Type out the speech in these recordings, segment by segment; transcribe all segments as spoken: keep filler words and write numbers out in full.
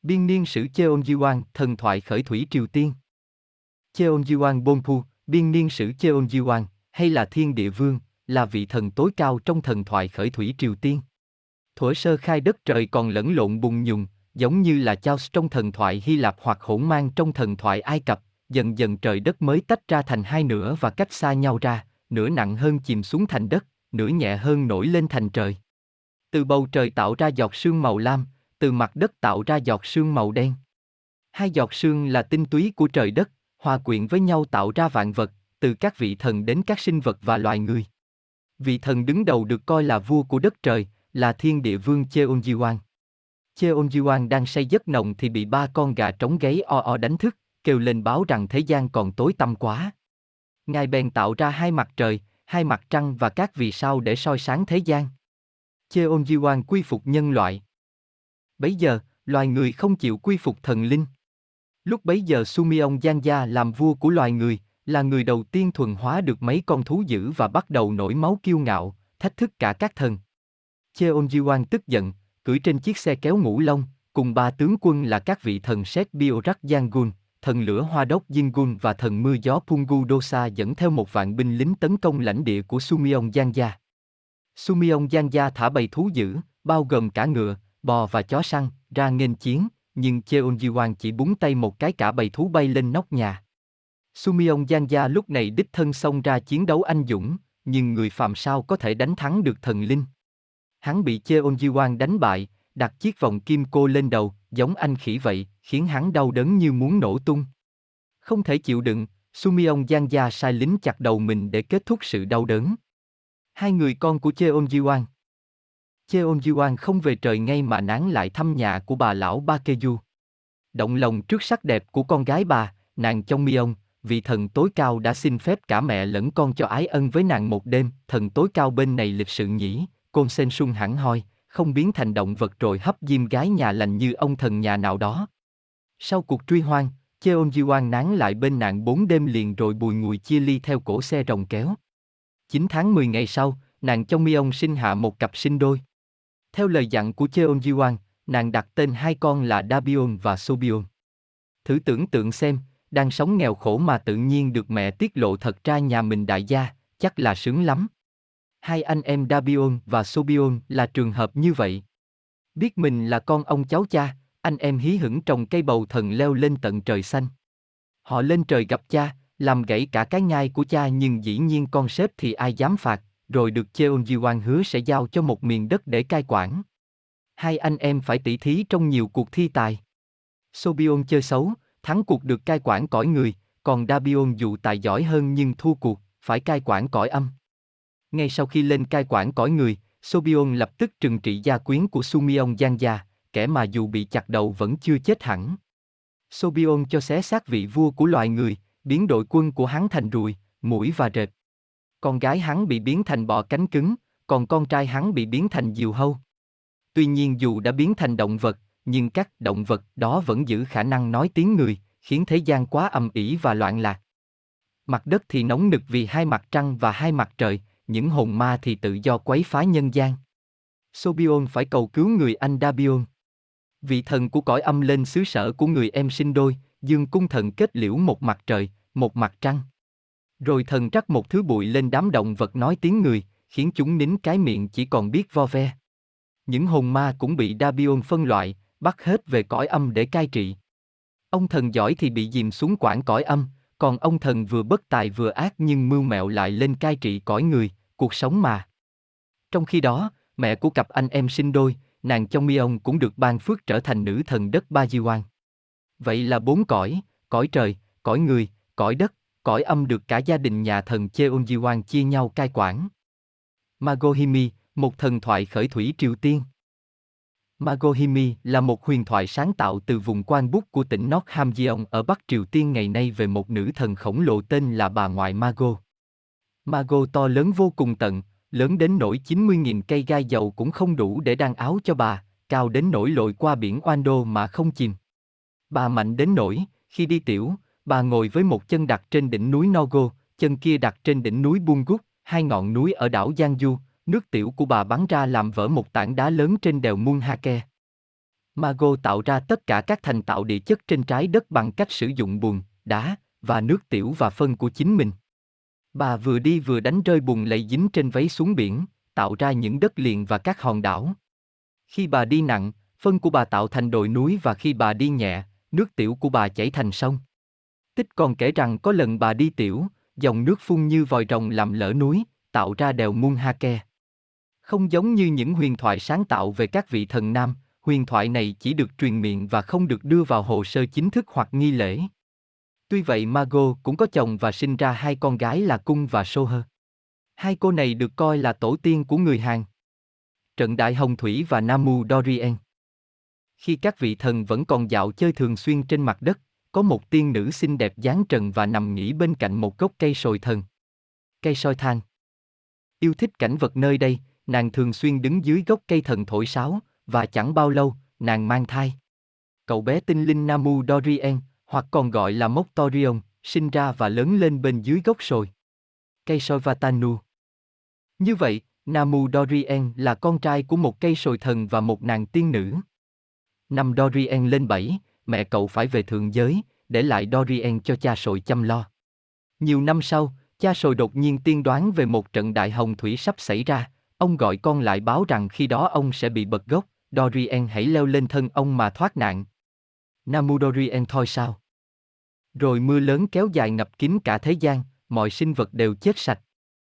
Biên niên sử Cheonjiwan, thần thoại khởi thủy Triều Tiên. Cheonjiwan Bonpu, biên niên sử Cheonjiwan, hay là Thiên Địa Vương, là vị thần tối cao trong thần thoại khởi thủy Triều Tiên. Thuở sơ khai đất trời còn lẫn lộn bùn nhùn, giống như là Chaos trong thần thoại Hy Lạp hoặc hỗn mang trong thần thoại Ai Cập, dần dần trời đất mới tách ra thành hai nửa và cách xa nhau ra, nửa nặng hơn chìm xuống thành đất, nửa nhẹ hơn nổi lên thành trời. Từ bầu trời tạo ra giọt sương màu lam, từ mặt đất tạo ra giọt sương màu đen. Hai giọt sương là tinh túy của trời đất, hòa quyện với nhau tạo ra vạn vật, từ các vị thần đến các sinh vật và loài người. Vị thần đứng đầu được coi là vua của đất trời, là Thiên Địa Vương Cheonjiwan. Cheonjiwan đang say giấc nồng thì bị ba con gà trống gáy o o đánh thức, kêu lên báo rằng thế gian còn tối tăm quá. Ngài bèn tạo ra hai mặt trời, hai mặt trăng và các vì sao để soi sáng thế gian. Cheonjiwan quy phục nhân loại. Bấy giờ, loài người không chịu quy phục thần linh. Lúc bấy giờ Sumyeong Janja làm vua của loài người, là người đầu tiên thuần hóa được mấy con thú dữ và bắt đầu nổi máu kiêu ngạo, thách thức cả các thần. Cheonjiwan tức giận, cưỡi trên chiếc xe kéo ngũ long, cùng ba tướng quân là các vị thần Set Biorak Yangun, thần lửa Hoa Đốc Jingun và thần mưa gió Pungu Dosa dẫn theo một vạn binh lính tấn công lãnh địa của Sumyeong Janja. Sumyeong Janja thả bầy thú dữ, bao gồm cả ngựa, bò và chó săn, ra nghênh chiến, nhưng Cheonjiwan chỉ búng tay một cái cả bầy thú bay lên nóc nhà. Sumyeong Janja lúc này đích thân xông ra chiến đấu anh dũng, nhưng người phàm sao có thể đánh thắng được thần linh. Hắn bị Cheonjiwan đánh bại, đặt chiếc vòng kim cô lên đầu, giống anh khỉ vậy, khiến hắn đau đớn như muốn nổ tung. Không thể chịu đựng, Sumyeong Janja sai lính chặt đầu mình để kết thúc sự đau đớn. Hai người con của Cheonjiwan. Cheonjiwan không về trời ngay mà nán lại thăm nhà của bà lão Baekju. Động lòng trước sắc đẹp của con gái bà, nàng Chongmyeong, vị thần tối cao đã xin phép cả mẹ lẫn con cho ái ân với nàng một đêm. Thần tối cao bên này lịch sự nhỉ, Côn Sen Sun hẳn hoi, không biến thành động vật rồi hấp diêm gái nhà lành như ông thần nhà nào đó. Sau cuộc truy hoang, Cheonjiwan nán lại bên nàng bốn đêm liền rồi bùi ngùi chia ly theo cổ xe rồng kéo. chín tháng mười ngày sau, nàng Chongmyeong sinh hạ một cặp sinh đôi. Theo lời dặn của Cheonjiwan, nàng đặt tên hai con là Dabion và Sobion. Thử tưởng tượng xem, đang sống nghèo khổ mà tự nhiên được mẹ tiết lộ thật ra nhà mình đại gia, chắc là sướng lắm. Hai anh em Dabion và Sobion là trường hợp như vậy. Biết mình là con ông cháu cha, anh em hí hửng trồng cây bầu thần leo lên tận trời xanh. Họ lên trời gặp cha, làm gãy cả cái ngai của cha nhưng dĩ nhiên con sếp thì ai dám phạt, rồi được Cheonjiwan hứa sẽ giao cho một miền đất để cai quản. Hai anh em phải tỉ thí trong nhiều cuộc thi tài. Sobion chơi xấu, thắng cuộc được cai quản cõi người, còn Dabion dù tài giỏi hơn nhưng thua cuộc, phải cai quản cõi âm. Ngay sau khi lên cai quản cõi người, Sobion lập tức trừng trị gia quyến của Sumyeong Janja, kẻ mà dù bị chặt đầu vẫn chưa chết hẳn. Sobion cho xé xác vị vua của loài người, biến đội quân của hắn thành ruồi, muỗi và rệp. Con gái hắn bị biến thành bọ cánh cứng, còn con trai hắn bị biến thành diều hâu. Tuy nhiên dù đã biến thành động vật, nhưng các động vật đó vẫn giữ khả năng nói tiếng người, khiến thế gian quá ầm ĩ và loạn lạc. Mặt đất thì nóng nực vì hai mặt trăng và hai mặt trời, những hồn ma thì tự do quấy phá nhân gian. Sobion phải cầu cứu người anh Dabion. Vị thần của cõi âm lên xứ sở của người em sinh đôi, dương cung thần kết liễu một mặt trời, một mặt trăng. Rồi thần rắc một thứ bụi lên đám động vật nói tiếng người, khiến chúng nín cái miệng chỉ còn biết vo ve. Những hồn ma cũng bị Dabion phân loại, bắt hết về cõi âm để cai trị. Ông thần giỏi thì bị dìm xuống quản cõi âm, còn ông thần vừa bất tài vừa ác nhưng mưu mẹo lại lên cai trị cõi người, cuộc sống mà. Trong khi đó, mẹ của cặp anh em sinh đôi, nàng Chongmyeong cũng được ban phước trở thành nữ thần đất Bajiwan. Vậy là bốn cõi, cõi trời, cõi người, cõi đất, cõi âm được cả gia đình nhà thần Cheonjiwan chia nhau cai quản. Magohimi, một thần thoại khởi thủy Triều Tiên. Magohimi là một huyền thoại sáng tạo từ vùng Quan Búc của tỉnh North Hamgyeong ở Bắc Triều Tiên ngày nay về một nữ thần khổng lồ tên là bà ngoại Mago. Mago to lớn vô cùng tận, lớn đến nỗi chín mươi nghìn cây gai dầu cũng không đủ để đan áo cho bà, cao đến nỗi lội qua biển Oando mà không chìm. Bà mạnh đến nỗi, khi đi tiểu, bà ngồi với một chân đặt trên đỉnh núi Nogo, chân kia đặt trên đỉnh núi Bungut, hai ngọn núi ở đảo Jeonju. Nước tiểu của bà bắn ra làm vỡ một tảng đá lớn trên đèo Munhake. Mago tạo ra tất cả các thành tạo địa chất trên trái đất bằng cách sử dụng bùn, đá, và nước tiểu và phân của chính mình. Bà vừa đi vừa đánh rơi bùn lầy dính trên váy xuống biển, tạo ra những đất liền và các hòn đảo. Khi bà đi nặng, phân của bà tạo thành đồi núi và khi bà đi nhẹ, nước tiểu của bà chảy thành sông. Tích còn kể rằng có lần bà đi tiểu, dòng nước phun như vòi rồng làm lở núi, tạo ra đèo Munhake. Không giống như những huyền thoại sáng tạo về các vị thần nam, huyền thoại này chỉ được truyền miệng và không được đưa vào hồ sơ chính thức hoặc nghi lễ. Tuy vậy Mago cũng có chồng và sinh ra hai con gái là Cung và Soher. Hai cô này được coi là tổ tiên của người Hàn. Trận Đại Hồng Thủy và Namu Dorien. Khi các vị thần vẫn còn dạo chơi thường xuyên trên mặt đất, có một tiên nữ xinh đẹp dáng trần và nằm nghỉ bên cạnh một gốc cây sồi thần. Cây soi than. Yêu thích cảnh vật nơi đây, nàng thường xuyên đứng dưới gốc cây thần thổi sáo, và chẳng bao lâu, nàng mang thai. Cậu bé tinh linh Namu Dorien, hoặc còn gọi là Moktorion, sinh ra và lớn lên bên dưới gốc sồi. Cây soi Vatanu. Như vậy, Namu Dorien là con trai của một cây sồi thần và một nàng tiên nữ. Năm Dorien lên bảy, mẹ cậu phải về thượng giới, để lại Dorien cho cha sồi chăm lo. Nhiều năm sau, cha sồi đột nhiên tiên đoán về một trận đại hồng thủy sắp xảy ra, ông gọi con lại báo rằng khi đó ông sẽ bị bật gốc, Dorien hãy leo lên thân ông mà thoát nạn. Namu Dorien thôi sao? Rồi mưa lớn kéo dài ngập kín cả thế gian, mọi sinh vật đều chết sạch.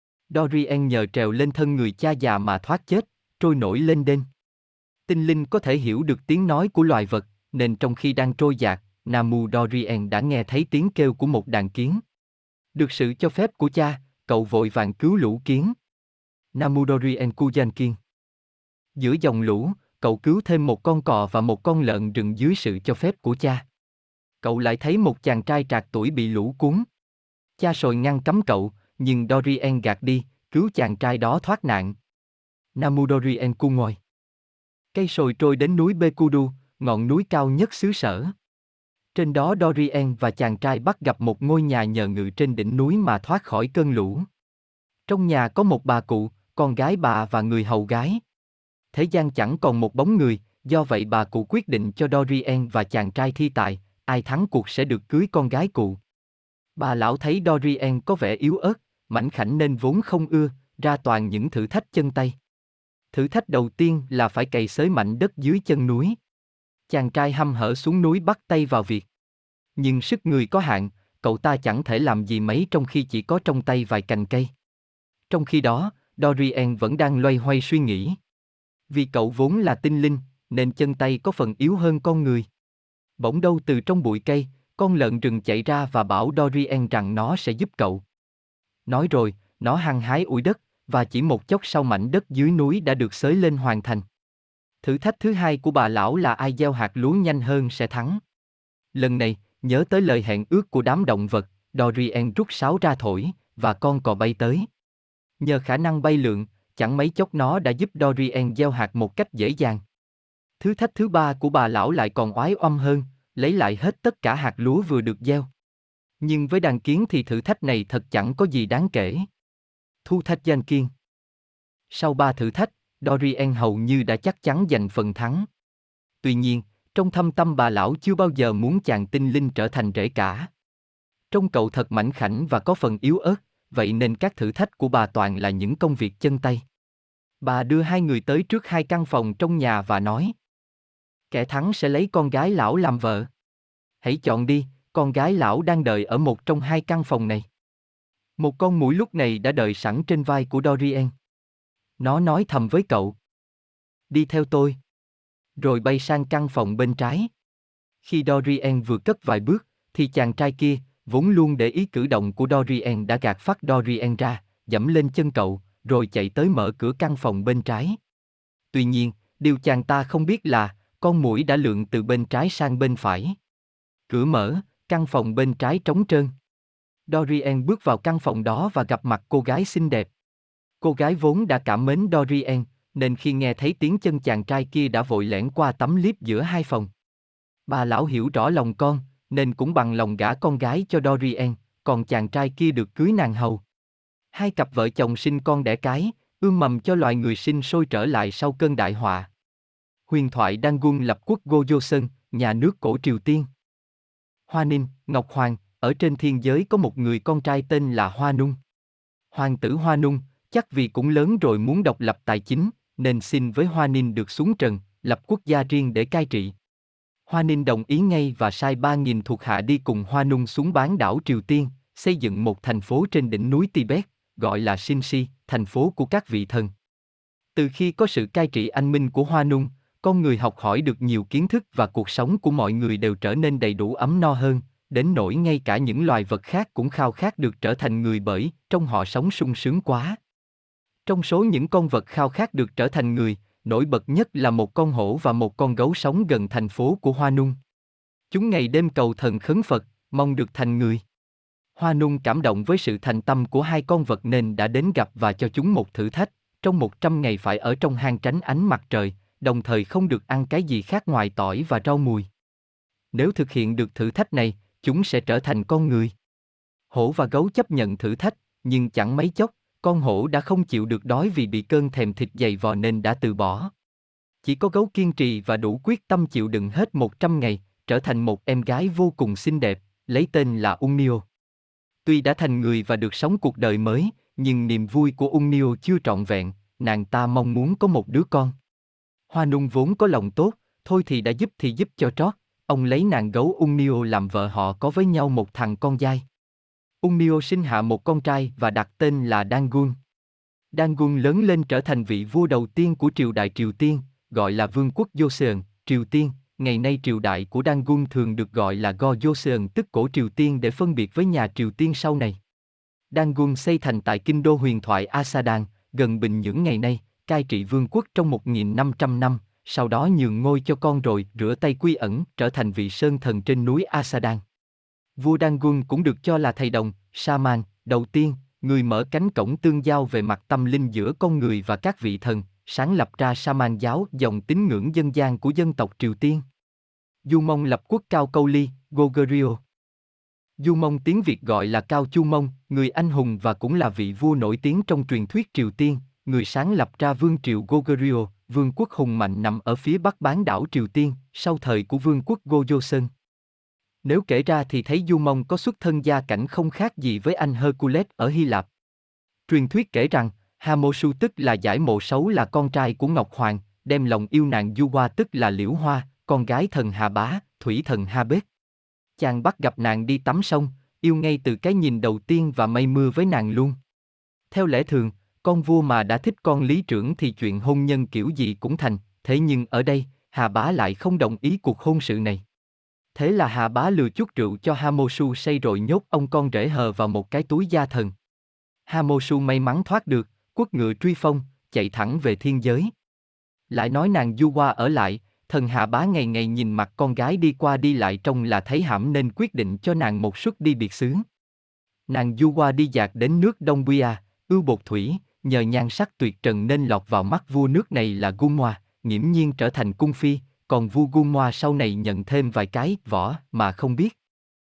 Dorien nhờ trèo lên thân người cha già mà thoát chết, trôi nổi lên đên. Tinh linh có thể hiểu được tiếng nói của loài vật, nên trong khi đang trôi dạt, Namu Dorien đã nghe thấy tiếng kêu của một đàn kiến. Được sự cho phép của cha, cậu vội vàng cứu lũ kiến. Namu Dorien Kujankin. Giữa dòng lũ, cậu cứu thêm một con cò và một con lợn rừng dưới sự cho phép của cha. Cậu lại thấy một chàng trai trạc tuổi bị lũ cuốn. Cha sồi ngăn cấm cậu, nhưng Dorien gạt đi, cứu chàng trai đó thoát nạn. Namu Dorien Kungoi. Cây sồi trôi đến núi Bekudu, ngọn núi cao nhất xứ sở. Trên đó Dorien và chàng trai bắt gặp một ngôi nhà nhờ ngự trên đỉnh núi mà thoát khỏi cơn lũ. Trong nhà có một bà cụ, con gái bà và người hầu gái. Thế gian chẳng còn một bóng người, do vậy bà cụ quyết định cho Dorien và chàng trai thi tài, ai thắng cuộc sẽ được cưới con gái cụ. Bà lão thấy Dorien có vẻ yếu ớt, mảnh khảnh nên vốn không ưa, ra toàn những thử thách chân tay. Thử thách đầu tiên là phải cày xới mảnh đất dưới chân núi. Chàng trai hăm hở xuống núi bắt tay vào việc. Nhưng sức người có hạn, cậu ta chẳng thể làm gì mấy trong khi chỉ có trong tay vài cành cây. Trong khi đó, Dorien vẫn đang loay hoay suy nghĩ. Vì cậu vốn là tinh linh, nên chân tay có phần yếu hơn con người. Bỗng đâu từ trong bụi cây, con lợn rừng chạy ra và bảo Dorien rằng nó sẽ giúp cậu. Nói rồi, nó hăng hái ủi đất, và chỉ một chốc sau mảnh đất dưới núi đã được xới lên hoàn thành. Thử thách thứ hai của bà lão là ai gieo hạt lúa nhanh hơn sẽ thắng. Lần này, nhớ tới lời hẹn ước của đám động vật, Dorien rút sáo ra thổi, và con cò bay tới. Nhờ khả năng bay lượn, chẳng mấy chốc nó đã giúp Dorien gieo hạt một cách dễ dàng. Thử thách thứ ba của bà lão lại còn oái oăm hơn, lấy lại hết tất cả hạt lúa vừa được gieo. Nhưng với đàn kiến thì thử thách này thật chẳng có gì đáng kể. Thu thách danh kiên. Sau ba thử thách, Dorien hầu như đã chắc chắn giành phần thắng. Tuy nhiên, trong thâm tâm bà lão chưa bao giờ muốn chàng tinh linh trở thành rể cả. Trông cậu thật mảnh khảnh và có phần yếu ớt, vậy nên các thử thách của bà toàn là những công việc chân tay. Bà đưa hai người tới trước hai căn phòng trong nhà và nói: kẻ thắng sẽ lấy con gái lão làm vợ. Hãy chọn đi, con gái lão đang đợi ở một trong hai căn phòng này. Một con muỗi lúc này đã đợi sẵn trên vai của Dorien. Nó nói thầm với cậu: đi theo tôi. Rồi bay sang căn phòng bên trái. Khi Dorien vừa cất vài bước, thì chàng trai kia, vốn luôn để ý cử động của Dorien đã gạt phắt Dorien ra, giẫm lên chân cậu, rồi chạy tới mở cửa căn phòng bên trái. Tuy nhiên, điều chàng ta không biết là, con muỗi đã lượn từ bên trái sang bên phải. Cửa mở, căn phòng bên trái trống trơn. Dorien bước vào căn phòng đó và gặp mặt cô gái xinh đẹp. Cô gái vốn đã cảm mến Dorien, nên khi nghe thấy tiếng chân chàng trai kia đã vội lẻn qua tấm liếp giữa hai phòng. Bà lão hiểu rõ lòng con, nên cũng bằng lòng gả con gái cho Dorien, còn chàng trai kia được cưới nàng hầu. Hai cặp vợ chồng sinh con đẻ cái, ươm mầm cho loài người sinh sôi trở lại sau cơn đại họa. Huyền thoại Đan Gun lập quốc Go-Joseon, nhà nước cổ Triều Tiên. Hoa Ninh, Ngọc Hoàng, ở trên thiên giới có một người con trai tên là Hoa Nung. Hoàng tử Hoa Nung, chắc vì cũng lớn rồi muốn độc lập tài chính, nên xin với Hoa Ninh được xuống trần, lập quốc gia riêng để cai trị. Hoa Ninh đồng ý ngay và sai ba nghìn thuộc hạ đi cùng Hoa Nung xuống bán đảo Triều Tiên, xây dựng một thành phố trên đỉnh núi Tibet, gọi là Shinsi, thành phố của các vị thần. Từ khi có sự cai trị anh minh của Hoa Nung, con người học hỏi được nhiều kiến thức và cuộc sống của mọi người đều trở nên đầy đủ ấm no hơn, đến nỗi ngay cả những loài vật khác cũng khao khát được trở thành người bởi trong họ sống sung sướng quá. Trong số những con vật khao khát được trở thành người, nổi bật nhất là một con hổ và một con gấu sống gần thành phố của Hoa Nung. Chúng ngày đêm cầu thần khấn Phật, mong được thành người. Hoa Nung cảm động với sự thành tâm của hai con vật nên đã đến gặp và cho chúng một thử thách, trong một trăm ngày phải ở trong hang tránh ánh mặt trời, đồng thời không được ăn cái gì khác ngoài tỏi và rau mùi. Nếu thực hiện được thử thách này, chúng sẽ trở thành con người. Hổ và gấu chấp nhận thử thách, nhưng chẳng mấy chốc, con hổ đã không chịu được đói vì bị cơn thèm thịt dày vò nên đã từ bỏ. Chỉ có gấu kiên trì và đủ quyết tâm chịu đựng hết một trăm ngày, trở thành một em gái vô cùng xinh đẹp, lấy tên là Unnio. Tuy đã thành người và được sống cuộc đời mới, nhưng niềm vui của Unnio chưa trọn vẹn, nàng ta mong muốn có một đứa con. Hoa Nung vốn có lòng tốt, thôi thì đã giúp thì giúp cho trót, ông lấy nàng gấu Unnio làm vợ, họ có với nhau một thằng con giai. Unnio sinh hạ một con trai và đặt tên là Dangun. Dangun lớn lên trở thành vị vua đầu tiên của triều đại Triều Tiên, gọi là Vương quốc Joseon, Triều Tiên. Ngày nay triều đại của Dangun thường được gọi là Go Joseon, tức cổ Triều Tiên, để phân biệt với nhà Triều Tiên sau này. Dangun xây thành tại kinh đô huyền thoại Asadan, gần Bình Nhưỡng ngày nay, cai trị vương quốc trong một nghìn năm trăm năm, sau đó nhường ngôi cho con rồi rửa tay quy ẩn, trở thành vị sơn thần trên núi Asadan. Vua Dangun cũng được cho là thầy đồng, Shaman, đầu tiên, người mở cánh cổng tương giao về mặt tâm linh giữa con người và các vị thần, sáng lập ra Shaman giáo, dòng tín ngưỡng dân gian của dân tộc Triều Tiên. Du Mông lập quốc Cao Câu Ly, Goguryeo. Du Mông tiếng Việt gọi là Cao Chu Mông, người anh hùng và cũng là vị vua nổi tiếng trong truyền thuyết Triều Tiên, người sáng lập ra vương triều Goguryeo, vương quốc hùng mạnh nằm ở phía bắc bán đảo Triều Tiên, sau thời của vương quốc Go-Joseon. Nếu kể ra thì thấy Du Mông có xuất thân gia cảnh không khác gì với anh Hercules ở Hy Lạp. Truyền thuyết kể rằng, Hamosu tức là Giải Mộ Sấu là con trai của Ngọc Hoàng, đem lòng yêu nàng Du Hoa tức là Liễu Hoa, con gái thần Hà Bá, thủy thần Ha Bết. Chàng bắt gặp nàng đi tắm sông, yêu ngay từ cái nhìn đầu tiên và mây mưa với nàng luôn. Theo lẽ thường, con vua mà đã thích con lý trưởng thì chuyện hôn nhân kiểu gì cũng thành, thế nhưng ở đây, Hà Bá lại không đồng ý cuộc hôn sự này. Thế là Hà Bá lừa chút rượu cho Hamosu say rồi nhốt ông con rể hờ vào một cái túi da thần. Hamosu may mắn thoát được, quất ngựa truy phong, chạy thẳng về thiên giới. Lại nói nàng Du Hoa ở lại, thần Hà Bá ngày ngày nhìn mặt con gái đi qua đi lại trông là thấy hãm nên quyết định cho nàng một suất đi biệt xứ. Nàng Du Hoa đi dạt đến nước Đông Bia, ưu bột thủy, nhờ nhan sắc tuyệt trần nên lọt vào mắt vua nước này là Gunmoa, nghiễm nhiên trở thành cung phi, còn vua Gunmoa sau này nhận thêm vài cái võ mà không biết.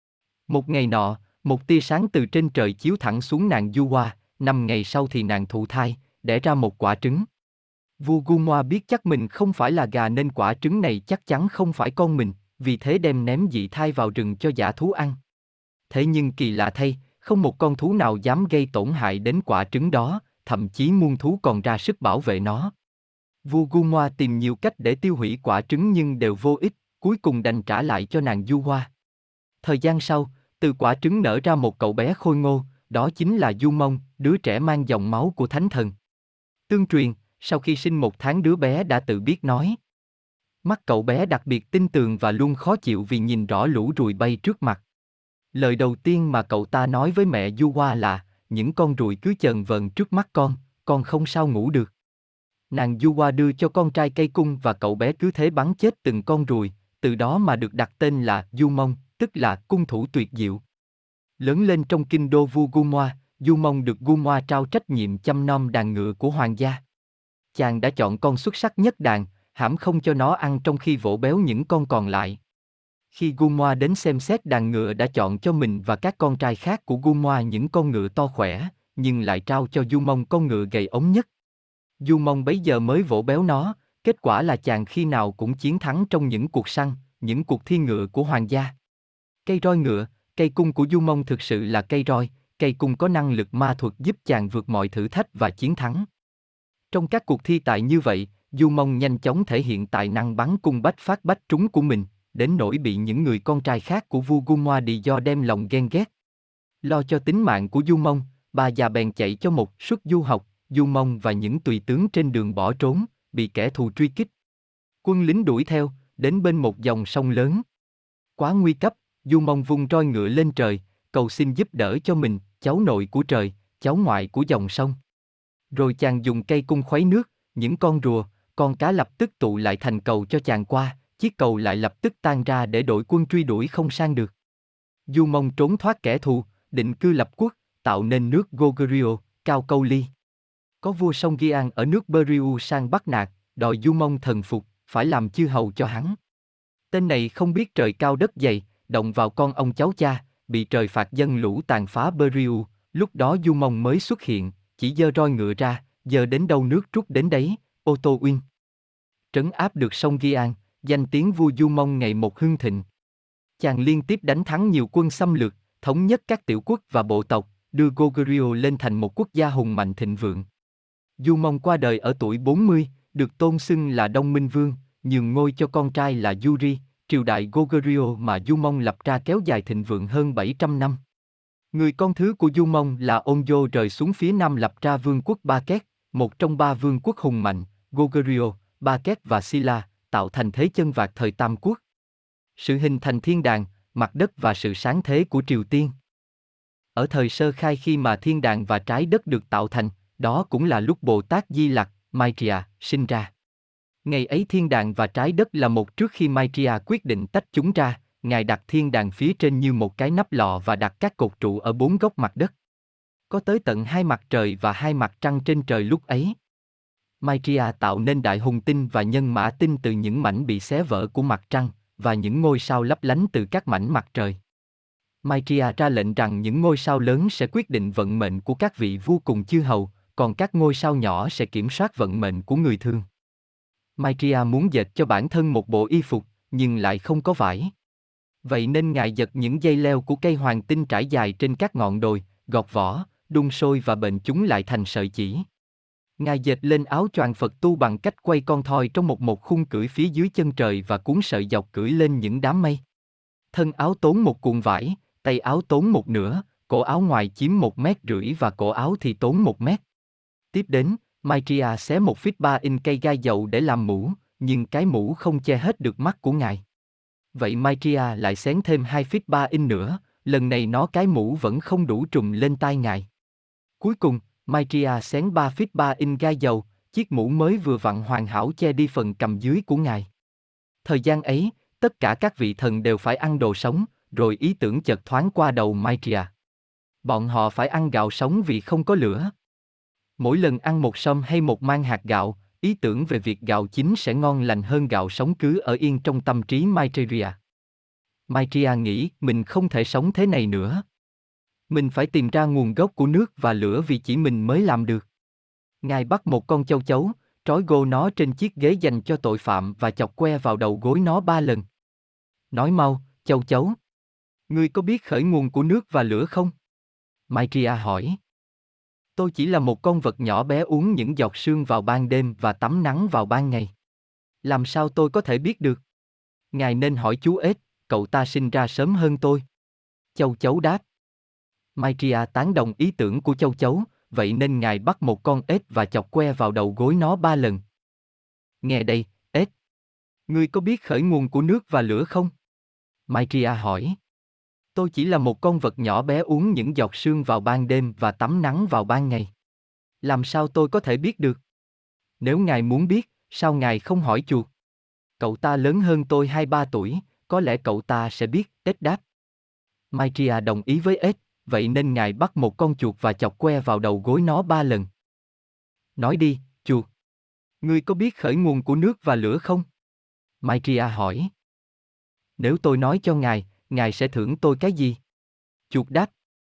Một ngày nọ, một tia sáng từ trên trời chiếu thẳng xuống nàng Du Hoa, năm ngày sau thì nàng thụ thai, đẻ ra một quả trứng. Vua Gunmoa biết chắc mình không phải là gà nên quả trứng này chắc chắn không phải con mình, vì thế đem ném dị thai vào rừng cho dã thú ăn. Thế nhưng kỳ lạ thay, không một con thú nào dám gây tổn hại đến quả trứng đó, thậm chí muôn thú còn ra sức bảo vệ nó. Vua Gunmoa tìm nhiều cách để tiêu hủy quả trứng nhưng đều vô ích, cuối cùng đành trả lại cho nàng Du Hoa. Thời gian sau, từ quả trứng nở ra một cậu bé khôi ngô, đó chính là Du Mông, đứa trẻ mang dòng máu của thánh thần. Tương truyền, sau khi sinh một tháng đứa bé đã tự biết nói. Mắt cậu bé đặc biệt tinh tường và luôn khó chịu vì nhìn rõ lũ ruồi bay trước mặt. Lời đầu tiên mà cậu ta nói với mẹ Du Hoa là, những con ruồi cứ chờn vờn trước mắt con, con không sao ngủ được. Nàng Du Hoa đưa cho con trai cây cung và cậu bé cứ thế bắn chết từng con ruồi, từ đó mà được đặt tên là Du Mông, tức là cung thủ tuyệt diệu. Lớn lên trong kinh đô vua Gunmoa, Du Mông được Gunmoa trao trách nhiệm chăm nom đàn ngựa của hoàng gia. Chàng đã chọn con xuất sắc nhất đàn, hãm không cho nó ăn trong khi vỗ béo những con còn lại. Khi Gunmoa đến xem xét đàn ngựa đã chọn cho mình và các con trai khác của Gunmoa những con ngựa to khỏe, nhưng lại trao cho Du Mông con ngựa gầy ốm nhất. Du Mông bấy giờ mới vỗ béo nó, Kết quả là chàng khi nào cũng chiến thắng trong những cuộc săn, những cuộc thi ngựa của hoàng gia. Cây roi ngựa, cây cung của Du Mông thực sự là cây roi, cây cung có năng lực ma thuật giúp chàng vượt mọi thử thách và chiến thắng. Trong các cuộc thi tài như vậy, Du Mông nhanh chóng thể hiện tài năng bắn cung bách phát bách trúng của mình, đến nỗi bị những người con trai khác của vua Gumma Đi do đem lòng ghen ghét. Lo cho tính mạng của Du Mông, bà già bèn chạy cho một suất du học, Du Mông và những tùy tướng trên đường bỏ trốn, bị kẻ thù truy kích. Quân lính đuổi theo, đến bên một dòng sông lớn. Quá nguy cấp, Du Mông vung roi ngựa lên trời, cầu xin giúp đỡ cho mình, cháu nội của trời, cháu ngoại của dòng sông. Rồi chàng dùng cây cung khuấy nước, những con rùa, con cá lập tức tụ lại thành cầu cho chàng qua, chiếc cầu lại lập tức tan ra để đội quân truy đuổi không sang được. Du Mông trốn thoát kẻ thù, định cư lập quốc, tạo nên nước Goguryeo, Cao Câu Ly. Có vua sông Gian ở nước Beryu sang bắt nạt, đòi Du Mông thần phục, phải làm chư hầu cho hắn. Tên này không biết trời cao đất dày, động vào con ông cháu cha, bị trời phạt dân lũ tàn phá Beryu, lúc đó Du Mông mới xuất hiện, chỉ giơ roi ngựa ra, giơ đến đâu nước trút đến đấy, Ô Tô Uyên. Trấn áp được sông Gian, danh tiếng vua Du Mông ngày một hưng thịnh. Chàng liên tiếp đánh thắng nhiều quân xâm lược, thống nhất các tiểu quốc và bộ tộc, đưa Goguryeo lên thành một quốc gia hùng mạnh thịnh vượng. Du Mông qua đời ở tuổi bốn mươi, được tôn xưng là Đông Minh Vương, nhường ngôi cho con trai là Yuri, triều đại Goguryeo mà Du Mông lập ra kéo dài thịnh vượng hơn bảy trăm năm. Người con thứ của Du Mông là Onjo rời xuống phía nam lập ra vương quốc Ba Két, một trong ba vương quốc hùng mạnh, Goguryeo, Ba Két và Silla, tạo thành thế chân vạc thời Tam Quốc. Sự hình thành thiên đàng, mặt đất và sự sáng thế của Triều Tiên. Ở thời sơ khai khi mà thiên đàng và trái đất được tạo thành, đó cũng là lúc Bồ Tát Di Lặc, Maitreya, sinh ra. Ngày ấy thiên đàng và trái đất là một trước khi Maitreya quyết định tách chúng ra, Ngài đặt thiên đàng phía trên như một cái nắp lọ và đặt các cột trụ ở bốn góc mặt đất. Có tới tận hai mặt trời và hai mặt trăng trên trời lúc ấy. Maitreya tạo nên đại hùng tinh và nhân mã tinh từ những mảnh bị xé vỡ của mặt trăng, và những ngôi sao lấp lánh từ các mảnh mặt trời. Maitreya ra lệnh rằng những ngôi sao lớn sẽ quyết định vận mệnh của các vị vua cùng chư hầu, còn các ngôi sao nhỏ sẽ kiểm soát vận mệnh của người thường. Maitreya muốn dệt cho bản thân một bộ y phục, nhưng lại không có vải. Vậy nên Ngài giật những dây leo của cây hoàng tinh trải dài trên các ngọn đồi, gọt vỏ, đun sôi và bện chúng lại thành sợi chỉ. Ngài dệt lên áo choàng Phật tu bằng cách quay con thoi trong một một khung cưỡi phía dưới chân trời và cuốn sợi dọc cưỡi lên những đám mây. Thân áo tốn một cuộn vải, tay áo tốn một nửa, cổ áo ngoài chiếm một mét rưỡi và cổ áo thì tốn một mét. Tiếp đến, Maitreya xé một phít ba in cây gai dầu để làm mũ, nhưng cái mũ không che hết được mắt của Ngài. Vậy Maitreya lại xén thêm hai phít ba in nữa, lần này nó cái mũ vẫn không đủ trùm lên tai Ngài. Cuối cùng, Maitreya xén ba phít ba in gai dầu, chiếc mũ mới vừa vặn hoàn hảo che đi phần cằm dưới của Ngài. Thời gian ấy, tất cả các vị thần đều phải ăn đồ sống, rồi ý tưởng chợt thoáng qua đầu Maitreya. Bọn họ phải ăn gạo sống vì không có lửa. Mỗi lần ăn một sâm hay một mang hạt gạo, ý tưởng về việc gạo chín sẽ ngon lành hơn gạo sống cứ ở yên trong tâm trí Maitreya. Maitreya nghĩ mình không thể sống thế này nữa. Mình phải tìm ra nguồn gốc của nước và lửa vì chỉ mình mới làm được. Ngài bắt một con châu chấu, trói gô nó trên chiếc ghế dành cho tội phạm và chọc que vào đầu gối nó ba lần. Nói mau, châu chấu. Ngươi có biết khởi nguồn của nước và lửa không? Maitreya hỏi. Tôi chỉ là một con vật nhỏ bé uống những giọt sương vào ban đêm và tắm nắng vào ban ngày. Làm sao tôi có thể biết được? Ngài nên hỏi chú ếch, cậu ta sinh ra sớm hơn tôi. Châu chấu đáp. Maitreya tán đồng ý tưởng của châu chấu, vậy nên Ngài bắt một con ếch và chọc que vào đầu gối nó ba lần. Nghe đây, ếch. Ngươi có biết khởi nguồn của nước và lửa không? Maitreya hỏi. Tôi chỉ là một con vật nhỏ bé uống những giọt sương vào ban đêm và tắm nắng vào ban ngày. Làm sao tôi có thể biết được? Nếu Ngài muốn biết, sao Ngài không hỏi chuột? Cậu ta lớn hơn tôi hai ba tuổi, có lẽ cậu ta sẽ biết, ếch đáp. Maitreya đồng ý với ếch, vậy nên Ngài bắt một con chuột và chọc que vào đầu gối nó ba lần. Nói đi, chuột. Ngươi có biết khởi nguồn của nước và lửa không? Maitreya hỏi. Nếu tôi nói cho Ngài, Ngài sẽ thưởng tôi cái gì? Chuột đáp.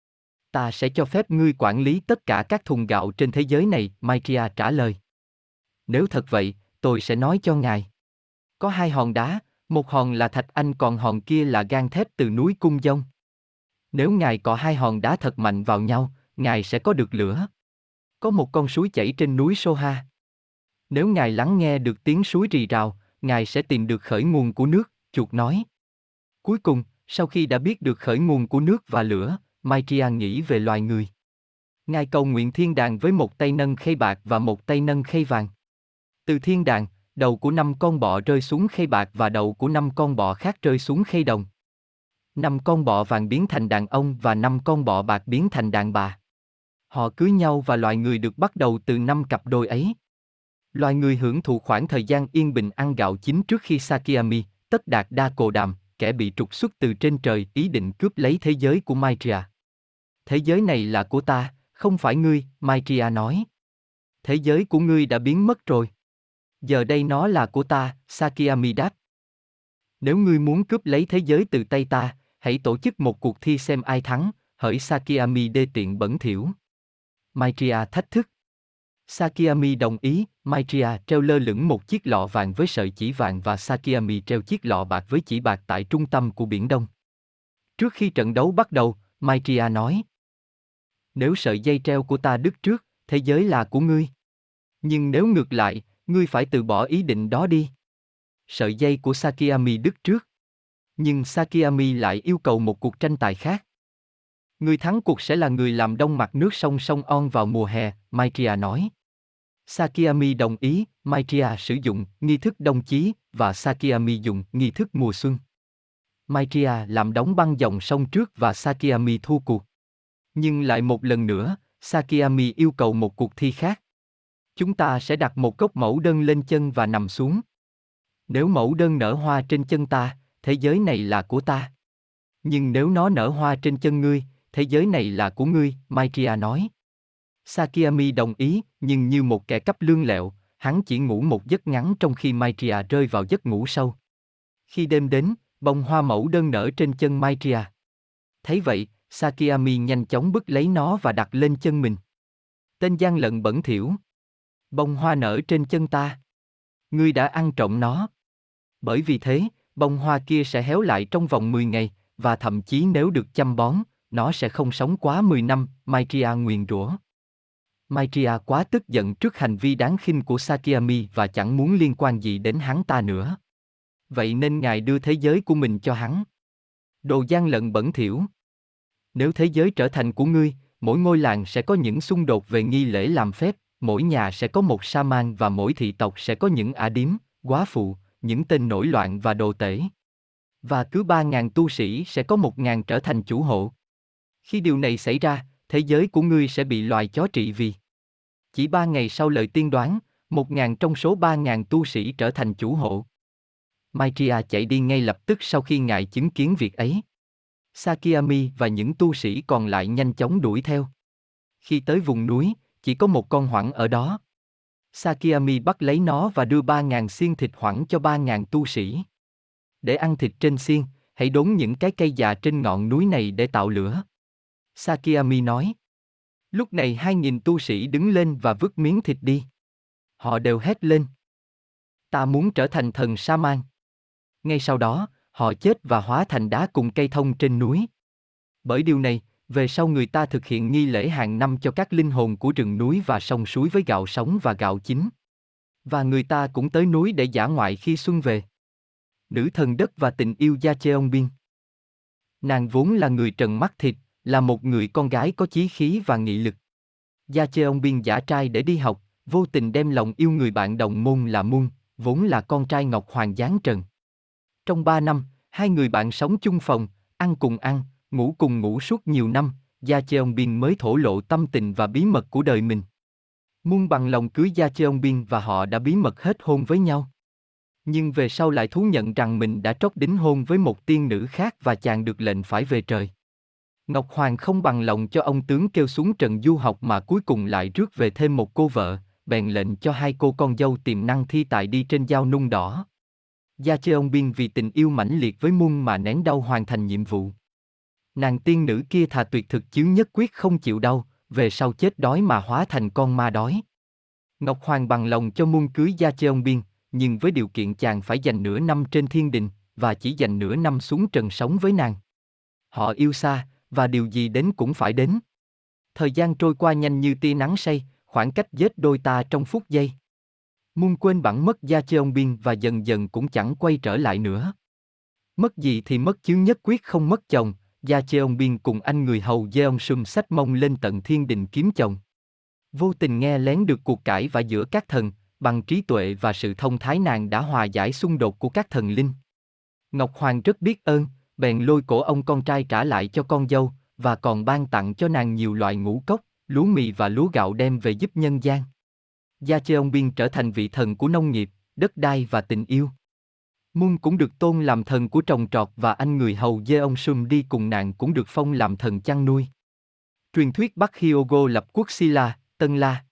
Ta sẽ cho phép ngươi quản lý tất cả các thùng gạo trên thế giới này, Maitreya trả lời. Nếu thật vậy, tôi sẽ nói cho ngài. Có hai hòn đá, một hòn là thạch anh còn hòn kia là gang thép từ núi Cung Dông. Nếu ngài cọ hai hòn đá thật mạnh vào nhau, ngài sẽ có được lửa. Có một con suối chảy trên núi Soha. Nếu ngài lắng nghe được tiếng suối rì rào, ngài sẽ tìm được khởi nguồn của nước, chuột nói. Cuối cùng, sau khi đã biết được khởi nguồn của nước và lửa, Maitreya nghĩ về loài người. Ngài cầu nguyện thiên đàng với một tay nâng khay bạc và một tay nâng khay vàng. Từ thiên đàng, đầu của năm con bọ rơi xuống khay bạc và đầu của năm con bọ khác rơi xuống khay đồng. Năm con bọ vàng biến thành đàn ông và năm con bọ bạc biến thành đàn bà. Họ cưới nhau và loài người được bắt đầu từ năm cặp đôi ấy. Loài người hưởng thụ khoảng thời gian yên bình ăn gạo chín trước khi Sakyami, Tất Đạt Đa Cồ Đàm, kẻ bị trục xuất từ trên trời, ý định cướp lấy thế giới của Maitreya. Thế giới này là của ta, không phải ngươi, Maitreya nói. Thế giới của ngươi đã biến mất rồi. Giờ đây nó là của ta, Sakyami đáp. Nếu ngươi muốn cướp lấy thế giới từ tay ta, hãy tổ chức một cuộc thi xem ai thắng, hỡi Sakyami đê tiện bẩn thỉu. Maitreya thách thức. Sakyami đồng ý, Maitreya treo lơ lửng một chiếc lọ vàng với sợi chỉ vàng và Sakyami treo chiếc lọ bạc với chỉ bạc tại trung tâm của Biển Đông. Trước khi trận đấu bắt đầu, Maitreya nói. Nếu sợi dây treo của ta đứt trước, thế giới là của ngươi. Nhưng nếu ngược lại, ngươi phải từ bỏ ý định đó đi. Sợi dây của Sakyami đứt trước. Nhưng Sakyami lại yêu cầu một cuộc tranh tài khác. Người thắng cuộc sẽ là người làm đông mặt nước sông sông On vào mùa hè, Maitreya nói. Sakyami đồng ý, Maitreya sử dụng nghi thức đông chí và Sakyami dùng nghi thức mùa xuân. Maitreya làm đóng băng dòng sông trước và Sakyami thua cuộc. Nhưng lại một lần nữa, Sakyami yêu cầu một cuộc thi khác. Chúng ta sẽ đặt một gốc mẫu đơn lên chân và nằm xuống. Nếu mẫu đơn nở hoa trên chân ta, thế giới này là của ta. Nhưng nếu nó nở hoa trên chân ngươi, thế giới này là của ngươi, Maitreya nói. Sakyami đồng ý, nhưng như một kẻ cấp lương lẹo, hắn chỉ ngủ một giấc ngắn trong khi Maitreya rơi vào giấc ngủ sâu. Khi đêm đến, bông hoa mẫu đơn nở trên chân Maitreya. Thấy vậy, Sakyami nhanh chóng bứt lấy nó và đặt lên chân mình. Tên gian lận bẩn thỉu. Bông hoa nở trên chân ta. Ngươi đã ăn trộm nó. Bởi vì thế, bông hoa kia sẽ héo lại trong vòng mười ngày, và thậm chí nếu được chăm bón, nó sẽ không sống quá mười năm, Maitreya nguyền rủa. Maitreya quá tức giận trước hành vi đáng khinh của Sakyami và chẳng muốn liên quan gì đến hắn ta nữa. Vậy nên ngài đưa thế giới của mình cho hắn. Đồ gian lận bẩn thỉu. Nếu thế giới trở thành của ngươi, mỗi ngôi làng sẽ có những xung đột về nghi lễ làm phép, mỗi nhà sẽ có một sa-man và mỗi thị tộc sẽ có những ả điếm, góa phụ, những tên nổi loạn và đồ tể. Và cứ ba ngàn tu sĩ sẽ có một ngàn trở thành chủ hộ. Khi điều này xảy ra, thế giới của ngươi sẽ bị loài chó trị vì. Chỉ ba ngày sau lời tiên đoán, một ngàn trong số ba ngàn tu sĩ trở thành chủ hộ. Maitreya chạy đi ngay lập tức sau khi ngài chứng kiến việc ấy. Sakyami và những tu sĩ còn lại nhanh chóng đuổi theo. Khi tới vùng núi, chỉ có một con hoảng ở đó. Sakyami bắt lấy nó và đưa ba ngàn xiên thịt hoảng cho ba ngàn tu sĩ. Để ăn thịt trên xiên, hãy đốn những cái cây già trên ngọn núi này để tạo lửa. Sakyami nói. Lúc này hai nghìn tu sĩ đứng lên và vứt miếng thịt đi. Họ đều hét lên. Ta muốn trở thành thần Sa-man. Ngay sau đó, họ chết và hóa thành đá cùng cây thông trên núi. Bởi điều này, về sau người ta thực hiện nghi lễ hàng năm cho các linh hồn của rừng núi và sông suối với gạo sống và gạo chín. Và người ta cũng tới núi để dã ngoại khi xuân về. Nữ thần đất và tình yêu Jacheonbin. Nàng vốn là người trần mắt thịt, là một người con gái có chí khí và nghị lực. Jacheonbin giả trai để đi học, vô tình đem lòng yêu người bạn đồng môn là Mun, vốn là con trai Ngọc Hoàng giáng trần. Trong ba năm, hai người bạn sống chung phòng, ăn cùng ăn, ngủ cùng ngủ suốt nhiều năm, Jacheonbin mới thổ lộ tâm tình và bí mật của đời mình. Mun bằng lòng cưới Jacheonbin và họ đã bí mật hết hôn với nhau. Nhưng về sau lại thú nhận rằng mình đã trót đính hôn với một tiên nữ khác và chàng được lệnh phải về trời. Ngọc Hoàng không bằng lòng cho ông tướng kêu xuống trần du học mà cuối cùng lại rước về thêm một cô vợ, bèn lệnh cho hai cô con dâu tiềm năng thi tài đi trên dao nung đỏ. Jacheonbin vì tình yêu mãnh liệt với Mun mà nén đau hoàn thành nhiệm vụ. Nàng tiên nữ kia thà tuyệt thực chứ nhất quyết không chịu đau, về sau chết đói mà hóa thành con ma đói. Ngọc Hoàng bằng lòng cho Mun cưới Jacheonbin, nhưng với điều kiện chàng phải dành nửa năm trên thiên đình, và chỉ dành nửa năm xuống trần sống với nàng. Họ yêu xa, và điều gì đến cũng phải đến. Thời gian trôi qua nhanh như tia nắng say, khoảng cách giết đôi ta trong phút giây. Muôn quên bẵng mất Gia Cheongbin và dần dần cũng chẳng quay trở lại nữa. Mất gì thì mất chứ nhất quyết không mất chồng, Gia Cheongbin cùng anh người hầu Jeong Sum xách mông lên tận thiên đình kiếm chồng. Vô tình nghe lén được cuộc cãi vã giữa các thần, bằng trí tuệ và sự thông thái nàng đã hòa giải xung đột của các thần linh. Ngọc Hoàng rất biết ơn, bèn lôi cổ ông con trai trả lại cho con dâu, và còn ban tặng cho nàng nhiều loại ngũ cốc, lúa mì và lúa gạo đem về giúp nhân gian. Gia Cheongbin trở thành vị thần của nông nghiệp, đất đai và tình yêu. Mun cũng được tôn làm thần của trồng trọt và anh người hầu Jeong Sum đi cùng nàng cũng được phong làm thần chăn nuôi. Truyền thuyết Bắc Hyogo lập quốc Silla, Tân La.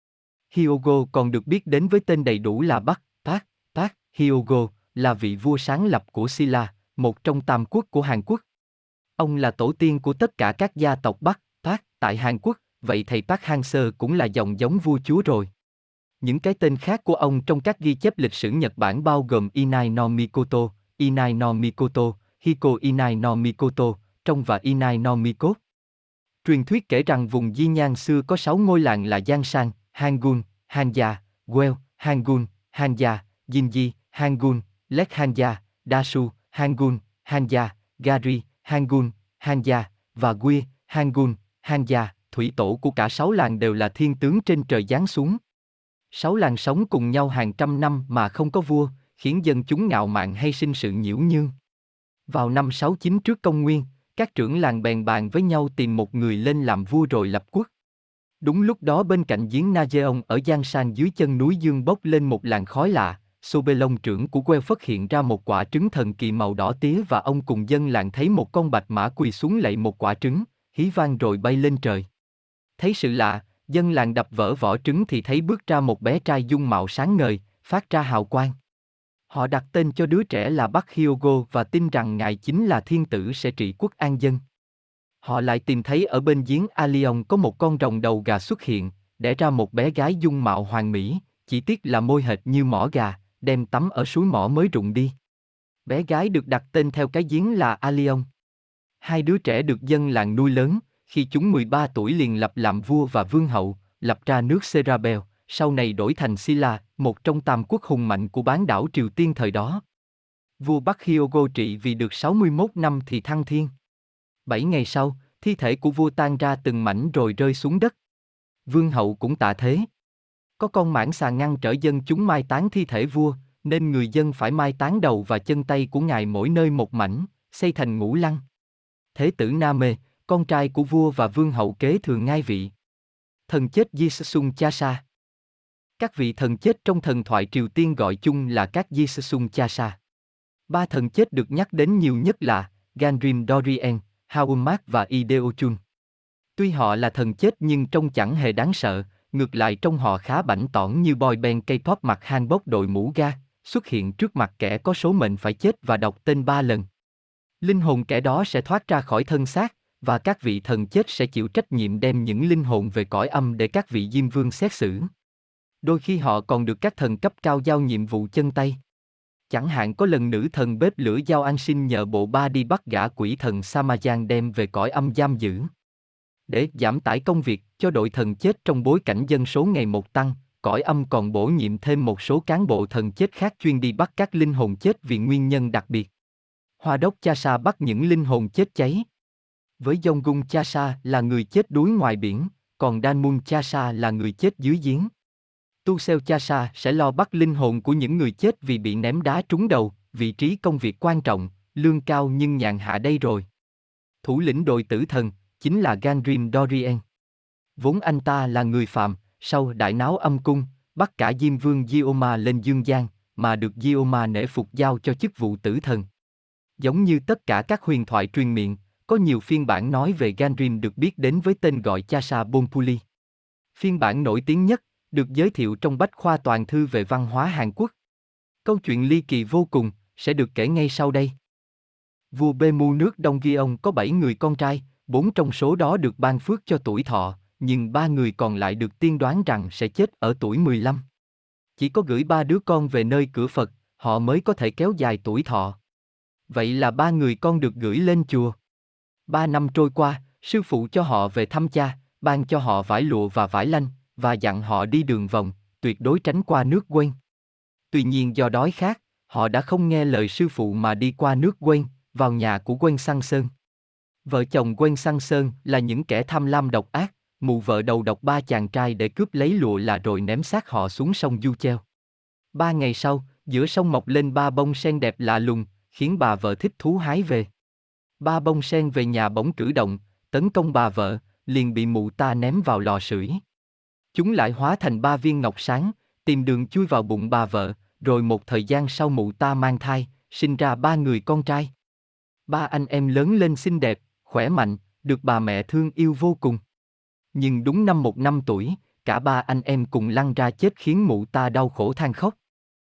Hyogo còn được biết đến với tên đầy đủ là Bắc, Park, Park, Hyogo, là vị vua sáng lập của Silla, một trong tam quốc của Hàn Quốc. Ông là tổ tiên của tất cả các gia tộc Bắc, Park tại Hàn Quốc, vậy thầy Park Hang-seo cũng là dòng giống vua chúa rồi. Những cái tên khác của ông trong các ghi chép lịch sử Nhật Bản bao gồm Inai no Mikoto, Inai no Mikoto, Hiko Inai no Mikoto, trong và Inai no Miko. Truyền thuyết kể rằng vùng Di Nhan xưa có sáu ngôi làng là Giang Hangun, Hanja, Gweo, Hangun, Hanja, Jinji, Hangun, Lek Hanja, Dasu, Hangun, Hanja, Gari, Hangun, Hanja, và Gwie, Hangun, Hanja. Thủy tổ của cả sáu làng đều là thiên tướng trên trời giáng xuống. Sáu làng sống cùng nhau hàng trăm năm mà không có vua, khiến dân chúng ngạo mạn hay sinh sự nhiễu nhương. Vào năm sáu chín trước công nguyên, các trưởng làng bèn bàn với nhau tìm một người lên làm vua rồi lập quốc. Đúng lúc đó bên cạnh giếng Najeon ở Giang San dưới chân núi Dương bốc lên một làn khói lạ, Sobelong trưởng của Gweo phát hiện ra một quả trứng thần kỳ màu đỏ tía và ông cùng dân làng thấy một con bạch mã quỳ xuống lạy một quả trứng, hí vang rồi bay lên trời. Thấy sự lạ, dân làng đập vỡ vỏ trứng thì thấy bước ra một bé trai dung mạo sáng ngời, phát ra hào quang. Họ đặt tên cho đứa trẻ là Bắc Hyogo và tin rằng ngài chính là thiên tử sẽ trị quốc an dân. Họ lại tìm thấy ở bên giếng Alion có một con rồng đầu gà xuất hiện, đẻ ra một bé gái dung mạo hoàn mỹ, chỉ tiếc là môi hệt như mỏ gà, đem tắm ở suối mỏ mới rụng đi. Bé gái được đặt tên theo cái giếng là Alion. Hai đứa trẻ được dân làng nuôi lớn, khi chúng mười ba tuổi liền lập làm vua và vương hậu, lập ra nước Serabel, sau này đổi thành Silla, một trong tam quốc hùng mạnh của bán đảo Triều Tiên thời đó. Vua Bắc Hyogo trị vì được sáu mươi mốt năm thì thăng thiên. Bảy ngày sau, thi thể của vua tan ra từng mảnh rồi rơi xuống đất. Vương hậu cũng tạ thế. Có con mãng xà ngăn trở dân chúng mai táng thi thể vua, nên người dân phải mai táng đầu và chân tay của ngài mỗi nơi một mảnh, xây thành ngũ lăng. Thế tử Name, con trai của vua và vương hậu kế thừa ngai vị. Thần chết Jisung Chasa. Các vị thần chết trong thần thoại Triều Tiên gọi chung là các Jisung Chasa. Ba thần chết được nhắc đến nhiều nhất là Gandrim Dorien, Haomat và Ideochun. Tuy họ là thần chết nhưng trông chẳng hề đáng sợ, ngược lại trông họ khá bảnh tỏn như boy band K-pop mặc hanbok đội mũ ga, xuất hiện trước mặt kẻ có số mệnh phải chết và đọc tên ba lần. Linh hồn kẻ đó sẽ thoát ra khỏi thân xác, và các vị thần chết sẽ chịu trách nhiệm đem những linh hồn về cõi âm để các vị diêm vương xét xử. Đôi khi họ còn được các thần cấp cao giao nhiệm vụ chân tay. Chẳng hạn có lần nữ thần bếp lửa Giao An Sinh nhờ bộ ba đi bắt gã quỷ thần Samajan đem về cõi âm giam giữ. Để giảm tải công việc cho đội thần chết trong bối cảnh dân số ngày một tăng, cõi âm còn bổ nhiệm thêm một số cán bộ thần chết khác chuyên đi bắt các linh hồn chết vì nguyên nhân đặc biệt. Hoa đốc Chasa bắt những linh hồn chết cháy. Với Yongun Chasa là người chết đuối ngoài biển, còn Danmun Chasa là người chết dưới giếng. Tu Seo Chasa sẽ lo bắt linh hồn của những người chết vì bị ném đá trúng đầu, vị trí công việc quan trọng, lương cao nhưng nhàn hạ đây rồi. Thủ lĩnh đội tử thần, chính là Gandrim Dorien. Vốn anh ta là người phàm, sau đại náo âm cung, bắt cả Diêm Vương Gioma lên dương gian, mà được Gioma nể phục giao cho chức vụ tử thần. Giống như tất cả các huyền thoại truyền miệng, có nhiều phiên bản nói về Gandrim được biết đến với tên gọi Chasa Bonpuli. Phiên bản nổi tiếng nhất, được giới thiệu trong Bách khoa toàn thư về văn hóa Hàn Quốc. Câu chuyện ly kỳ vô cùng, sẽ được kể ngay sau đây. Vua Bemu nước Đông Gyeong có bảy người con trai, bốn trong số đó được ban phước cho tuổi thọ, nhưng ba người còn lại được tiên đoán rằng sẽ chết ở tuổi mười lăm. chỉ có gửi ba đứa con về nơi cửa Phật, họ mới có thể kéo dài tuổi thọ. Vậy là ba người con được gửi lên chùa. Ba năm trôi qua, sư phụ cho họ về thăm cha, ban cho họ vải lụa và vải lanh, và dặn họ đi đường vòng, tuyệt đối tránh qua nước Quen. Tuy nhiên do đói khát, họ đã không nghe lời sư phụ mà đi qua nước Quen, vào nhà của Quen Sang Sơn. Vợ chồng Quen Sang Sơn là những kẻ tham lam độc ác, mụ vợ đầu độc ba chàng trai để cướp lấy lụa là rồi ném xác họ xuống sông Du Cheo. Ba ngày sau, giữa sông mọc lên ba bông sen đẹp lạ lùng, khiến bà vợ thích thú hái về. Ba bông sen về nhà bỗng cử động, tấn công bà vợ, liền bị mụ ta ném vào lò sưởi. Chúng lại hóa thành ba viên ngọc sáng, tìm đường chui vào bụng bà vợ, rồi một thời gian sau mụ ta mang thai, sinh ra ba người con trai. Ba anh em lớn lên xinh đẹp, khỏe mạnh, được bà mẹ thương yêu vô cùng. Nhưng đúng năm một năm tuổi, cả ba anh em cùng lăn ra chết khiến mụ ta đau khổ than khóc.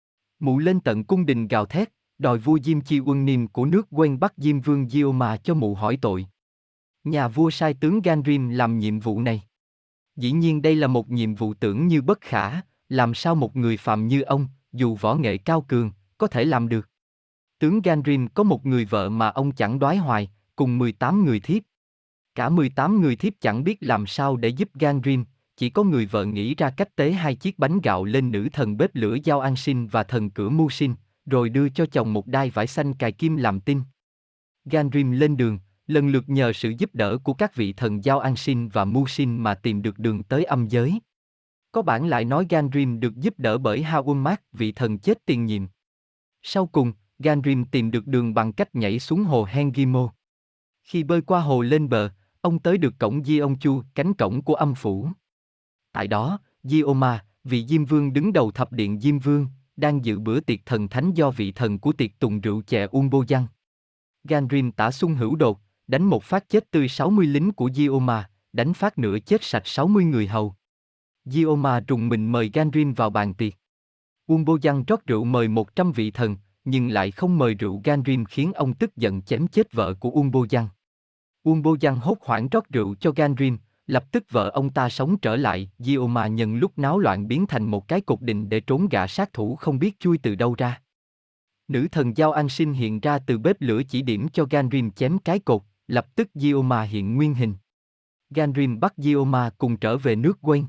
Mụ lên tận cung đình gào thét, đòi vua Diêm Chi Uân Niêm của nước Quen bắt Diêm Vương Dioma cho mụ hỏi tội. Nhà vua sai tướng Ganrim làm nhiệm vụ này. Dĩ nhiên đây là một nhiệm vụ tưởng như bất khả, làm sao một người phàm như ông, dù võ nghệ cao cường, có thể làm được. Tướng Ganrim có một người vợ mà ông chẳng đoái hoài, cùng mười tám người thiếp. Cả mười tám người thiếp chẳng biết làm sao để giúp Ganrim, chỉ có người vợ nghĩ ra cách tế hai chiếc bánh gạo lên nữ thần bếp lửa Giao An Sinh và thần cửa Mưu Sinh, rồi đưa cho chồng một đai vải xanh cài kim làm tin. Ganrim lên đường, lần lượt nhờ sự giúp đỡ của các vị thần Giao An Sinh và Mưu Sinh mà tìm được đường tới âm giới. Có bản lại nói Ganrim được giúp đỡ bởi Hawumak, vị thần chết tiền nhiệm. Sau cùng, Ganrim tìm được đường bằng cách nhảy xuống hồ Hengimo. Khi bơi qua hồ lên bờ, ông tới được cổng Diông-chu, cánh cổng của âm phủ. Tại đó, Dioma, vị Diêm Vương đứng đầu thập điện Diêm Vương, đang dự bữa tiệc thần thánh do vị thần của tiệc tùng rượu chè Umbojan. Ganrim tả xung hữu đột, đánh một phát chết tươi sáu mươi lính của Dioma, đánh phát nữa chết sạch sáu mươi người hầu. Dioma trùng mình mời Ganrim vào bàn tiệc. Umbojan rót rượu mời một trăm vị thần, nhưng lại không mời rượu Ganrim khiến ông tức giận chém chết vợ của Umbojan. Umbojan hốt hoảng rót rượu cho Ganrim, lập tức vợ ông ta sống trở lại. Dioma nhân lúc náo loạn biến thành một cái cột định để trốn gã sát thủ không biết chui từ đâu ra. Nữ thần Giao An Sinh hiện ra từ bếp lửa chỉ điểm cho Ganrim chém cái cột, lập tức Dioma hiện nguyên hình. Ganrim bắt Dioma cùng trở về nước Quen.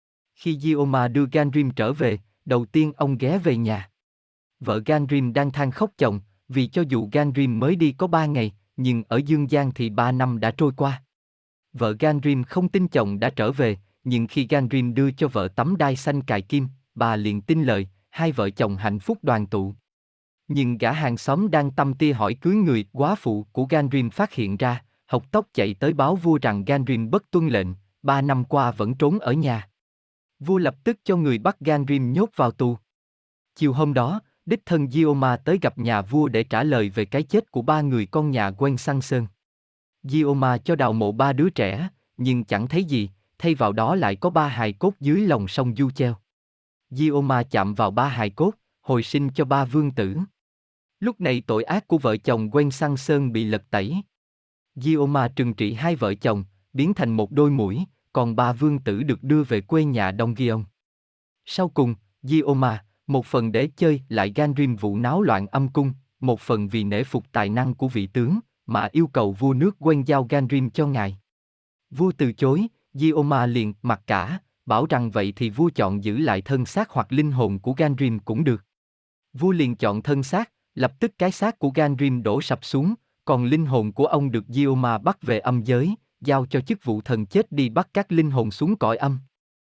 Khi Dioma đưa Ganrim trở về, đầu tiên ông ghé về nhà. Vợ Ganrim đang than khóc chồng, vì cho dù Ganrim mới đi có ba ngày, nhưng ở dương gian thì ba năm đã trôi qua. Vợ Ganrim không tin chồng đã trở về, nhưng khi Ganrim đưa cho vợ tấm đai xanh cài kim, bà liền tin lời, hai vợ chồng hạnh phúc đoàn tụ. Nhưng gã hàng xóm đang tăm tia hỏi cưới người quá phụ của Ganrim phát hiện ra, hộc tốc chạy tới báo vua rằng Ganrim bất tuân lệnh, ba năm qua vẫn trốn ở nhà. Vua lập tức cho người bắt Ganrim nhốt vào tù. Chiều hôm đó, đích thân Dioma tới gặp nhà vua để trả lời về cái chết của ba người con nhà Quen Sang Sơn. Dioma cho đào mộ ba đứa trẻ, nhưng chẳng thấy gì, thay vào đó lại có ba hài cốt dưới lòng sông Du Cheo. Dioma chạm vào ba hài cốt, hồi sinh cho ba vương tử. Lúc này tội ác của vợ chồng Quen Sang Sơn bị lật tẩy. Dioma trừng trị hai vợ chồng, biến thành một đôi muỗi, còn ba vương tử được đưa về quê nhà Đông Gyeong. Sau cùng, Dioma, một phần để chơi lại Ganrim vụ náo loạn âm cung, một phần vì nể phục tài năng của vị tướng, mà yêu cầu vua nước Quen giao Ganrim cho ngài. Vua từ chối, Dioma liền mặc cả, bảo rằng vậy thì vua chọn giữ lại thân xác hoặc linh hồn của Ganrim cũng được. Vua liền chọn thân xác, lập tức cái xác của Ganrim đổ sập xuống, còn linh hồn của ông được Dioma bắt về âm giới, giao cho chức vụ thần chết đi bắt các linh hồn xuống cõi âm.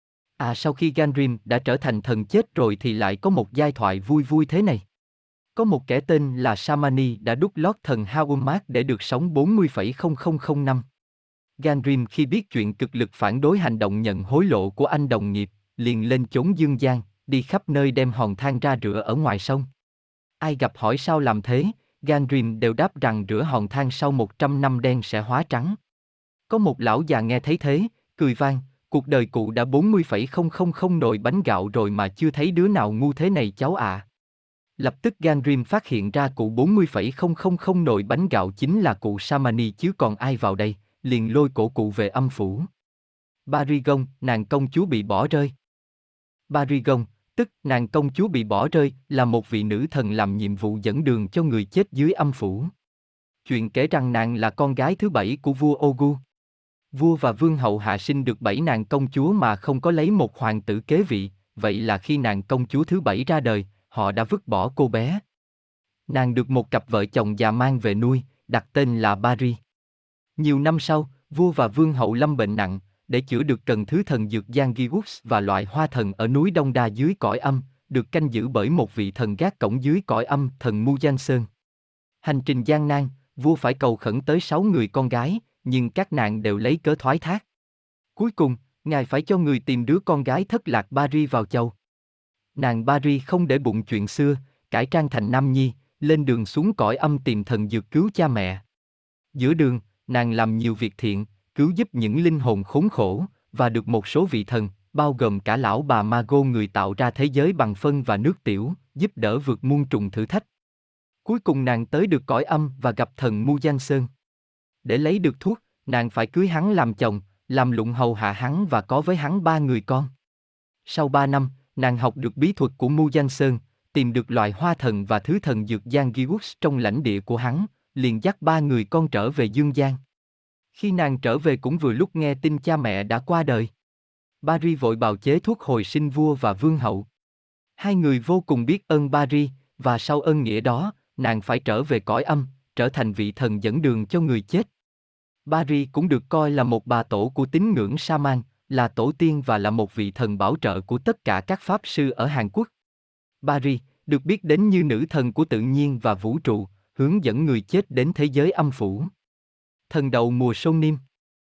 À sau khi Ganrim đã trở thành thần chết rồi thì lại có một giai thoại vui vui thế này. Có một kẻ tên là Samani đã đúc lót thần Hawumak để được sống bốn mươi phẩy không không không năm. Ganrim khi biết chuyện cực lực phản đối hành động nhận hối lộ của anh đồng nghiệp, liền lên chốn dương gian, đi khắp nơi đem hòn than ra rửa ở ngoài sông. Ai gặp hỏi sao làm thế, Ganrim đều đáp rằng rửa hòn than sau một trăm năm đen sẽ hóa trắng. Có một lão già nghe thấy thế, cười vang, cuộc đời cụ đã bốn mươi phẩy không không không nồi bánh gạo rồi mà chưa thấy đứa nào ngu thế này cháu ạ. À. Lập tức Ganrim phát hiện ra cụ bốn mươi phẩy không không không nồi bánh gạo chính là cụ Samani chứ còn ai vào đây, liền lôi cổ cụ về âm phủ. Barigon, nàng công chúa bị bỏ rơi. Barigon, Tức nàng công chúa bị bỏ rơi là một vị nữ thần làm nhiệm vụ dẫn đường cho người chết dưới âm phủ. Chuyện kể rằng nàng là con gái thứ bảy của vua Ogu. Vua và vương hậu hạ sinh được bảy nàng công chúa mà không có lấy một hoàng tử kế vị, vậy là khi nàng công chúa thứ bảy ra đời, họ đã vứt bỏ cô bé. Nàng được một cặp vợ chồng già mang về nuôi, đặt tên là Bari. Nhiều năm sau, vua và vương hậu lâm bệnh nặng, để chữa được cần thứ thần dược Giang-gi-gus và loại hoa thần ở núi Đông Đa dưới cõi âm, được canh giữ bởi một vị thần gác cổng dưới cõi âm, thần Mu-danh Sơn. Hành trình gian nan, vua phải cầu khẩn tới sáu người con gái, nhưng các nàng đều lấy cớ thoái thác. Cuối cùng, ngài phải cho người tìm đứa con gái thất lạc Bari vào chầu. Nàng Bari không để bụng chuyện xưa, cải trang thành nam nhi, lên đường xuống cõi âm tìm thần dược cứu cha mẹ. Giữa đường, nàng làm nhiều việc thiện, cứu giúp những linh hồn khốn khổ, và được một số vị thần, bao gồm cả lão bà Mago người tạo ra thế giới bằng phân và nước tiểu, giúp đỡ vượt muôn trùng thử thách. Cuối cùng nàng tới được cõi âm và gặp thần Mu-danh Sơn. Để lấy được thuốc, nàng phải cưới hắn làm chồng, làm lụng hầu hạ hắn và có với hắn ba người con. Sau ba năm, nàng học được bí thuật của Mu-danh Sơn, tìm được loài hoa thần và thứ thần dược Giang-gi-gus trong lãnh địa của hắn, liền dắt ba người con trở về Dương gian. Khi nàng trở về cũng vừa lúc nghe tin cha mẹ đã qua đời. Bari vội bào chế thuốc hồi sinh vua và vương hậu. Hai người vô cùng biết ơn Bari, và sau ơn nghĩa đó, nàng phải trở về cõi âm, trở thành vị thần dẫn đường cho người chết. Bari cũng được coi là một bà tổ của tín ngưỡng Saman, là tổ tiên và là một vị thần bảo trợ của tất cả các pháp sư ở Hàn Quốc. Bari, được biết đến như nữ thần của tự nhiên và vũ trụ, hướng dẫn người chết đến thế giới âm phủ. Thần đậu mùa Sôn Niêm.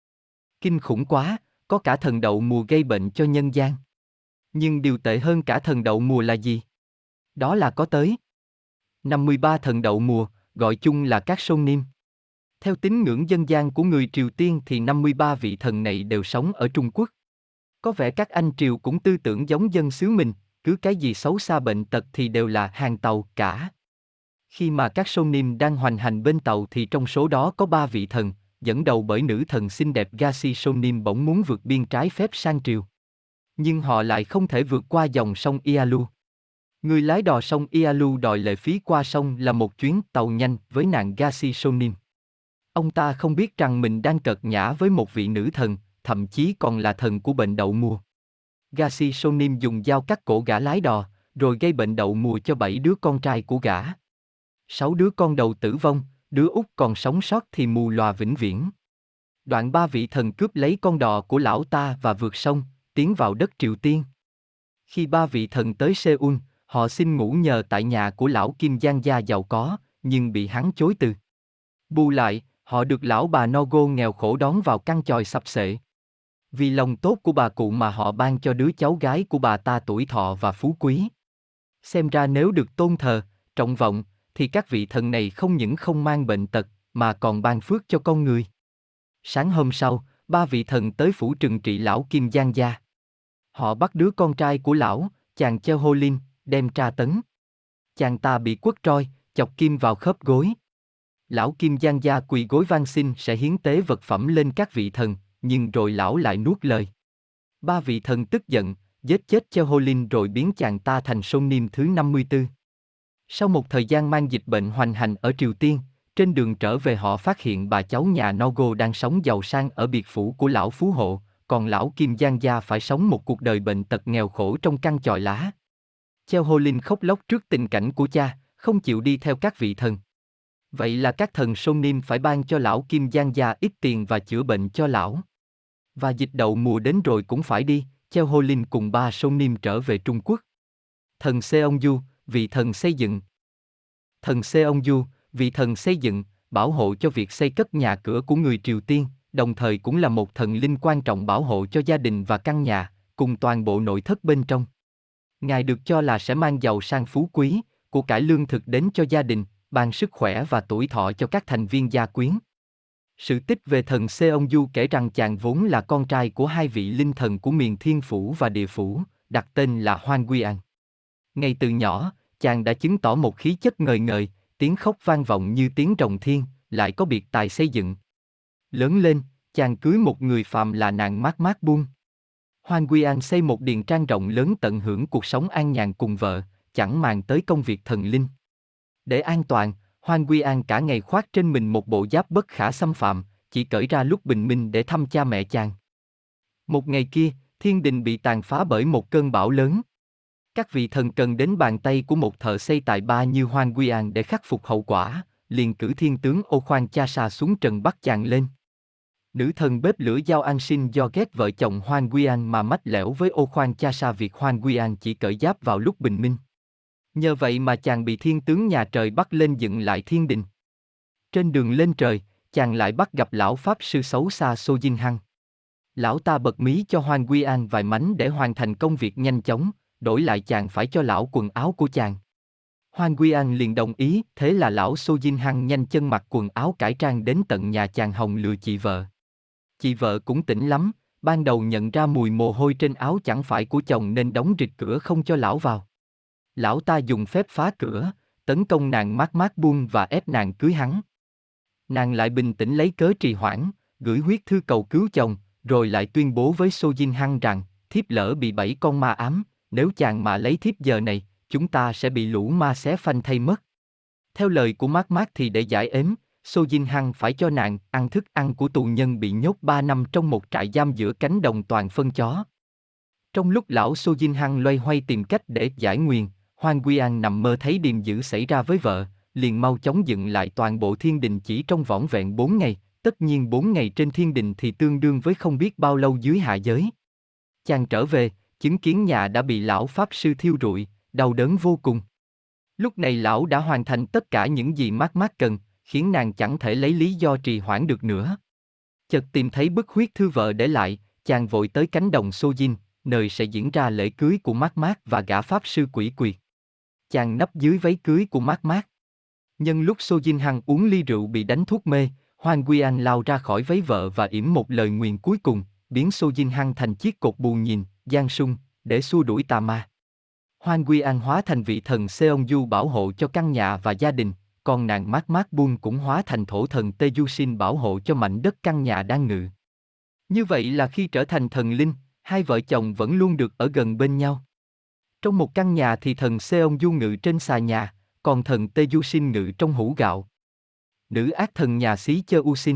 Kinh khủng quá, có cả thần đậu mùa gây bệnh cho nhân gian. Nhưng điều tệ hơn cả thần đậu mùa là gì? Đó là có tới năm mươi ba thần đậu mùa, gọi chung là các Sôn Niêm. Theo tín ngưỡng dân gian của người Triều Tiên thì năm mươi ba vị thần này đều sống ở Trung Quốc. Có vẻ các anh Triều cũng tư tưởng giống dân xứ mình, cứ cái gì xấu xa bệnh tật thì đều là hàng tàu cả. Khi mà các Sôn Niêm đang hoành hành bên tàu thì trong số đó có ba vị thần, dẫn đầu bởi nữ thần xinh đẹp Gasi Sôn Niêm bỗng muốn vượt biên trái phép sang Triều. Nhưng họ lại không thể vượt qua dòng sông Ialu. Người lái đò sông Ialu đòi lệ phí qua sông là một chuyến tàu nhanh với nàng Gasi Sôn Niêm. Ông ta không biết rằng mình đang cợt nhã với một vị nữ thần, thậm chí còn là thần của bệnh đậu mùa. Gasi Sôn Niêm dùng dao cắt cổ gã lái đò, rồi gây bệnh đậu mùa cho bảy đứa con trai của gã. Sáu đứa con đầu tử vong, đứa út còn sống sót thì mù lòa vĩnh viễn. Đoạn ba vị thần cướp lấy con đò của lão ta và vượt sông, tiến vào đất Triều Tiên. Khi ba vị thần tới Seoul, họ xin ngủ nhờ tại nhà của lão Kim Giang gia giàu có, nhưng bị hắn chối từ. Bù lại, họ được lão bà Nogo nghèo khổ đón vào căn chòi sập xệ. Vì lòng tốt của bà cụ mà họ ban cho đứa cháu gái của bà ta tuổi thọ và phú quý. Xem ra nếu được tôn thờ, trọng vọng, thì các vị thần này không những không mang bệnh tật, mà còn ban phước cho con người. Sáng hôm sau, ba vị thần tới phủ trừng trị lão Kim Giang gia. Họ bắt đứa con trai của lão, chàng Cheo Ho Lin, đem tra tấn. Chàng ta bị quất roi, chọc kim vào khớp gối. Lão Kim Giang gia quỳ gối van xin sẽ hiến tế vật phẩm lên các vị thần, nhưng rồi lão lại nuốt lời. Ba vị thần tức giận, giết chết Cheo Ho Lin rồi biến chàng ta thành Sôn Niêm thứ năm mươi tư. Sau một thời gian mang dịch bệnh hoành hành ở Triều Tiên, trên đường trở về họ phát hiện bà cháu nhà Nogo đang sống giàu sang ở biệt phủ của lão phú hộ, còn lão Kim Giang gia phải sống một cuộc đời bệnh tật nghèo khổ trong căn chòi lá. Cheo Ho Lin khóc lóc trước tình cảnh của cha, không chịu đi theo các vị thần. Vậy là các thần Sôn Niêm phải ban cho lão Kim Giang gia ít tiền và chữa bệnh cho lão. Và dịch đậu mùa đến rồi cũng phải đi, Cheo Ho Lin cùng ba Sôn Niêm trở về Trung Quốc. Thần Seongju, vị thần xây dựng. Thần Seongju, vị thần xây dựng, bảo hộ cho việc xây cất nhà cửa của người Triều Tiên, đồng thời cũng là một thần linh quan trọng bảo hộ cho gia đình và căn nhà, cùng toàn bộ nội thất bên trong. Ngài được cho là sẽ mang giàu sang phú quý, của cải lương thực đến cho gia đình, ban sức khỏe và tuổi thọ cho các thành viên gia quyến. Sự tích về thần Seongju kể rằng chàng vốn là con trai của hai vị linh thần của miền Thiên Phủ và Địa Phủ, đặt tên là Hoang Quy An. Ngay từ nhỏ, chàng đã chứng tỏ một khí chất ngời ngời, tiếng khóc vang vọng như tiếng rồng thiên, lại có biệt tài xây dựng. Lớn lên, chàng cưới một người phàm là nàng Mát Mát Buông. Hoang Quy An xây một điền trang rộng lớn tận hưởng cuộc sống an nhàn cùng vợ, chẳng màng tới công việc thần linh. Để an toàn, Hoang Quy An cả ngày khoác trên mình một bộ giáp bất khả xâm phạm, chỉ cởi ra lúc bình minh để thăm cha mẹ chàng. Một ngày kia, thiên đình bị tàn phá bởi một cơn bão lớn. Các vị thần cần đến bàn tay của một thợ xây tài ba như Hoang Quy An để khắc phục hậu quả, liền cử thiên tướng Ô Khoan Cha Sa xuống trần bắt chàng lên. Nữ thần bếp lửa Giao An Sinh do ghét vợ chồng Hoang Quy An mà mách lẻo với Ô Khoan Cha Sa việc Hoang Quy An chỉ cởi giáp vào lúc bình minh. Nhờ vậy mà chàng bị thiên tướng nhà trời bắt lên dựng lại thiên đình. Trên đường lên trời, chàng lại bắt gặp lão pháp sư xấu xa Sô Dinh Hăng. Lão ta bật mí cho Hoang Quy An vài mánh để hoàn thành công việc nhanh chóng, đổi lại chàng phải cho lão quần áo của chàng. Hoang Quy An liền đồng ý, thế là lão Sô Dinh Hăng nhanh chân mặc quần áo cải trang đến tận nhà chàng hòng lừa chị vợ. Chị vợ cũng tỉnh lắm, ban đầu nhận ra mùi mồ hôi trên áo chẳng phải của chồng nên đóng rịch cửa không cho lão vào. Lão ta dùng phép phá cửa, tấn công nàng mát mát buông và ép nàng cưới hắn. Nàng lại bình tĩnh lấy cớ trì hoãn, gửi huyết thư cầu cứu chồng, rồi lại tuyên bố với Sô Dinh Hăng rằng, thiếp lỡ bị bảy con ma ám, nếu chàng mà lấy thiếp giờ này, chúng ta sẽ bị lũ ma xé phanh thay mất. Theo lời của mát mát thì để giải ếm, Sô Dinh Hăng phải cho nàng ăn thức ăn của tù nhân bị nhốt ba năm trong một trại giam giữa cánh đồng toàn phân chó. Trong lúc lão Sô Dinh Hăng loay hoay tìm cách để giải nguyền, Hoang Quy An nằm mơ thấy điềm dữ xảy ra với vợ, liền mau chóng dựng lại toàn bộ thiên đình chỉ trong vỏn vẹn bốn ngày, tất nhiên bốn ngày trên thiên đình thì tương đương với không biết bao lâu dưới hạ giới. Chàng trở về, chứng kiến nhà đã bị lão pháp sư thiêu rụi, đau đớn vô cùng. Lúc này lão đã hoàn thành tất cả những gì mát mát cần, khiến nàng chẳng thể lấy lý do trì hoãn được nữa. Chợt tìm thấy bức huyết thư vợ để lại, chàng vội tới cánh đồng Sô Dinh, nơi sẽ diễn ra lễ cưới của mát mát và gã pháp sư quỷ quyệt. Chàng nấp dưới váy cưới của mát mát. Nhân lúc Sô Dinh Hăng uống ly rượu bị đánh thuốc mê, Hoang Quy An lao ra khỏi váy vợ và yểm một lời nguyền cuối cùng, biến Sô Dinh Hăng thành chiếc cột bù nhìn, giang sung, để xua đuổi tà ma. Hoang Quy An hóa thành vị thần Seongju bảo hộ cho căn nhà và gia đình, còn nàng mát mát buông cũng hóa thành thổ thần Tejusin bảo hộ cho mảnh đất căn nhà đang ngự. Như vậy là khi trở thành thần linh, hai vợ chồng vẫn luôn được ở gần bên nhau. Trong một căn nhà thì thần Seongju ngự trên xà nhà, còn thần Tejusin ngự trong hũ gạo. Nữ ác thần nhà xí Chơ Usin.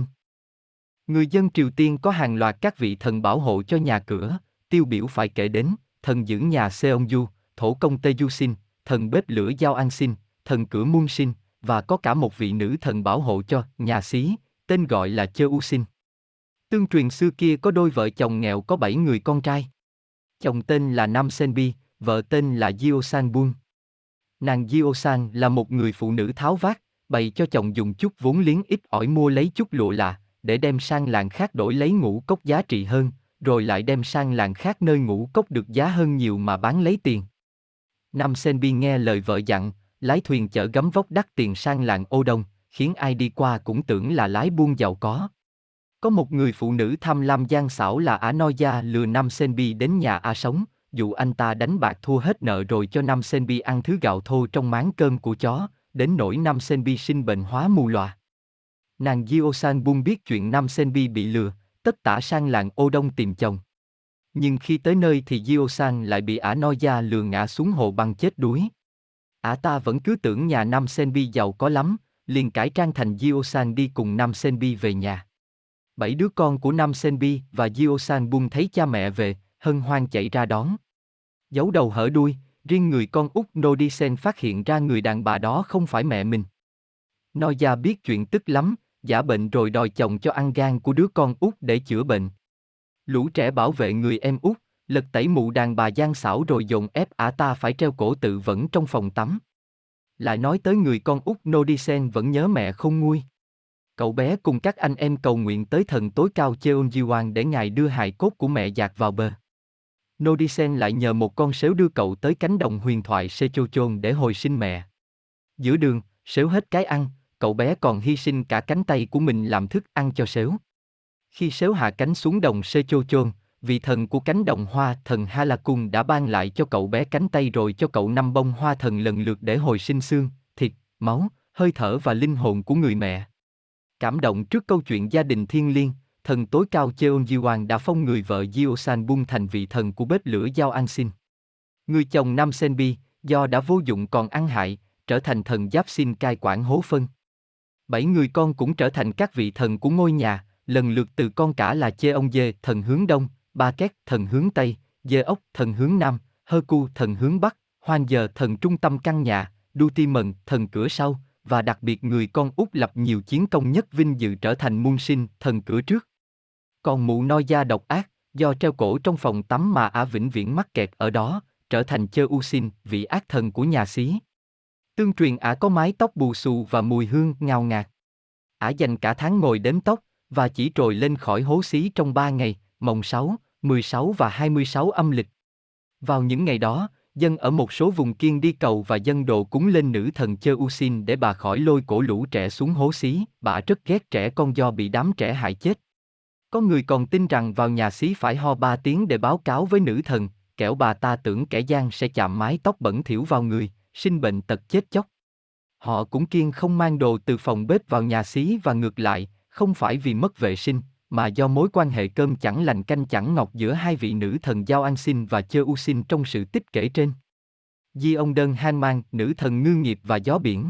Người dân Triều Tiên có hàng loạt các vị thần bảo hộ cho nhà cửa, tiêu biểu phải kể đến, thần giữ nhà Seongju, thổ công Tejusin, thần bếp lửa Giao An Sinh, thần cửa Mun Sinh, và có cả một vị nữ thần bảo hộ cho nhà xí, tên gọi là Chơ Usin. Tương truyền xưa kia có đôi vợ chồng nghèo có bảy người con trai. Chồng tên là Nam Senbi, vợ tên là Jiosan Bun. Nàng Jiosan là một người phụ nữ tháo vát, bày cho chồng dùng chút vốn liếng ít ỏi mua lấy chút lụa là, để đem sang làng khác đổi lấy ngũ cốc giá trị hơn, rồi lại đem sang làng khác nơi ngũ cốc được giá hơn nhiều mà bán lấy tiền. Nam Senbi nghe lời vợ dặn, lái thuyền chở gấm vóc đắt tiền sang làng Ô Đông, khiến ai đi qua cũng tưởng là lái buôn giàu có. Có một người phụ nữ tham lam gian xảo là Ả Noi Gia lừa Nam Senbi đến nhà A sống, dụ anh ta đánh bạc thua hết nợ rồi cho Nam Senbi ăn thứ gạo thô trong máng cơm của chó, đến nỗi Nam Senbi sinh bệnh hóa mù lòa. Nàng Jiosan Bun biết chuyện Nam Senbi bị lừa, tất tả sang làng Ô Đông tìm chồng. Nhưng khi tới nơi thì Jiosan lại bị Ả Noi Gia lừa ngã xuống hồ băng chết đuối. Ả ta vẫn cứ tưởng nhà Nam Senbi giàu có lắm, liền cải trang thành Jiosan đi cùng Nam Senbi về nhà. Bảy đứa con của Nam Senbi và Jiosan Bun thấy cha mẹ về, hân hoan chạy ra đón. Giấu đầu hở đuôi, riêng người con út Nodisen phát hiện ra người đàn bà đó không phải mẹ mình. Noi Gia biết chuyện tức lắm, giả bệnh rồi đòi chồng cho ăn gan của đứa con út để chữa bệnh. Lũ trẻ bảo vệ người em út, lật tẩy mụ đàn bà gian xảo rồi dồn ép Ả ta phải treo cổ tự vẫn trong phòng tắm. Lại nói tới người con út Nodisen vẫn nhớ mẹ không nguôi. Cậu bé cùng các anh em cầu nguyện tới thần tối cao Cheonjiwan để ngài đưa hài cốt của mẹ dạt vào bờ. Nodisen lại nhờ một con sếu đưa cậu tới cánh đồng huyền thoại Sechochon để hồi sinh mẹ. Giữa đường, sếu hết cái ăn, cậu bé còn hy sinh cả cánh tay của mình làm thức ăn cho sếu. Khi sếu hạ cánh xuống đồng Sechochon, vị thần của cánh đồng hoa thần Halakun đã ban lại cho cậu bé cánh tay rồi cho cậu năm bông hoa thần lần lượt để hồi sinh xương, thịt, máu, hơi thở và linh hồn của người mẹ. Cảm động trước câu chuyện gia đình thiêng liêng, thần tối cao Cheonjiwan đã phong người vợ Yeosanbung thành vị thần của bếp lửa Giao An Sin. Người chồng Nam Senbi, do đã vô dụng còn ăn hại, trở thành thần Giáp Sin cai quản hố phân. Bảy người con cũng trở thành các vị thần của ngôi nhà, lần lượt từ con cả là Cheonje thần hướng đông, Ba Két thần hướng tây, Dê Ốc thần hướng nam, Hơ Cu thần hướng bắc, Hoan Giờ thần trung tâm căn nhà, Đu Ti Mần thần cửa sau, và đặc biệt người con út lập nhiều chiến công nhất vinh dự trở thành Mun Sin thần cửa trước. Còn mụ Noi da độc ác, do treo cổ trong phòng tắm mà ả vĩnh viễn mắc kẹt ở đó, trở thành Chơ U Sin, vị ác thần của nhà xí. Tương truyền ả có mái tóc bù xù và mùi hương ngào ngạt. Ả dành cả tháng ngồi đếm tóc, và chỉ trồi lên khỏi hố xí trong ba ngày, mồng sáu, mười sáu và hai mươi sáu âm lịch. Vào những ngày đó, dân ở một số vùng kiêng đi cầu và dân đồ cúng lên nữ thần Chơ U Sin để bà khỏi lôi cổ lũ trẻ xuống hố xí. Bà rất ghét trẻ con do bị đám trẻ hại chết. Có người còn tin rằng vào nhà xí phải ho ba tiếng để báo cáo với nữ thần, kẻo bà ta tưởng kẻ gian sẽ chạm mái tóc bẩn thỉu vào người, sinh bệnh tật chết chóc. Họ cũng kiêng không mang đồ từ phòng bếp vào nhà xí và ngược lại, không phải vì mất vệ sinh, mà do mối quan hệ cơm chẳng lành canh chẳng ngọt giữa hai vị nữ thần Giao An Sin và Chơ U Sin trong sự tích kể trên. Di ông Đơn Han Mang, nữ thần ngư nghiệp và gió biển.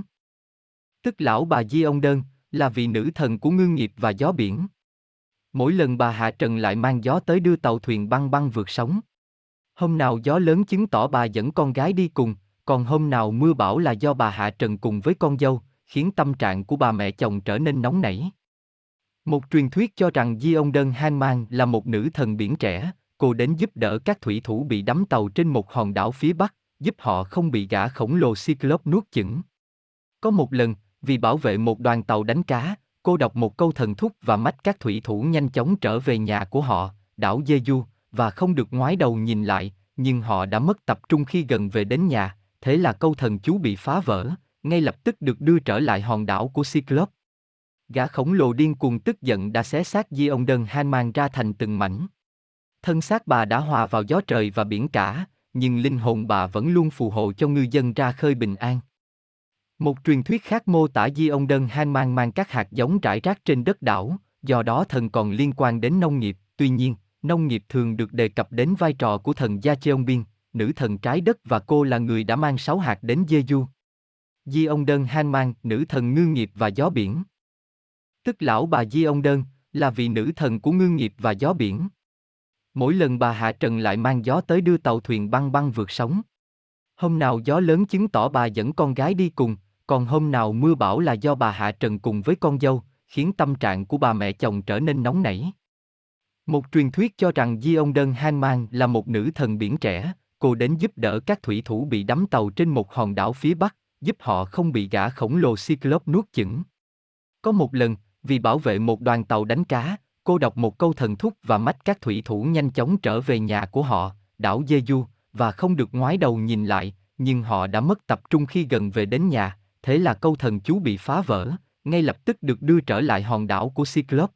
Tức lão bà Di ông Đơn, là vị nữ thần của ngư nghiệp và gió biển. Mỗi lần bà hạ trần lại mang gió tới đưa tàu thuyền băng băng vượt sóng. Hôm nào gió lớn chứng tỏ bà dẫn con gái đi cùng, còn hôm nào mưa bão là do bà hạ trần cùng với con dâu, khiến tâm trạng của bà mẹ chồng trở nên nóng nảy. Một truyền thuyết cho rằng Di ông Đơn Han Mang là một nữ thần biển trẻ, cô đến giúp đỡ các thủy thủ bị đắm tàu trên một hòn đảo phía bắc, giúp họ không bị gã khổng lồ Cyclops nuốt chửng. Có một lần, vì bảo vệ một đoàn tàu đánh cá, cô đọc một câu thần thúc và mách các thủy thủ nhanh chóng trở về nhà của họ, đảo Jeju, và không được ngoái đầu nhìn lại, nhưng họ đã mất tập trung khi gần về đến nhà, thế là câu thần chú bị phá vỡ, ngay lập tức được đưa trở lại hòn đảo của Cyclops. Gã khổng lồ điên cuồng tức giận đã xé xác Di ông Đơn Han Mang ra thành từng mảnh. Thân xác bà đã hòa vào gió trời và biển cả, nhưng linh hồn bà vẫn luôn phù hộ cho ngư dân ra khơi bình an. Một truyền thuyết khác mô tả Di ông Đơn Han Mang mang các hạt giống rải rác trên đất đảo, do đó thần còn liên quan đến nông nghiệp. Tuy nhiên, nông nghiệp thường được đề cập đến vai trò của thần Gia Cheonbin, nữ thần trái đất, và cô là người đã mang sáu hạt đến Jeju. Di ông Đơn Han Mang, nữ thần ngư nghiệp và gió biển. Tức lão bà Di ông Đơn, là vị nữ thần của ngư nghiệp và gió biển. Mỗi lần bà hạ trần lại mang gió tới đưa tàu thuyền băng băng vượt sóng. Hôm nào gió lớn chứng tỏ bà dẫn con gái đi cùng, còn hôm nào mưa bão là do bà hạ trần cùng với con dâu, khiến tâm trạng của bà mẹ chồng trở nên nóng nảy. Một truyền thuyết cho rằng Di ông Đơn Han Mang là một nữ thần biển trẻ, cô đến giúp đỡ các thủy thủ bị đắm tàu trên một hòn đảo phía bắc, giúp họ không bị gã khổng lồ Cyclops nuốt chửng. Có một lần, vì bảo vệ một đoàn tàu đánh cá, cô đọc một câu thần thúc và mách các thủy thủ nhanh chóng trở về nhà của họ, đảo Jeju, và không được ngoái đầu nhìn lại, nhưng họ đã mất tập trung khi gần về đến nhà, thế là câu thần chú bị phá vỡ, ngay lập tức được đưa trở lại hòn đảo của Cyclops.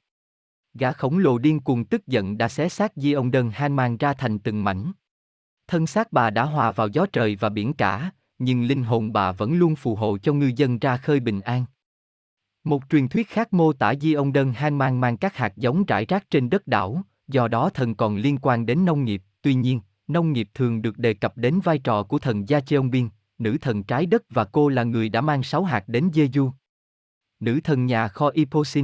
Gã khổng lồ điên cuồng tức giận đã xé xác Di ông Đơn Han Mang ra thành từng mảnh. Thân xác bà đã hòa vào gió trời và biển cả, nhưng linh hồn bà vẫn luôn phù hộ cho ngư dân ra khơi bình an. Một truyền thuyết khác mô tả Di ông Đơn Han Mang mang các hạt giống rải rác trên đất đảo, do đó thần còn liên quan đến nông nghiệp. Tuy nhiên, nông nghiệp thường được đề cập đến vai trò của thần Gia Cheonbin, nữ thần trái đất, và cô là người đã mang sáu hạt đến Jeju. Nữ thần nhà kho Iposin.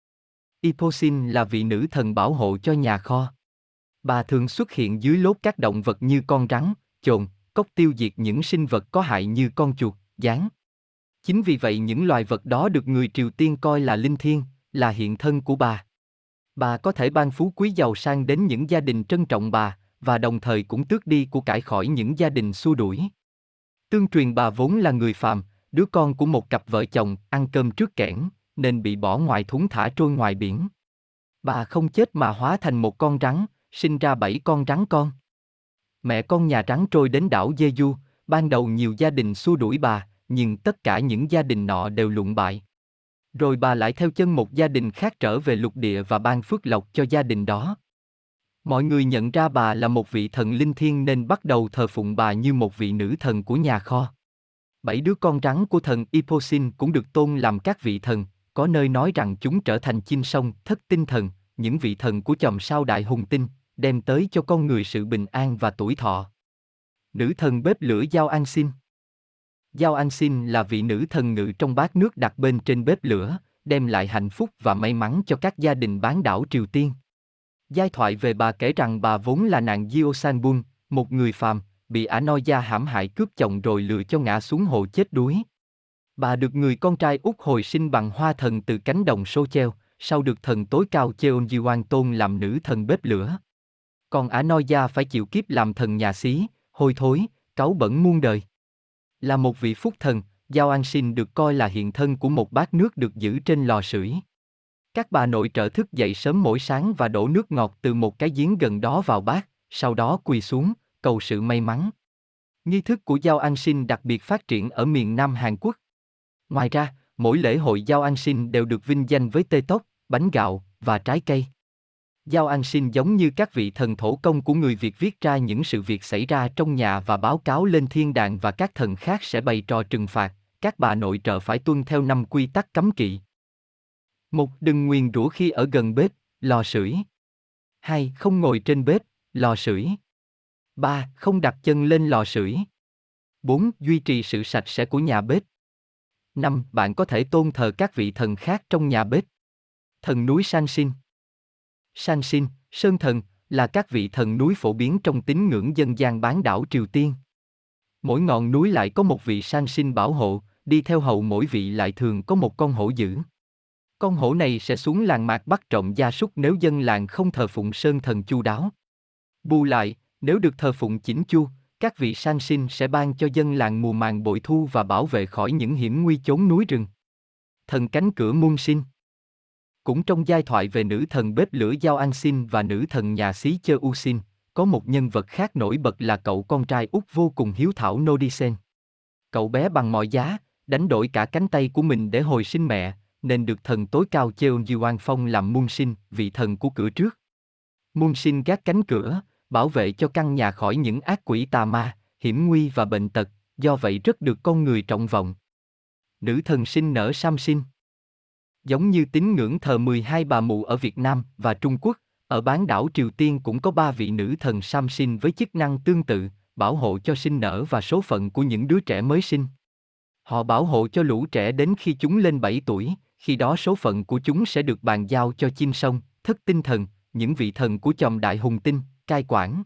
Iposin là vị nữ thần bảo hộ cho nhà kho. Bà thường xuất hiện dưới lốt các động vật như con rắn, chồn, cóc, tiêu diệt những sinh vật có hại như con chuột, gián. Chính vì vậy những loài vật đó được người Triều Tiên coi là linh thiêng, là hiện thân của bà. Bà có thể ban phú quý giàu sang đến những gia đình trân trọng bà, và đồng thời cũng tước đi của cải khỏi những gia đình xua đuổi. Tương truyền bà vốn là người phàm, đứa con của một cặp vợ chồng, ăn cơm trước kẽn, nên bị bỏ ngoài thúng thả trôi ngoài biển. Bà không chết mà hóa thành một con rắn, sinh ra bảy con rắn con. Mẹ con nhà rắn trôi đến đảo Jeju, ban đầu nhiều gia đình xua đuổi bà, nhưng tất cả những gia đình nọ đều lụn bại. Rồi bà lại theo chân một gia đình khác trở về lục địa và ban phước lộc cho gia đình đó. Mọi người nhận ra bà là một vị thần linh thiêng nên bắt đầu thờ phụng bà như một vị nữ thần của nhà kho. Bảy đứa con rắn của thần Iposin cũng được tôn làm các vị thần, có nơi nói rằng chúng trở thành chim sông, thất tinh thần, những vị thần của chòm sao Đại Hùng Tinh, đem tới cho con người sự bình an và tuổi thọ. Nữ thần bếp lửa Giao An Sinh. Giao An Sinh là vị nữ thần ngự trong bát nước đặt bên trên bếp lửa, đem lại hạnh phúc và may mắn cho các gia đình bán đảo Triều Tiên. Giai thoại về bà kể rằng bà vốn là nàng Gyo Sanbun, một người phàm, bị ả Noi Gia hãm hại cướp chồng rồi lừa cho ngã xuống hồ chết đuối. Bà được người con trai út hồi sinh bằng hoa thần từ cánh đồng Socheo, sau được thần tối cao Cheonjiwan tôn làm nữ thần bếp lửa. Còn ả Noi Gia phải chịu kiếp làm thần nhà xí, hôi thối, cáu bẩn muôn đời. Là một vị phúc thần, Giao An Sinh được coi là hiện thân của một bát nước được giữ trên lò sưởi. Các bà nội trợ thức dậy sớm mỗi sáng và đổ nước ngọt từ một cái giếng gần đó vào bát, sau đó quỳ xuống, cầu sự may mắn. Nghi thức của Giao An Sinh đặc biệt phát triển ở miền Nam Hàn Quốc. Ngoài ra, mỗi lễ hội Giao An Sinh đều được vinh danh với tê tóc, bánh gạo và trái cây. Giao An Sinh giống như các vị thần thổ công của người Việt viết ra những sự việc xảy ra trong nhà và báo cáo lên thiên đàng và các thần khác sẽ bày trò trừng phạt. Các bà nội trợ phải tuân theo năm quy tắc cấm kỵ. một. Đừng nguyền rủa khi ở gần bếp, lò sưởi. hai. Không ngồi trên bếp, lò sưởi. ba. Không đặt chân lên lò sưởi. bốn. Duy trì sự sạch sẽ của nhà bếp. năm. Bạn có thể tôn thờ các vị thần khác trong nhà bếp. Thần núi Sanshin. Sanshin, Sơn Thần, là các vị thần núi phổ biến trong tín ngưỡng dân gian bán đảo Triều Tiên. Mỗi ngọn núi lại có một vị Sanshin bảo hộ, đi theo hầu mỗi vị lại thường có một con hổ dữ. Con hổ này sẽ xuống làng mạc bắt trộm gia súc nếu dân làng không thờ phụng Sơn Thần chu đáo. Bù lại, nếu được thờ phụng chỉnh chu, các vị Sanshin sẽ ban cho dân làng mùa màng bội thu và bảo vệ khỏi những hiểm nguy chốn núi rừng. Thần cánh cửa Munsin. Cũng trong giai thoại về nữ thần bếp lửa Giao An Sinh và nữ thần nhà xí Chơ Usin, có một nhân vật khác nổi bật là cậu con trai út vô cùng hiếu thảo Nodisen. Cậu bé bằng mọi giá, đánh đổi cả cánh tay của mình để hồi sinh mẹ, nên được thần tối cao Cheonjiwan phong làm Munsin, vị thần của cửa trước. Munsin gác cánh cửa, bảo vệ cho căn nhà khỏi những ác quỷ tà ma, hiểm nguy và bệnh tật, do vậy rất được con người trọng vọng. Nữ thần sinh nở Samsin. Giống như tín ngưỡng thờ mười hai bà mụ ở Việt Nam và Trung Quốc, ở bán đảo Triều Tiên cũng có ba vị nữ thần Samsin với chức năng tương tự, bảo hộ cho sinh nở và số phận của những đứa trẻ mới sinh. Họ bảo hộ cho lũ trẻ đến khi chúng lên bảy tuổi, khi đó số phận của chúng sẽ được bàn giao cho Chim Sông, Thất Tinh Thần, những vị thần của chòm Đại Hùng Tinh, cai quản.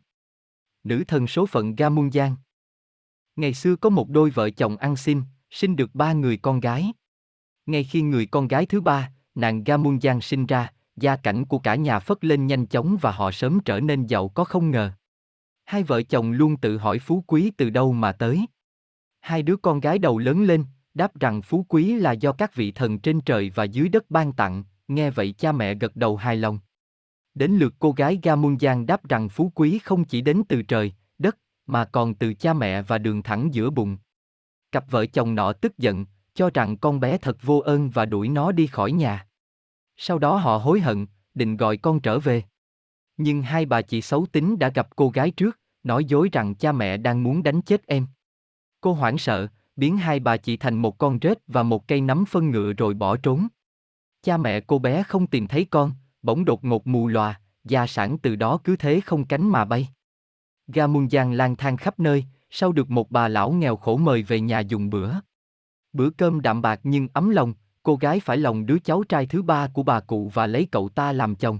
Nữ thần số phận Gamunjan. Ngày xưa có một đôi vợ chồng ăn xin, sinh được ba người con gái. Ngay khi người con gái thứ ba, nàng Gamunjan sinh ra, gia cảnh của cả nhà phất lên nhanh chóng và họ sớm trở nên giàu có không ngờ. Hai vợ chồng luôn tự hỏi phú quý từ đâu mà tới. Hai đứa con gái đầu lớn lên, đáp rằng phú quý là do các vị thần trên trời và dưới đất ban tặng, nghe vậy cha mẹ gật đầu hài lòng. Đến lượt cô gái Gamunjan đáp rằng phú quý không chỉ đến từ trời, đất, mà còn từ cha mẹ và đường thẳng giữa bụng. Cặp vợ chồng nọ tức giận, cho rằng con bé thật vô ơn và đuổi nó đi khỏi nhà. Sau đó họ hối hận, định gọi con trở về. Nhưng hai bà chị xấu tính đã gặp cô gái trước, nói dối rằng cha mẹ đang muốn đánh chết em. Cô hoảng sợ, biến hai bà chị thành một con rết và một cây nắm phân ngựa rồi bỏ trốn. Cha mẹ cô bé không tìm thấy con, bỗng đột ngột mù lòa, gia sản từ đó cứ thế không cánh mà bay. Gamunjan lang thang khắp nơi, sau được một bà lão nghèo khổ mời về nhà dùng bữa. Bữa cơm đạm bạc nhưng ấm lòng, cô gái phải lòng đứa cháu trai thứ ba của bà cụ và lấy cậu ta làm chồng.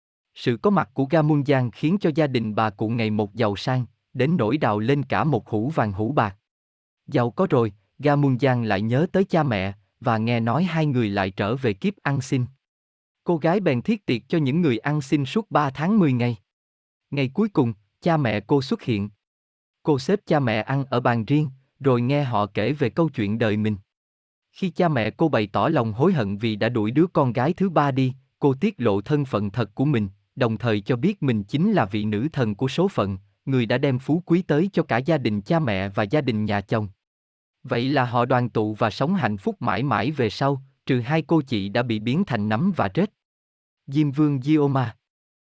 Sự có mặt của Gamunjan khiến cho gia đình bà cụ ngày một giàu sang, đến nỗi đào lên cả một hũ vàng hũ bạc. Giàu có rồi, Gamunjan lại nhớ tới cha mẹ, và nghe nói hai người lại trở về kiếp ăn xin. Cô gái bèn thiết tiệc cho những người ăn xin suốt ba tháng mười ngày. Ngày cuối cùng, cha mẹ cô xuất hiện. Cô xếp cha mẹ ăn ở bàn riêng, rồi nghe họ kể về câu chuyện đời mình. Khi cha mẹ cô bày tỏ lòng hối hận vì đã đuổi đứa con gái thứ ba đi, cô tiết lộ thân phận thật của mình, đồng thời cho biết mình chính là vị nữ thần của số phận, người đã đem phú quý tới cho cả gia đình cha mẹ và gia đình nhà chồng. Vậy là họ đoàn tụ và sống hạnh phúc mãi mãi về sau, trừ hai cô chị đã bị biến thành nấm và rết. Diêm Vương Gioma.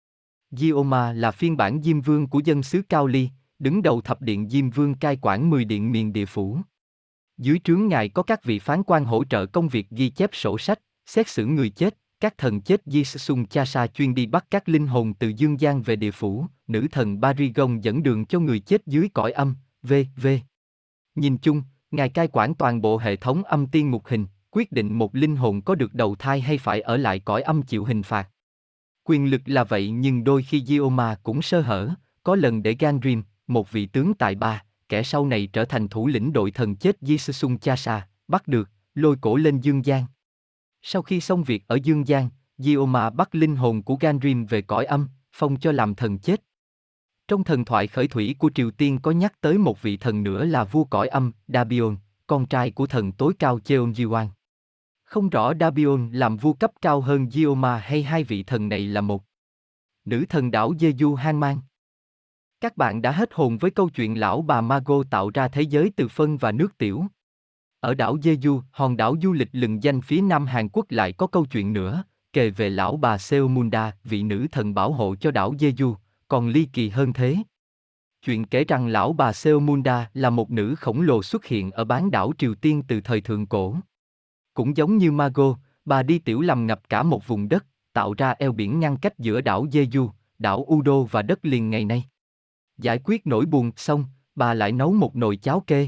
Gioma là phiên bản Diêm Vương của dân xứ Cao Ly, đứng đầu thập điện Diêm Vương cai quản mười điện miền địa phủ. Dưới trướng ngài có các vị phán quan hỗ trợ công việc ghi chép sổ sách, xét xử người chết, các thần chết Jisung Chasa chuyên đi bắt các linh hồn từ dương gian về địa phủ, nữ thần Barigon dẫn đường cho người chết dưới cõi âm, vân vân. Nhìn chung, Ngài cai quản toàn bộ hệ thống âm tiên ngục hình, quyết định một linh hồn có được đầu thai hay phải ở lại cõi âm chịu hình phạt. Quyền lực là vậy nhưng đôi khi Gioma cũng sơ hở, có lần để Gandrim, một vị tướng tài ba, kẻ sau này trở thành thủ lĩnh đội thần chết Jisung Chasa, bắt được, lôi cổ lên dương gian. Sau khi xong việc ở dương gian, Gioma bắt linh hồn của Gandrim về cõi âm, phong cho làm thần chết. Trong thần thoại khởi thủy của Triều Tiên có nhắc tới một vị thần nữa là vua cõi âm, Dabion, con trai của thần tối cao Cheonjiwan. Không rõ Dabion làm vua cấp cao hơn Gioma hay hai vị thần này là một. Nữ thần đảo Jeju Hanman. Các bạn đã hết hồn với câu chuyện lão bà Mago tạo ra thế giới từ phân và nước tiểu. Ở đảo Jeju, hòn đảo du lịch lừng danh phía nam Hàn Quốc lại có câu chuyện nữa, kể về lão bà Seomunda, vị nữ thần bảo hộ cho đảo Jeju, còn ly kỳ hơn thế. Chuyện kể rằng lão bà Seomunda là một nữ khổng lồ xuất hiện ở bán đảo Triều Tiên từ thời thượng cổ. Cũng giống như Mago, bà đi tiểu làm ngập cả một vùng đất, tạo ra eo biển ngăn cách giữa đảo Jeju, đảo Udo và đất liền ngày nay. Giải quyết nỗi buồn xong, bà lại nấu một nồi cháo kê.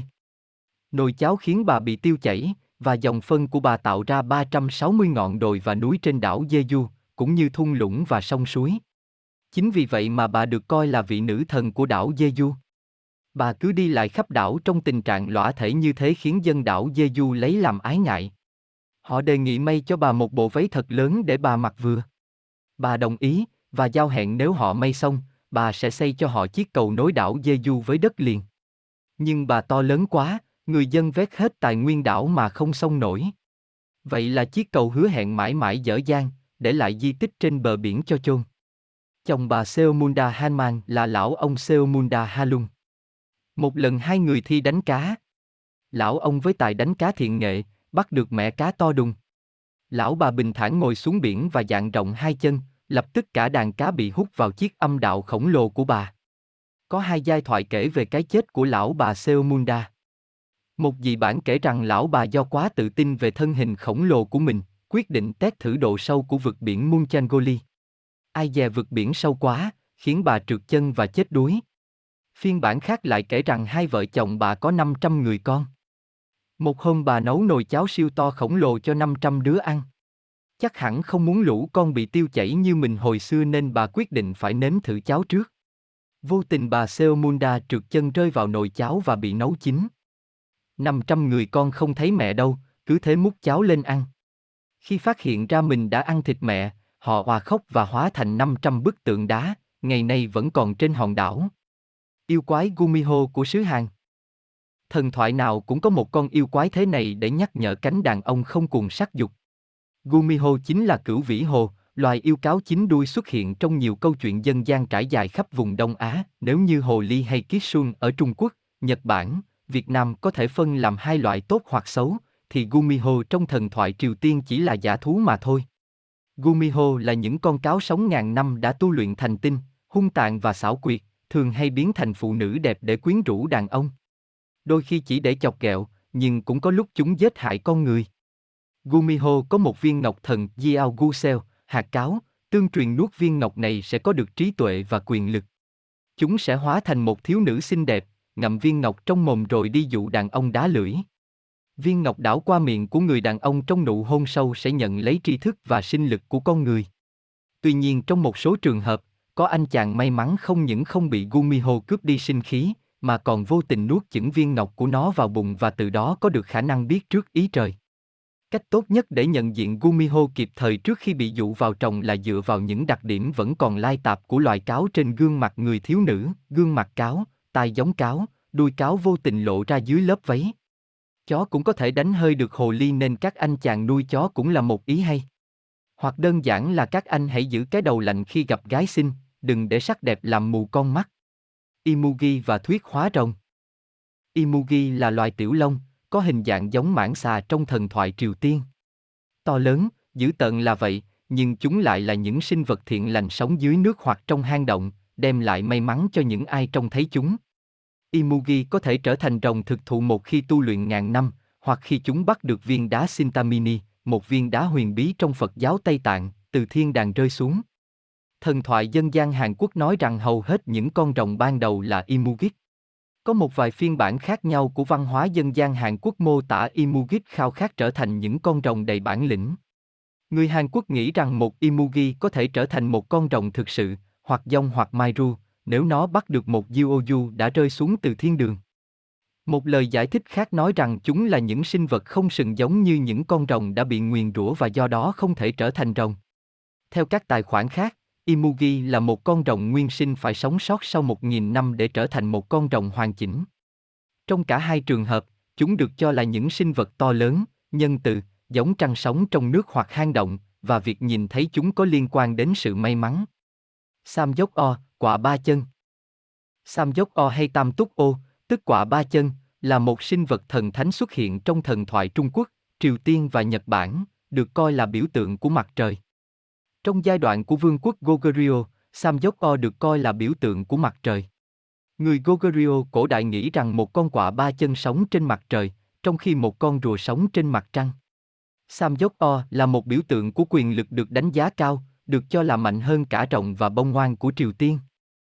Nồi cháo khiến bà bị tiêu chảy, và dòng phân của bà tạo ra ba trăm sáu mươi ngọn đồi và núi trên đảo Jeju, cũng như thung lũng và sông suối. Chính vì vậy mà bà được coi là vị nữ thần của đảo Jeju. Bà cứ đi lại khắp đảo trong tình trạng lõa thể như thế khiến dân đảo Jeju lấy làm ái ngại. Họ đề nghị may cho bà một bộ váy thật lớn để bà mặc vừa. Bà đồng ý, và giao hẹn nếu họ may xong, bà sẽ xây cho họ chiếc cầu nối đảo Jeju với đất liền. Nhưng bà to lớn quá, người dân vét hết tài nguyên đảo mà không xong nổi. Vậy là chiếc cầu hứa hẹn mãi mãi dở dang, để lại di tích trên bờ biển cho chôn. Chồng bà Seomunda Hanman là lão ông Seomunda Halung. Một lần hai người thi đánh cá. Lão ông với tài đánh cá thiện nghệ, bắt được mẹ cá to đùng. Lão bà bình thản ngồi xuống biển và dạn rộng hai chân, lập tức cả đàn cá bị hút vào chiếc âm đạo khổng lồ của bà. Có hai giai thoại kể về cái chết của lão bà Seomunda. Một dị bản kể rằng lão bà do quá tự tin về thân hình khổng lồ của mình, quyết định test thử độ sâu của vực biển Munchangoli. Ai dè vực biển sâu quá, khiến bà trượt chân và chết đuối. Phiên bản khác lại kể rằng hai vợ chồng bà có năm trăm người con. Một hôm bà nấu nồi cháo siêu to khổng lồ cho năm trăm đứa ăn. Chắc hẳn không muốn lũ con bị tiêu chảy như mình hồi xưa nên bà quyết định phải nếm thử cháo trước. Vô tình bà Seomunda trượt chân rơi vào nồi cháo và bị nấu chín. năm trăm người con không thấy mẹ đâu, cứ thế múc cháo lên ăn. Khi phát hiện ra mình đã ăn thịt mẹ, họ òa khóc và hóa thành năm trăm bức tượng đá, ngày nay vẫn còn trên hòn đảo. Yêu quái Gumiho của xứ Hàn. Thần thoại nào cũng có một con yêu quái thế này để nhắc nhở cánh đàn ông không cuồng sắc dục. Gumiho chính là cửu vĩ hồ, loài yêu cáo chín đuôi xuất hiện trong nhiều câu chuyện dân gian trải dài khắp vùng Đông Á. Nếu như hồ ly hay kitsune ở Trung Quốc, Nhật Bản, Việt Nam có thể phân làm hai loại tốt hoặc xấu, thì Gumiho trong thần thoại Triều Tiên chỉ là dã thú mà thôi. Gumiho là những con cáo sống ngàn năm đã tu luyện thành tinh, hung tàn và xảo quyệt, thường hay biến thành phụ nữ đẹp để quyến rũ đàn ông. Đôi khi chỉ để chọc ghẹo, nhưng cũng có lúc chúng giết hại con người. Gumiho có một viên ngọc thần Jiao Guseo, hạt cáo, tương truyền nuốt viên ngọc này sẽ có được trí tuệ và quyền lực. Chúng sẽ hóa thành một thiếu nữ xinh đẹp, ngậm viên ngọc trong mồm rồi đi dụ đàn ông đá lưỡi. Viên ngọc đảo qua miệng của người đàn ông trong nụ hôn sâu sẽ nhận lấy tri thức và sinh lực của con người. Tuy nhiên trong một số trường hợp, có anh chàng may mắn không những không bị Gumiho cướp đi sinh khí, mà còn vô tình nuốt chửng viên ngọc của nó vào bụng và từ đó có được khả năng biết trước ý trời. Cách tốt nhất để nhận diện Gumiho kịp thời trước khi bị dụ vào chồng là dựa vào những đặc điểm vẫn còn lai tạp của loài cáo trên gương mặt người thiếu nữ, gương mặt cáo, tai giống cáo, đuôi cáo vô tình lộ ra dưới lớp váy. Chó cũng có thể đánh hơi được hồ ly nên các anh chàng nuôi chó cũng là một ý hay. Hoặc đơn giản là các anh hãy giữ cái đầu lạnh khi gặp gái xinh, đừng để sắc đẹp làm mù con mắt. Imugi và thuyết hóa rồng. Imugi là loài tiểu long, có hình dạng giống mãng xà trong thần thoại Triều Tiên. To lớn, dữ tợn là vậy, nhưng chúng lại là những sinh vật thiện lành sống dưới nước hoặc trong hang động, đem lại may mắn cho những ai trông thấy chúng. Imugi có thể trở thành rồng thực thụ một khi tu luyện ngàn năm, hoặc khi chúng bắt được viên đá Sintamini, một viên đá huyền bí trong Phật giáo Tây Tạng, từ thiên đàng rơi xuống. Thần thoại dân gian Hàn Quốc nói rằng hầu hết những con rồng ban đầu là Imugit. Có một vài phiên bản khác nhau của văn hóa dân gian Hàn Quốc mô tả Imugit khao khát trở thành những con rồng đầy bản lĩnh. Người Hàn Quốc nghĩ rằng một Imugi có thể trở thành một con rồng thực sự, hoặc dông hoặc Mairu, nếu nó bắt được một Gyuoju đã rơi xuống từ thiên đường. Một lời giải thích khác nói rằng chúng là những sinh vật không sừng giống như những con rồng đã bị nguyền rủa và do đó không thể trở thành rồng. Theo các tài khoản khác, Imugi là một con rồng nguyên sinh phải sống sót sau một nghìn năm để trở thành một con rồng hoàn chỉnh. Trong cả hai trường hợp, chúng được cho là những sinh vật to lớn, nhân từ, giống trăng sống trong nước hoặc hang động, và việc nhìn thấy chúng có liên quan đến sự may mắn. Samgyeok-o, quạ ba chân. Samgyeok-o hay Tam Túc-o, tức quạ ba chân, là một sinh vật thần thánh xuất hiện trong thần thoại Trung Quốc, Triều Tiên và Nhật Bản, được coi là biểu tượng của mặt trời. Trong giai đoạn của vương quốc Goguryeo, Samgyeok-o được coi là biểu tượng của mặt trời. Người Goguryeo cổ đại nghĩ rằng một con quạ ba chân sống trên mặt trời, trong khi một con rùa sống trên mặt trăng. Samgyeok-o là một biểu tượng của quyền lực được đánh giá cao, được cho là mạnh hơn cả rồng và bông ngoan của Triều Tiên.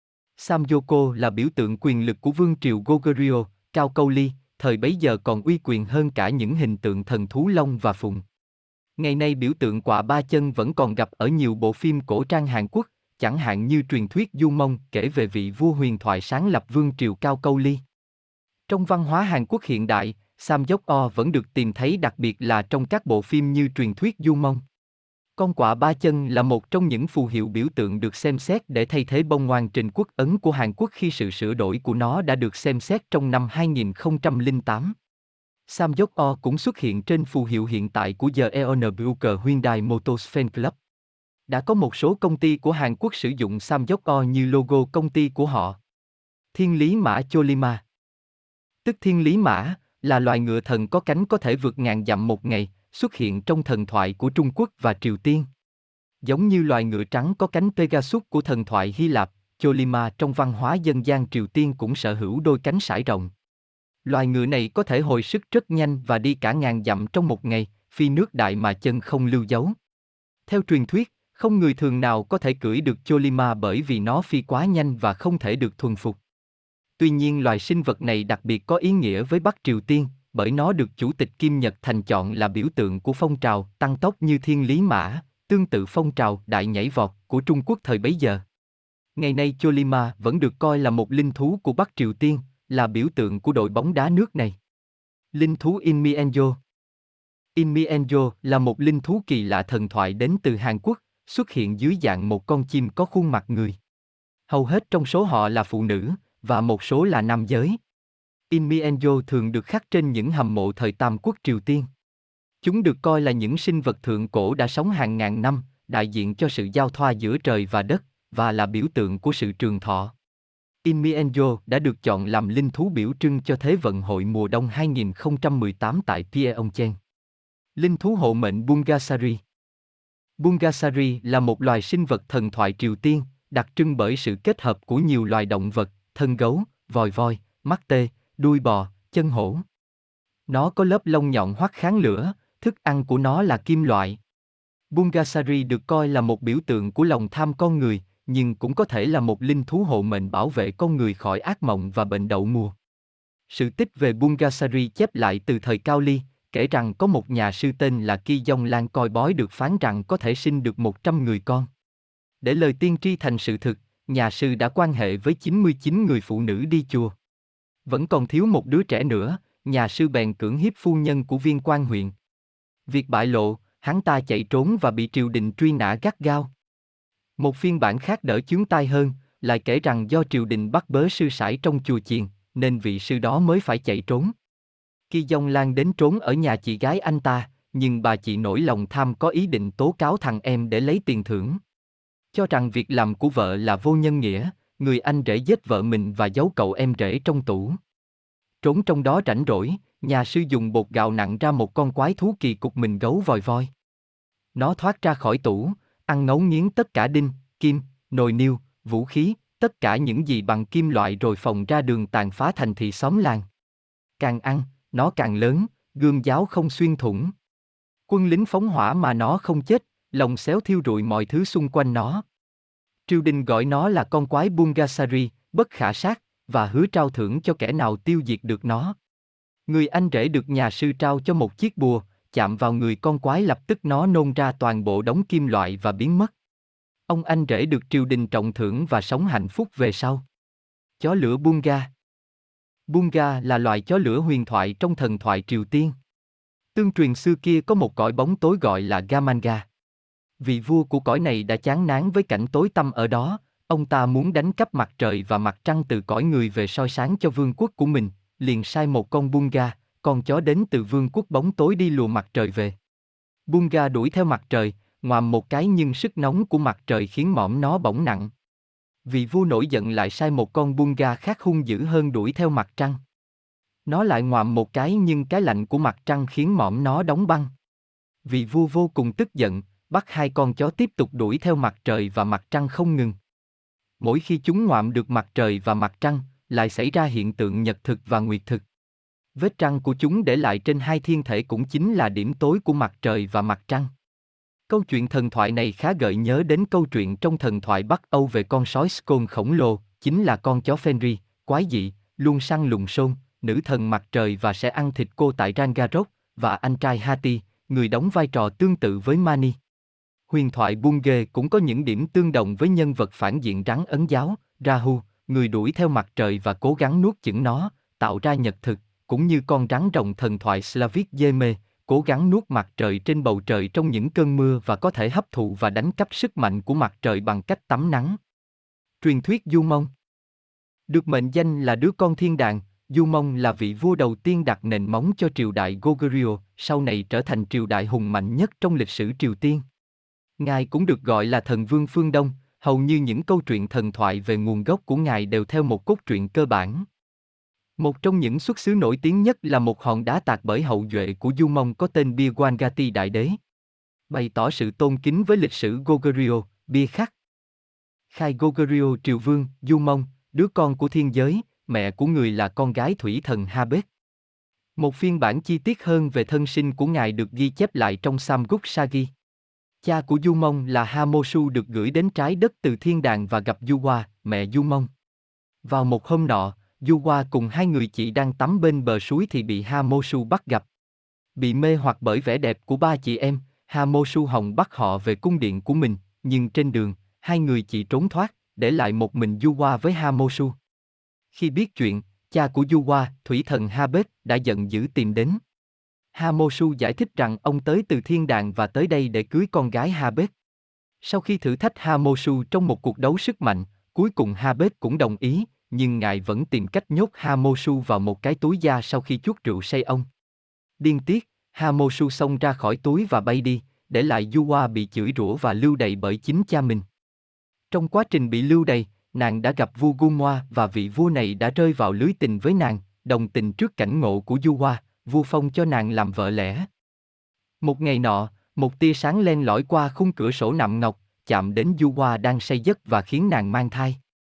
Samgyoko là biểu tượng quyền lực của vương triều Goguryeo, Cao Câu Ly, thời bấy giờ còn uy quyền hơn cả những hình tượng thần thú long và phụng. Ngày nay biểu tượng quạ ba chân vẫn còn gặp ở nhiều bộ phim cổ trang Hàn Quốc, chẳng hạn như truyền thuyết Du Mông kể về vị vua huyền thoại sáng lập vương triều Cao Câu Ly. Trong văn hóa Hàn Quốc hiện đại, Samgyeok-o vẫn được tìm thấy đặc biệt là trong các bộ phim như truyền thuyết Du Mông. Con quạ ba chân là một trong những phù hiệu biểu tượng được xem xét để thay thế bông ngoan trình quốc ấn của Hàn Quốc khi sự sửa đổi của nó đã được xem xét trong năm hai nghìn không trăm lẻ tám. Samgyeok-o cũng xuất hiện trên phù hiệu hiện tại của The Eonbuk Hyundai Motors Fan Club. Đã có một số công ty của Hàn Quốc sử dụng Samgyeok-o như logo công ty của họ. Thiên lý mã Cholima, tức thiên lý mã, là loài ngựa thần có cánh có thể vượt ngàn dặm một ngày, xuất hiện trong thần thoại của Trung Quốc và Triều Tiên. Giống như loài ngựa trắng có cánh Pegasus của thần thoại Hy Lạp, Cholima trong văn hóa dân gian Triều Tiên cũng sở hữu đôi cánh sải rộng. Loài ngựa này có thể hồi sức rất nhanh và đi cả ngàn dặm trong một ngày, phi nước đại mà chân không lưu dấu. Theo truyền thuyết, không người thường nào có thể cưỡi được Cholima bởi vì nó phi quá nhanh và không thể được thuần phục. Tuy nhiên loài sinh vật này đặc biệt có ý nghĩa với Bắc Triều Tiên, bởi nó được Chủ tịch Kim Nhật Thành chọn là biểu tượng của phong trào tăng tốc như thiên lý mã, tương tự phong trào đại nhảy vọt của Trung Quốc thời bấy giờ. Ngày nay Cholima vẫn được coi là một linh thú của Bắc Triều Tiên, là biểu tượng của đội bóng đá nước này. Linh thú Inmienjo. Inmienjo là một linh thú kỳ lạ thần thoại đến từ Hàn Quốc, xuất hiện dưới dạng một con chim có khuôn mặt người. Hầu hết trong số họ là phụ nữ, và một số là nam giới. Inmienjo thường được khắc trên những hầm mộ thời Tam Quốc Triều Tiên. Chúng được coi là những sinh vật thượng cổ đã sống hàng ngàn năm, đại diện cho sự giao thoa giữa trời và đất, và là biểu tượng của sự trường thọ. Inmienjo đã được chọn làm linh thú biểu trưng cho Thế vận hội mùa đông hai nghìn không trăm mười tám tại Pyeongchang. Linh thú hộ mệnh Bungasari. Bungasari là một loài sinh vật thần thoại Triều Tiên, đặc trưng bởi sự kết hợp của nhiều loài động vật, thân gấu, vòi voi, mắt tê, đuôi bò, chân hổ. Nó có lớp lông nhọn hoắt kháng lửa, thức ăn của nó là kim loại. Bungasari được coi là một biểu tượng của lòng tham con người, nhưng cũng có thể là một linh thú hộ mệnh bảo vệ con người khỏi ác mộng và bệnh đậu mùa. Sự tích về Bungasari chép lại từ thời Cao Ly, kể rằng có một nhà sư tên là Ki Dong Lan coi bói được phán rằng có thể sinh được một trăm người con. Để lời tiên tri thành sự thực, nhà sư đã quan hệ với chín mươi chín người phụ nữ đi chùa. Vẫn còn thiếu một đứa trẻ nữa, nhà sư bèn cưỡng hiếp phu nhân của viên quan huyện. Việc bại lộ, hắn ta chạy trốn và bị triều đình truy nã gắt gao. Một phiên bản khác đỡ chướng tai hơn, lại kể rằng do triều đình bắt bớ sư sãi trong chùa chiền, nên vị sư đó mới phải chạy trốn. Ki Dong Lan đến trốn ở nhà chị gái anh ta, nhưng bà chị nổi lòng tham có ý định tố cáo thằng em để lấy tiền thưởng. Cho rằng việc làm của vợ là vô nhân nghĩa, người anh rể giết vợ mình và giấu cậu em rể trong tủ. Trốn trong đó rảnh rỗi, nhà sư dùng bột gạo nặn ra một con quái thú kỳ cục mình gấu vòi voi. Nó thoát ra khỏi tủ, ăn ngấu nghiến tất cả đinh, kim, nồi niêu, vũ khí, tất cả những gì bằng kim loại rồi phồng ra đường tàn phá thành thị xóm làng. Càng ăn, nó càng lớn, gươm giáo không xuyên thủng. Quân lính phóng hỏa mà nó không chết, lòng xéo thiêu rụi mọi thứ xung quanh nó. Triều đình gọi nó là con quái Bungasari, bất khả sát, và hứa trao thưởng cho kẻ nào tiêu diệt được nó. Người anh rể được nhà sư trao cho một chiếc bùa, chạm vào người con quái lập tức nó nôn ra toàn bộ đống kim loại và biến mất. Ông anh rể được triều đình trọng thưởng và sống hạnh phúc về sau. Chó lửa Bunga. Bunga là loài chó lửa huyền thoại trong thần thoại Triều Tiên. Tương truyền xưa kia có một cõi bóng tối gọi là Gamanga. Vị vua của cõi này đã chán ngán với cảnh tối tăm ở đó, ông ta muốn đánh cắp mặt trời và mặt trăng từ cõi người về soi sáng cho vương quốc của mình, liền sai một con Bunga, con chó đến từ vương quốc bóng tối đi lùa mặt trời về. Bunga đuổi theo mặt trời, ngoạm một cái nhưng sức nóng của mặt trời khiến mõm nó bỏng nặng. Vị vua nổi giận lại sai một con Bunga khác hung dữ hơn đuổi theo mặt trăng. Nó lại ngoạm một cái nhưng cái lạnh của mặt trăng khiến mõm nó đóng băng. Vị vua vô cùng tức giận, bắt hai con chó tiếp tục đuổi theo mặt trời và mặt trăng không ngừng. Mỗi khi chúng ngoạm được mặt trời và mặt trăng, lại xảy ra hiện tượng nhật thực và nguyệt thực. Vết trăng của chúng để lại trên hai thiên thể cũng chính là điểm tối của mặt trời và mặt trăng. Câu chuyện thần thoại này khá gợi nhớ đến câu chuyện trong thần thoại Bắc Âu về con sói Skon khổng lồ, chính là con chó Fenrir, quái dị, luôn săn lùng sôn, nữ thần mặt trời và sẽ ăn thịt cô tại Ragnarok, và anh trai Hati, người đóng vai trò tương tự với Mani. Huyền thoại Bunge cũng có những điểm tương đồng với nhân vật phản diện rắn ấn giáo, Rahu, người đuổi theo mặt trời và cố gắng nuốt chửng nó, tạo ra nhật thực, cũng như con rắn rồng thần thoại Slavic Yeme, cố gắng nuốt mặt trời trên bầu trời trong những cơn mưa và có thể hấp thụ và đánh cắp sức mạnh của mặt trời bằng cách tắm nắng. Truyền thuyết Du Mông. Được mệnh danh là đứa con thiên đàng, Du Mông là vị vua đầu tiên đặt nền móng cho triều đại Goguryeo, sau này trở thành triều đại hùng mạnh nhất trong lịch sử Triều Tiên. Ngài cũng được gọi là thần vương phương Đông, hầu như những câu chuyện thần thoại về nguồn gốc của ngài đều theo một cốt truyện cơ bản. Một trong những xuất xứ nổi tiếng nhất là một hòn đá tạc bởi hậu duệ của Du Mông có tên bia Gwangati Đại Đế. Bày tỏ sự tôn kính với lịch sử Goguryeo, bia khắc. Khai Goguryeo Triều Vương, Du Mông, đứa con của thiên giới, mẹ của người là con gái thủy thần Habet. Một phiên bản chi tiết hơn về thân sinh của ngài được ghi chép lại trong Samguk Sagi. Cha của Du Mông là Hamosu được gửi đến trái đất từ thiên đàng và gặp Yuwa, mẹ Du Mông. Vào một hôm nọ, Yuwa cùng hai người chị đang tắm bên bờ suối thì bị Hamosu bắt gặp. Bị mê hoặc bởi vẻ đẹp của ba chị em, Hamosu hòng bắt họ về cung điện của mình, nhưng trên đường, hai người chị trốn thoát, để lại một mình Yuwa với Hamosu. Khi biết chuyện, cha của Yuwa, thủy thần Habet, đã giận dữ tìm đến. Hamosu giải thích rằng ông tới từ thiên đàng và tới đây để cưới con gái Habet. Sau khi thử thách Hamosu trong một cuộc đấu sức mạnh, cuối cùng Habet cũng đồng ý, nhưng ngài vẫn tìm cách nhốt Hamosu vào một cái túi da sau khi chuốt rượu say ông. Điên tiết, Hamosu xông ra khỏi túi và bay đi, để lại Yuwa bị chửi rủa và lưu đày bởi chính cha mình. Trong quá trình bị lưu đày, nàng đã gặp vua Gunwa và vị vua này đã rơi vào lưới tình với nàng, đồng tình trước cảnh ngộ của Yuwa, vua phong cho nàng làm vợ lẽ. Một ngày nọ, một tia sáng len lỏi qua khung cửa sổ nạm ngọc, chạm đến Yuwa đang say giấc và khiến nàng mang thai.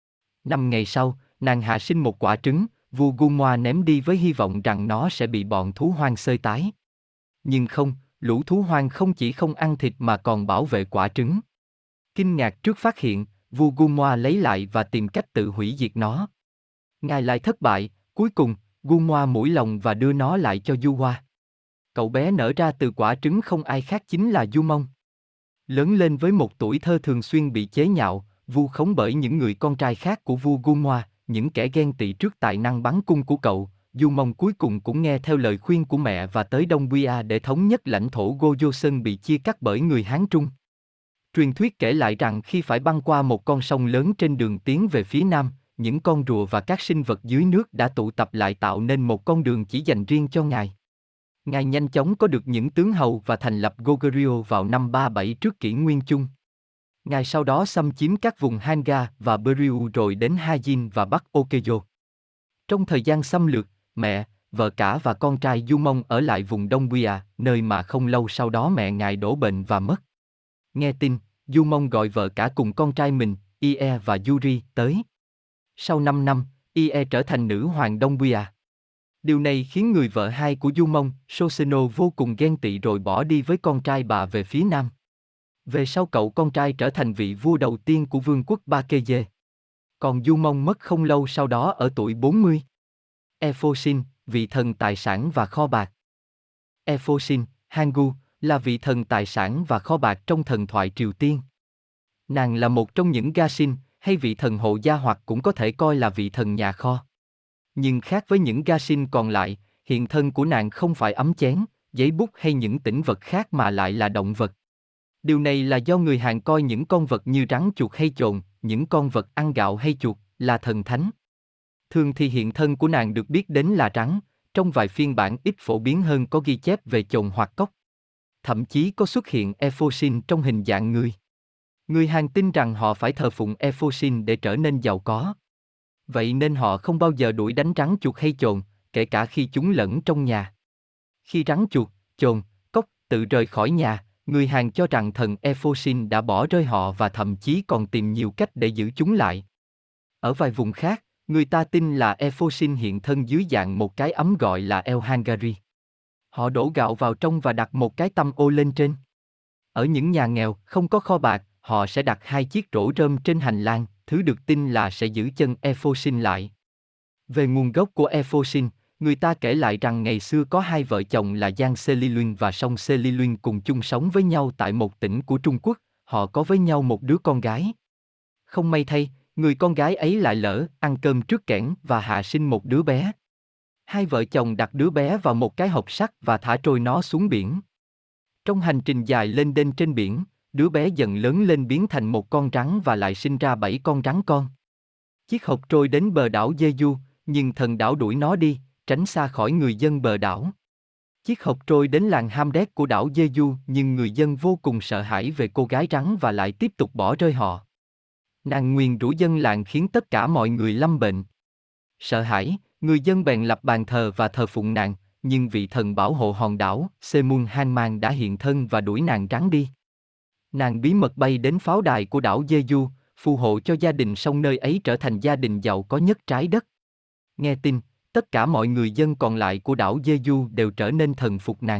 Năm ngày sau, nàng hạ sinh một quả trứng, vua Gunwa ném đi với hy vọng rằng nó sẽ bị bọn thú hoang xơi tái. Nhưng không, lũ thú hoang không chỉ không ăn thịt mà còn bảo vệ quả trứng. Kinh ngạc trước phát hiện, vua Gunwa lấy lại và tìm cách tự hủy diệt nó. Ngài lại thất bại, cuối cùng, Gunwa mũi lòng và đưa nó lại cho Yuwa. Cậu bé nở ra từ quả trứng không ai khác chính là Du Mông. Lớn lên với một tuổi thơ thường xuyên bị chế nhạo, vu khống bởi những người con trai khác của vua Gunwa, những kẻ ghen tị trước tài năng bắn cung của cậu, Du Mông cuối cùng cũng nghe theo lời khuyên của mẹ và tới Đông Bia để thống nhất lãnh thổ Gojoseon bị chia cắt bởi người Hán Trung. Truyền thuyết kể lại rằng khi phải băng qua một con sông lớn trên đường tiến về phía nam, những con rùa và các sinh vật dưới nước đã tụ tập lại tạo nên một con đường chỉ dành riêng cho ngài. Ngài nhanh chóng có được những tướng hầu và thành lập Goguryeo vào năm ba bảy trước kỷ nguyên chung. Ngài sau đó xâm chiếm các vùng Hanga và Beryu rồi đến Hajin và Bắc Okeyo. Trong thời gian xâm lược, mẹ, vợ cả và con trai Du Mông ở lại vùng Đông Bia, nơi mà không lâu sau đó mẹ ngài đổ bệnh và mất. Nghe tin, Du Mông gọi vợ cả cùng con trai mình, Ie và Yuri, tới. Sau năm năm, Ie trở thành nữ hoàng Đông Bia. Điều này khiến người vợ hai của Du Mông, Soseno vô cùng ghen tị rồi bỏ đi với con trai bà về phía nam. Về sau cậu con trai trở thành vị vua đầu tiên của vương quốc Ba Kê Dê. Còn Du Mông mất không lâu sau đó ở tuổi bốn mươi. Ephosin, vị thần tài sản và kho bạc. Ephosin, Hangu, là vị thần tài sản và kho bạc trong thần thoại Triều Tiên. Nàng là một trong những Gashin, hay vị thần hộ gia hoặc cũng có thể coi là vị thần nhà kho. Nhưng khác với những Gashin còn lại, hiện thân của nàng không phải ấm chén, giấy bút hay những tĩnh vật khác mà lại là động vật. Điều này là do người Hàn coi những con vật như rắn chuột hay chồn, những con vật ăn gạo hay chuột, là thần thánh. Thường thì hiện thân của nàng được biết đến là rắn, trong vài phiên bản ít phổ biến hơn có ghi chép về chồn hoặc cóc. Thậm chí có xuất hiện Ephosin trong hình dạng người. Người Hàn tin rằng họ phải thờ phụng Ephosin để trở nên giàu có. Vậy nên họ không bao giờ đuổi đánh rắn chuột hay chồn, kể cả khi chúng lẫn trong nhà. Khi rắn chuột, chồn, cóc tự rời khỏi nhà, người Hàn cho rằng thần Ephosin đã bỏ rơi họ và thậm chí còn tìm nhiều cách để giữ chúng lại. Ở vài vùng khác, người ta tin là Ephosin hiện thân dưới dạng một cái ấm gọi là El Hangari. Họ đổ gạo vào trong và đặt một cái tăm ô lên trên. Ở những nhà nghèo không có kho bạc, họ sẽ đặt hai chiếc rổ rơm trên hành lang, thứ được tin là sẽ giữ chân Ephosin lại. Về nguồn gốc của Ephosin, người ta kể lại rằng ngày xưa có hai vợ chồng là Giang Seliluân và Song Seliluân cùng chung sống với nhau tại một tỉnh của Trung Quốc, họ có với nhau một đứa con gái. Không may thay, người con gái ấy lại lỡ ăn cơm trước kẽn và hạ sinh một đứa bé. Hai vợ chồng đặt đứa bé vào một cái hộp sắt và thả trôi nó xuống biển. Trong hành trình dài lên đên trên biển, đứa bé dần lớn lên biến thành một con rắn và lại sinh ra bảy con rắn con. Chiếc hộp trôi đến bờ đảo Jeju, nhưng thần đảo đuổi nó đi, tránh xa khỏi người dân bờ đảo. Chiếc hộp trôi đến làng Hamdet của đảo Jeju, nhưng người dân vô cùng sợ hãi về cô gái rắn và lại tiếp tục bỏ rơi họ. Nàng nguyền rủa dân làng khiến tất cả mọi người lâm bệnh. Sợ hãi, người dân bèn lập bàn thờ và thờ phụng nàng, nhưng vị thần bảo hộ hòn đảo, Semun Hanman đã hiện thân và đuổi nàng rắn đi. Nàng bí mật bay đến pháo đài của đảo Jeju, phù hộ cho gia đình song nơi ấy trở thành gia đình giàu có nhất trái đất. Nghe tin, tất cả mọi người dân còn lại của đảo Jeju đều trở nên thần phục nàng.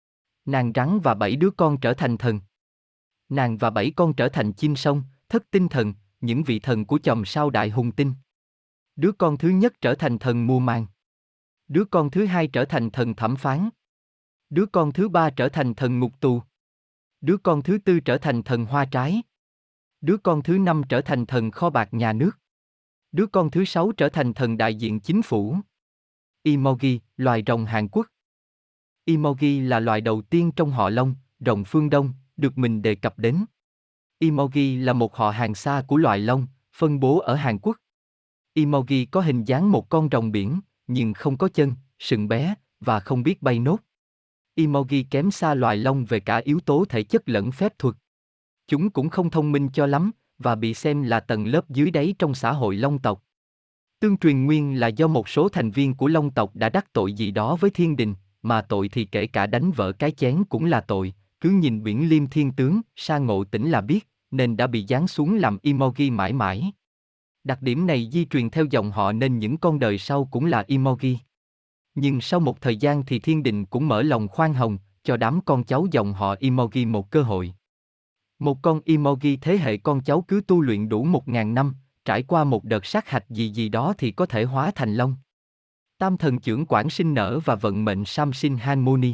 Nàng rắn và bảy đứa con trở thành thần. Nàng và bảy con trở thành chim sông, thất tinh thần, những vị thần của chòm sao đại hùng tinh. Đứa con thứ nhất trở thành thần mùa màng. Đứa con thứ hai trở thành thần thẩm phán. Đứa con thứ ba trở thành thần ngục tù. Đứa con thứ tư trở thành thần hoa trái. Đứa con thứ năm trở thành thần kho bạc nhà nước. Đứa con thứ sáu trở thành thần đại diện chính phủ. Imogi, loài rồng Hàn Quốc. Imogi là loài đầu tiên trong họ Long, rồng phương Đông, được mình đề cập đến. Imogi là một họ hàng xa của loài Long, phân bố ở Hàn Quốc. Imogi có hình dáng một con rồng biển, nhưng không có chân, sừng bé, và không biết bay nốt. Imogi kém xa loài Long về cả yếu tố thể chất lẫn phép thuật. Chúng cũng không thông minh cho lắm, và bị xem là tầng lớp dưới đáy trong xã hội Long tộc. Tương truyền nguyên là do một số thành viên của Long tộc đã đắc tội gì đó với thiên đình, mà tội thì kể cả đánh vỡ cái chén cũng là tội, cứ nhìn biển liêm thiên tướng, sa ngộ tỉnh là biết, nên đã bị giáng xuống làm Imogi mãi mãi. Đặc điểm này di truyền theo dòng họ nên những con đời sau cũng là Imogi. Nhưng sau một thời gian thì thiên đình cũng mở lòng khoan hồng, cho đám con cháu dòng họ Imogi một cơ hội. Một con Imogi thế hệ con cháu cứ tu luyện đủ một ngàn năm, trải qua một đợt sát hạch gì gì đó thì có thể hóa thành long. Tam thần chưởng quản sinh nở và vận mệnh Samsin Hanmoni.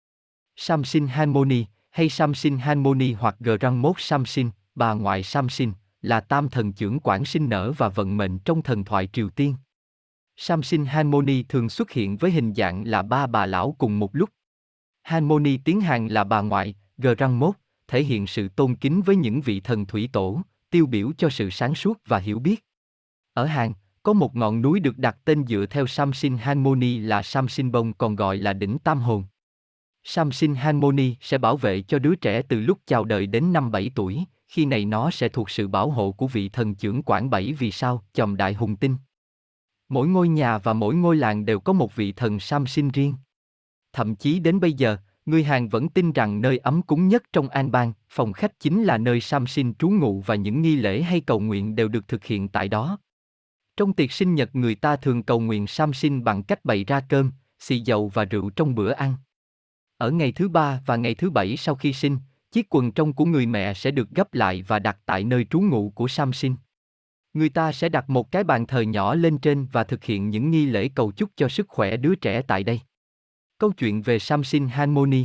Samsin Hanmoni, hay Samsin Hanmoni hoặc Grandmot Samsin, bà ngoại Samsin, là tam thần chưởng quản sinh nở và vận mệnh trong thần thoại Triều Tiên. Samsin Hanmoni thường xuất hiện với hình dạng là ba bà lão cùng một lúc. Hanmoni tiếng Hàn là bà ngoại, Grandmot, thể hiện sự tôn kính với những vị thần thủy tổ, tiêu biểu cho sự sáng suốt và hiểu biết. Ở Hàn, có một ngọn núi được đặt tên dựa theo Samsin Hanmoni là Samsinbong, còn gọi là đỉnh Tam Hồn. Samsin Hanmoni sẽ bảo vệ cho đứa trẻ từ lúc chào đời đến năm bảy tuổi, khi này nó sẽ thuộc sự bảo hộ của vị thần chưởng quản bảy vì sao, chòm đại hùng tinh. Mỗi ngôi nhà và mỗi ngôi làng đều có một vị thần Samsin riêng. Thậm chí đến bây giờ, người Hàn vẫn tin rằng nơi ấm cúng nhất trong An Bang, phòng khách chính là nơi Samsin trú ngụ và những nghi lễ hay cầu nguyện đều được thực hiện tại đó. Trong tiệc sinh nhật người ta thường cầu nguyện Samhain bằng cách bày ra cơm, xì dầu và rượu trong bữa ăn. Ở ngày thứ ba và ngày thứ bảy sau khi sinh, chiếc quần trong của người mẹ sẽ được gấp lại và đặt tại nơi trú ngụ của Samhain. Người ta sẽ đặt một cái bàn thờ nhỏ lên trên và thực hiện những nghi lễ cầu chúc cho sức khỏe đứa trẻ tại đây. Câu chuyện về Samhain Harmony.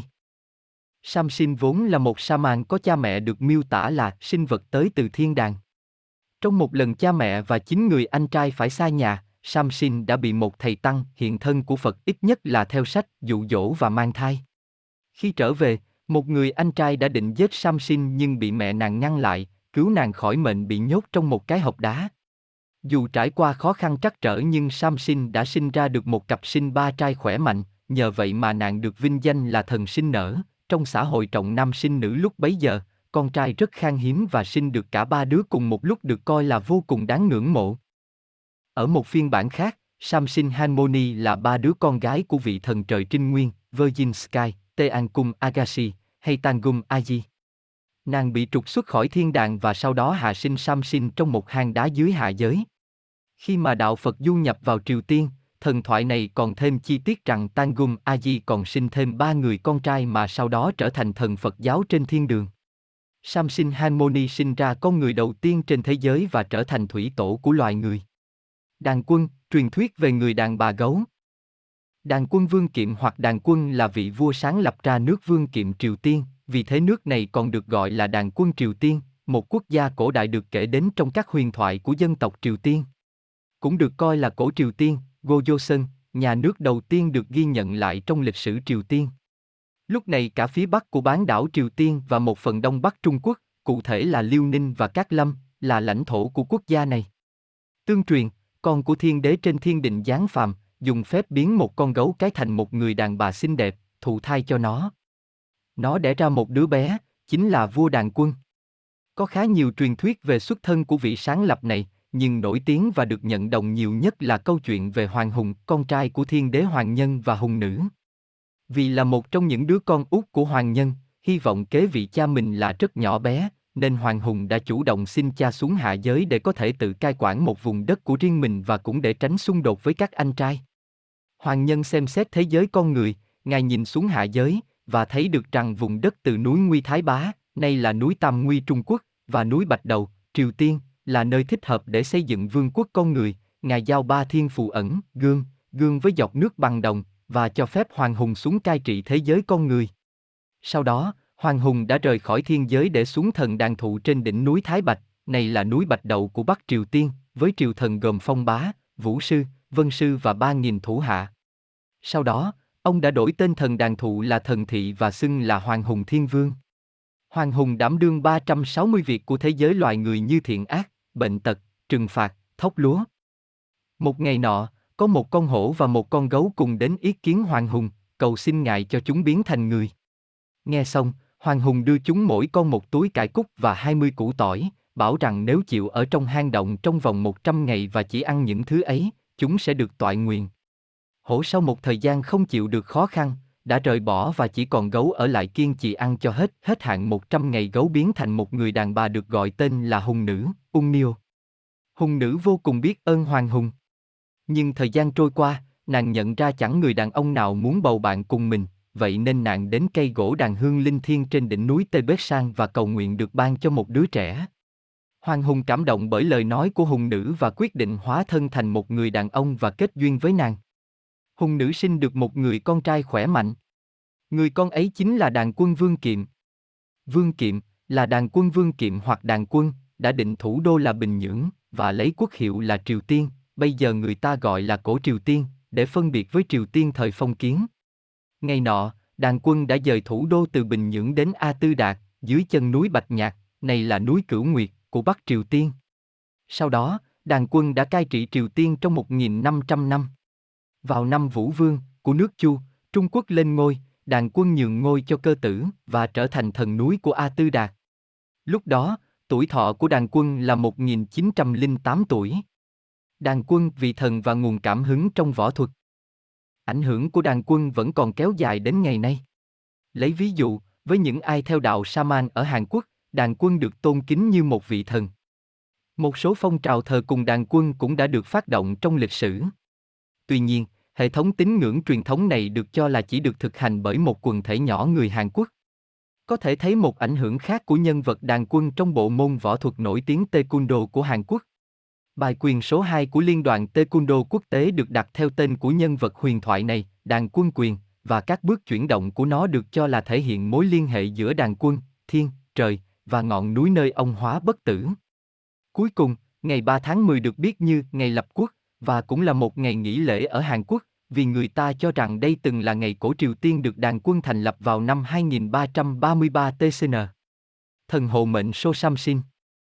Samhain vốn là một sa-man có cha mẹ được miêu tả là sinh vật tới từ thiên đàng. Trong một lần cha mẹ và chín người anh trai phải xa nhà, Samhain đã bị một thầy tăng hiện thân của Phật ít nhất là theo sách dụ dỗ và mang thai. Khi trở về, một người anh trai đã định giết Samhain nhưng bị mẹ nàng ngăn lại, cứu nàng khỏi mệnh bị nhốt trong một cái hộc đá. Dù trải qua khó khăn trắc trở nhưng Samhain đã sinh ra được một cặp sinh ba trai khỏe mạnh, nhờ vậy mà nàng được vinh danh là thần sinh nở. Trong xã hội trọng nam sinh nữ lúc bấy giờ, con trai rất khan hiếm và sinh được cả ba đứa cùng một lúc được coi là vô cùng đáng ngưỡng mộ. Ở một phiên bản khác, Samhain Harmony là ba đứa con gái của vị thần trời trinh nguyên, Virgin Sky, Teancum Agassiz, hay Tangum Aji. Nàng bị trục xuất khỏi thiên đàng và sau đó hạ sinh Samhain trong một hang đá dưới hạ giới. Khi mà đạo Phật du nhập vào Triều Tiên, thần thoại này còn thêm chi tiết rằng Tangum Aji còn sinh thêm ba người con trai mà sau đó trở thành thần Phật giáo trên thiên đường. Samhain Harmony sinh ra con người đầu tiên trên thế giới và trở thành thủy tổ của loài người. Đàn Quân, truyền thuyết về người đàn bà gấu. Đàn Quân Vương Kiệm hoặc Đàn Quân là vị vua sáng lập ra nước Vương Kiệm Triều Tiên, vì thế nước này còn được gọi là Đàn Quân Triều Tiên, một quốc gia cổ đại được kể đến trong các huyền thoại của dân tộc Triều Tiên. Cũng được coi là cổ Triều Tiên, Gojoseon, nhà nước đầu tiên được ghi nhận lại trong lịch sử Triều Tiên. Lúc này cả phía bắc của bán đảo Triều Tiên và một phần đông bắc Trung Quốc, cụ thể là Liêu Ninh và Cát Lâm, là lãnh thổ của quốc gia này. Tương truyền, con của thiên đế trên thiên định giáng phàm, dùng phép biến một con gấu cái thành một người đàn bà xinh đẹp, thụ thai cho nó. Nó đẻ ra một đứa bé, chính là vua Đàn Quân. Có khá nhiều truyền thuyết về xuất thân của vị sáng lập này, nhưng nổi tiếng và được nhận đồng nhiều nhất là câu chuyện về Hoàng Hùng, con trai của thiên đế Hoàng Nhân và Hùng Nữ. Vì là một trong những đứa con út của Hoàng Nhân, hy vọng kế vị cha mình là rất nhỏ bé, nên Hoàng Hùng đã chủ động xin cha xuống hạ giới để có thể tự cai quản một vùng đất của riêng mình và cũng để tránh xung đột với các anh trai. Hoàng Nhân xem xét thế giới con người, ngài nhìn xuống hạ giới, và thấy được rằng vùng đất từ núi Nguy Thái Bá, nay là núi Tam Nguy Trung Quốc, và núi Bạch Đầu, Triều Tiên, là nơi thích hợp để xây dựng vương quốc con người. Ngài giao ba thiên phù ẩn, gương, gương với giọt nước bằng đồng, và cho phép Hoàng Hùng xuống cai trị thế giới con người. Sau đó, Hoàng Hùng đã rời khỏi thiên giới để xuống thần đàn thụ trên đỉnh núi Thái Bạch, này là núi Bạch Đậu của Bắc Triều Tiên, với triều thần gồm Phong Bá, Vũ Sư, Vân Sư và ba nghìn thủ hạ. Sau đó, ông đã đổi tên thần đàn thụ là Thần Thị và xưng là Hoàng Hùng Thiên Vương. Hoàng Hùng đảm đương ba trăm sáu mươi việc của thế giới loài người như thiện ác, bệnh tật, trừng phạt, thóc lúa. Một ngày nọ, có một con hổ và một con gấu cùng đến ý kiến Hoàng Hùng, cầu xin ngài cho chúng biến thành người. Nghe xong, Hoàng Hùng đưa chúng mỗi con một túi cải cúc và hai mươi củ tỏi, bảo rằng nếu chịu ở trong hang động trong vòng một trăm ngày và chỉ ăn những thứ ấy, chúng sẽ được toại nguyện. Hổ sau một thời gian không chịu được khó khăn, đã rời bỏ và chỉ còn gấu ở lại kiên trì ăn cho hết. Hết hạn một trăm ngày gấu biến thành một người đàn bà được gọi tên là Hùng Nữ, Ung Niêu. Hùng Nữ vô cùng biết ơn Hoàng Hùng. Nhưng thời gian trôi qua, nàng nhận ra chẳng người đàn ông nào muốn bầu bạn cùng mình, vậy nên nàng đến cây gỗ đàn hương linh thiêng trên đỉnh núi Tê Bết Sang và cầu nguyện được ban cho một đứa trẻ. Hoàng Hùng cảm động bởi lời nói của Hùng Nữ và quyết định hóa thân thành một người đàn ông và kết duyên với nàng. Hùng Nữ sinh được một người con trai khỏe mạnh. Người con ấy chính là Đàn Quân Vương Kiệm. Vương Kiệm là Đàn Quân Vương Kiệm hoặc Đàn Quân, đã định thủ đô là Bình Nhưỡng và lấy quốc hiệu là Triều Tiên, bây giờ người ta gọi là Cổ Triều Tiên, để phân biệt với Triều Tiên thời phong kiến. Ngày nọ, Đàn Quân đã dời thủ đô từ Bình Nhưỡng đến A Tư Đạt, dưới chân núi Bạch Nhạc, này là núi Cửu Nguyệt, của Bắc Triều Tiên. Sau đó, Đàn Quân đã cai trị Triều Tiên trong một nghìn năm trăm năm. Vào năm Vũ Vương, của nước Chu, Trung Quốc lên ngôi, Đàn Quân nhường ngôi cho Cơ Tử và trở thành thần núi của A Tư Đạt. Lúc đó, tuổi thọ của Đàn Quân là một nghìn chín trăm lẻ tám tuổi. Đàn Quân vị thần và nguồn cảm hứng trong võ thuật. Ảnh hưởng của Đàn Quân vẫn còn kéo dài đến ngày nay. Lấy ví dụ, với những ai theo đạo Shaman ở Hàn Quốc, Đàn Quân được tôn kính như một vị thần. Một số phong trào thờ cùng đàn quân cũng đã được phát động trong lịch sử. Tuy nhiên, hệ thống tín ngưỡng truyền thống này được cho là chỉ được thực hành bởi một quần thể nhỏ người Hàn Quốc. Có thể thấy một ảnh hưởng khác của nhân vật đàn quân trong bộ môn võ thuật nổi tiếng Taekwondo của Hàn Quốc. Bài quyền số hai của Liên đoàn Taekwondo quốc tế được đặt theo tên của nhân vật huyền thoại này, đàn quân quyền, và các bước chuyển động của nó được cho là thể hiện mối liên hệ giữa đàn quân, thiên, trời, và ngọn núi nơi ông hóa bất tử. Cuối cùng, ngày ba tháng mười được biết như ngày lập quốc, và cũng là một ngày nghỉ lễ ở Hàn Quốc, vì người ta cho rằng đây từng là ngày cổ Triều Tiên được đàn quân thành lập vào năm hai nghìn ba trăm ba mươi ba tê xê en. Thần hộ mệnh So-sam-sin.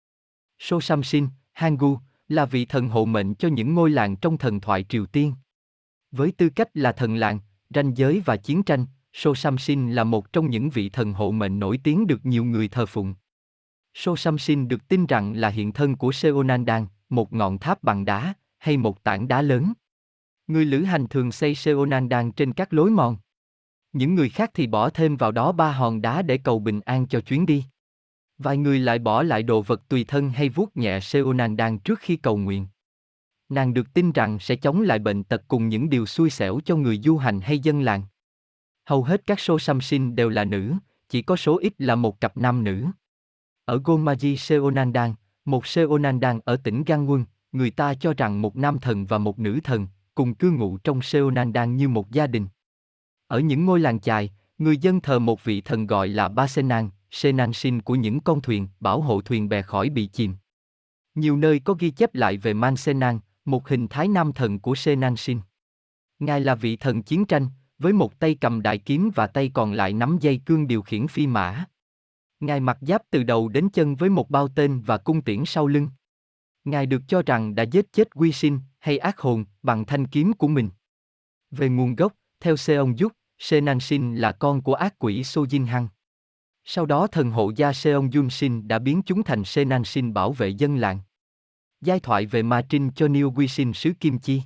So-sam-sin, Hangul, là vị thần hộ mệnh cho những ngôi làng trong thần thoại Triều Tiên. Với tư cách là thần làng, ranh giới và chiến tranh, So-sam-sin là một trong những vị thần hộ mệnh nổi tiếng được nhiều người thờ phụng. So-sam-sin được tin rằng là hiện thân của Seonandan, một ngọn tháp bằng đá, hay một tảng đá lớn. Người lữ hành thường xây Seonandan trên các lối mòn. Những người khác thì bỏ thêm vào đó ba hòn đá để cầu bình an cho chuyến đi. Vài người lại bỏ lại đồ vật tùy thân hay vuốt nhẹ Seonandan trước khi cầu nguyện. Nàng được tin rằng sẽ chống lại bệnh tật cùng những điều xui xẻo cho người du hành hay dân làng. Hầu hết các So-sam-sin đều là nữ, chỉ có số ít là một cặp nam nữ. Ở Gonmaji Seonandan, một Seonandan ở tỉnh Gangwon, người ta cho rằng một nam thần và một nữ thần, cùng cư ngụ trong Seonandan như một gia đình. Ở những ngôi làng chài, người dân thờ một vị thần gọi là Basenan, Senanshin của những con thuyền, bảo hộ thuyền bè khỏi bị chìm. Nhiều nơi có ghi chép lại về Mansenan, một hình thái nam thần của Senanshin. Ngài là vị thần chiến tranh, với một tay cầm đại kiếm và tay còn lại nắm dây cương điều khiển phi mã. Ngài mặc giáp từ đầu đến chân với một bao tên và cung tiễn sau lưng. Ngài được cho rằng đã giết chết Quy Sinh, hay ác hồn, bằng thanh kiếm của mình. Về nguồn gốc, theo Seonjuk, Senanshin là con của ác quỷ Sojin-han. Sau đó thần hộ gia Seonjun-shin đã biến chúng thành Senanshin bảo vệ dân làng. Giai thoại về ma trinh cho Neo Quy Sinh xứ Kim Chi.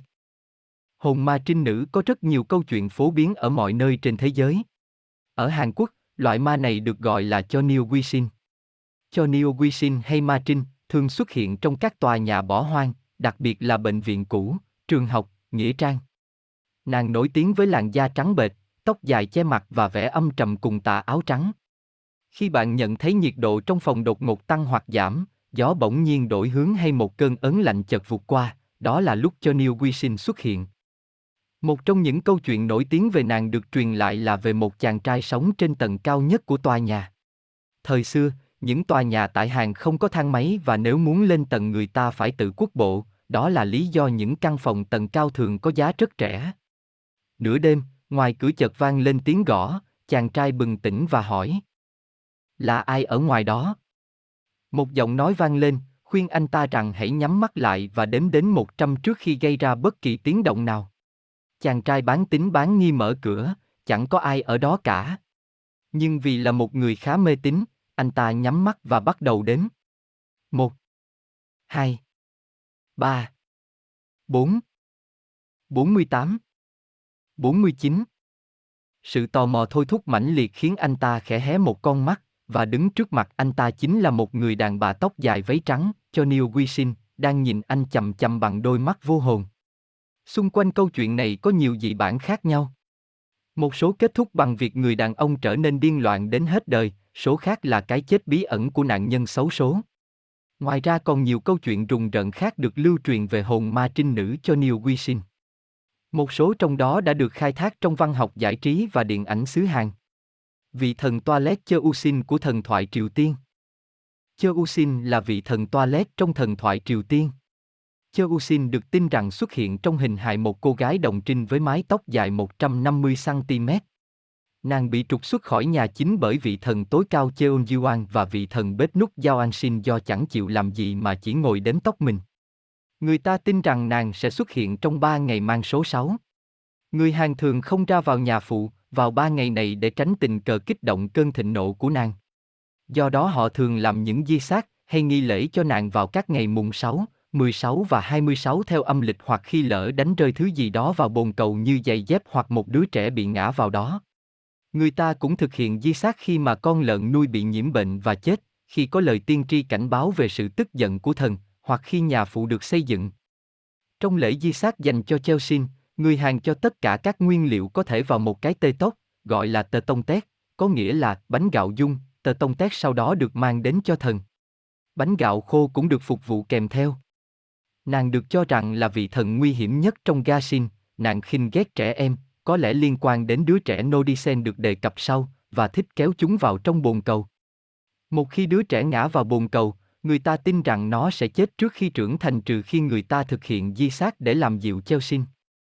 Hồn ma trinh nữ có rất nhiều câu chuyện phổ biến ở mọi nơi trên thế giới. Ở Hàn Quốc, loại ma này được gọi là cho Neo Quy Sinh. Cho Neo Quy Sinh hay ma trinh thường xuất hiện trong các tòa nhà bỏ hoang, đặc biệt là bệnh viện cũ, trường học, nghĩa trang. Nàng nổi tiếng với làn da trắng bệch, tóc dài che mặt và vẻ âm trầm cùng tà áo trắng. Khi bạn nhận thấy nhiệt độ trong phòng đột ngột tăng hoặc giảm, gió bỗng nhiên đổi hướng hay một cơn ớn lạnh chợt vụt qua, đó là lúc cho Neo Quy Sinh xuất hiện. Một trong những câu chuyện nổi tiếng về nàng được truyền lại là về một chàng trai sống trên tầng cao nhất của tòa nhà. Thời xưa, những tòa nhà tại Hàn không có thang máy và nếu muốn lên tầng người ta phải tự cuốc bộ, đó là lý do những căn phòng tầng cao thường có giá rất rẻ. Nửa đêm, ngoài cửa chợt vang lên tiếng gõ, chàng trai bừng tỉnh và hỏi: "Là ai ở ngoài đó?" Một giọng nói vang lên, khuyên anh ta rằng hãy nhắm mắt lại và đếm đến một trăm trước khi gây ra bất kỳ tiếng động nào. Chàng trai bán tín bán nghi mở cửa, chẳng có ai ở đó cả. Nhưng vì là một người khá mê tín, anh ta nhắm mắt và bắt đầu đếm. Một, hai, ba, bốn, bốn mươi tám, bốn mươi chín. Sự tò mò thôi thúc mãnh liệt khiến anh ta khẽ hé một con mắt, và đứng trước mặt anh ta chính là một người đàn bà tóc dài váy trắng, cho Neo Quy Sinh, đang nhìn anh chằm chằm bằng đôi mắt vô hồn. Xung quanh câu chuyện này có nhiều dị bản khác nhau. Một số kết thúc bằng việc người đàn ông trở nên điên loạn đến hết đời, số khác là cái chết bí ẩn của nạn nhân xấu số. Ngoài ra còn nhiều câu chuyện rùng rợn khác được lưu truyền về hồn ma trinh nữ cho Neo Quy Sinh. Một số trong đó đã được khai thác trong văn học giải trí và điện ảnh xứ Hàn. Vị thần toilet Chơ Usin của thần thoại Triều Tiên. Chơ Usin là vị thần toilet trong thần thoại Triều Tiên. Chơ Usin được tin rằng xuất hiện trong hình hài một cô gái đồng trinh với mái tóc dài một trăm năm mươi xăng-ti-mét. Nàng bị trục xuất khỏi nhà chính bởi vị thần tối cao Cheonjiwan và vị thần bếp núc Gyeongshin do chẳng chịu làm gì mà chỉ ngồi đếm tóc mình. Người ta tin rằng nàng sẽ xuất hiện trong ba ngày mang số sáu. Người Hàn thường không ra vào nhà phụ vào ba ngày này để tránh tình cờ kích động cơn thịnh nộ của nàng. Do đó họ thường làm những di sát hay nghi lễ cho nàng vào các ngày mùng sáu, mười sáu và hai mươi sáu theo âm lịch, hoặc khi lỡ đánh rơi thứ gì đó vào bồn cầu như giày dép hoặc một đứa trẻ bị ngã vào đó. Người ta cũng thực hiện di sát khi mà con lợn nuôi bị nhiễm bệnh và chết, khi có lời tiên tri cảnh báo về sự tức giận của thần, hoặc khi nhà phụ được xây dựng. Trong lễ di xác dành cho Chelsea, người Hàn cho tất cả các nguyên liệu có thể vào một cái tê tóc, gọi là tờ tông tét, có nghĩa là bánh gạo dung, tờ tông tét sau đó được mang đến cho thần. Bánh gạo khô cũng được phục vụ kèm theo. Nàng được cho rằng là vị thần nguy hiểm nhất trong Gasin, nàng khinh ghét trẻ em, có lẽ liên quan đến đứa trẻ Nodicen được đề cập sau, và thích kéo chúng vào trong bồn cầu. Một khi đứa trẻ ngã vào bồn cầu, người ta tin rằng nó sẽ chết trước khi trưởng thành trừ khi người ta thực hiện di xác để làm dịu Chelsea.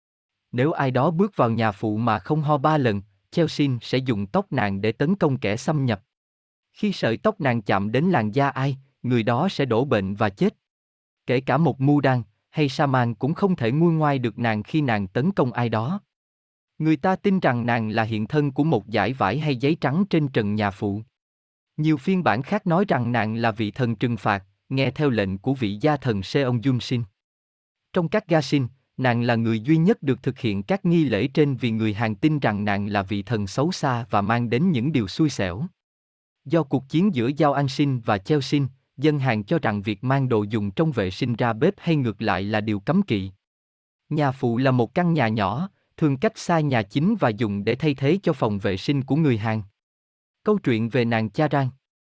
Nếu ai đó bước vào nhà phụ mà không ho ba lần, Chelsea sẽ dùng tóc nàng để tấn công kẻ xâm nhập. Khi sợi tóc nàng chạm đến làn da ai, người đó sẽ đổ bệnh và chết. Kể cả một mu đan hay Saman cũng không thể nguôi ngoai được nàng khi nàng tấn công ai đó. Người ta tin rằng nàng là hiện thân của một dải vải hay giấy trắng trên trần nhà phụ. Nhiều phiên bản khác nói rằng nàng là vị thần trừng phạt, nghe theo lệnh của vị gia thần Seongjun-shin. Trong các Gasin, nàng là người duy nhất được thực hiện các nghi lễ trên vì người Hàn tin rằng nàng là vị thần xấu xa và mang đến những điều xui xẻo. Do cuộc chiến giữa Giao An Sinh và Chelsea, dân Hàn cho rằng việc mang đồ dùng trong vệ sinh ra bếp hay ngược lại là điều cấm kỵ. Nhà phụ là một căn nhà nhỏ, thường cách xa nhà chính và dùng để thay thế cho phòng vệ sinh của người Hàn. Câu chuyện về nàng Charan.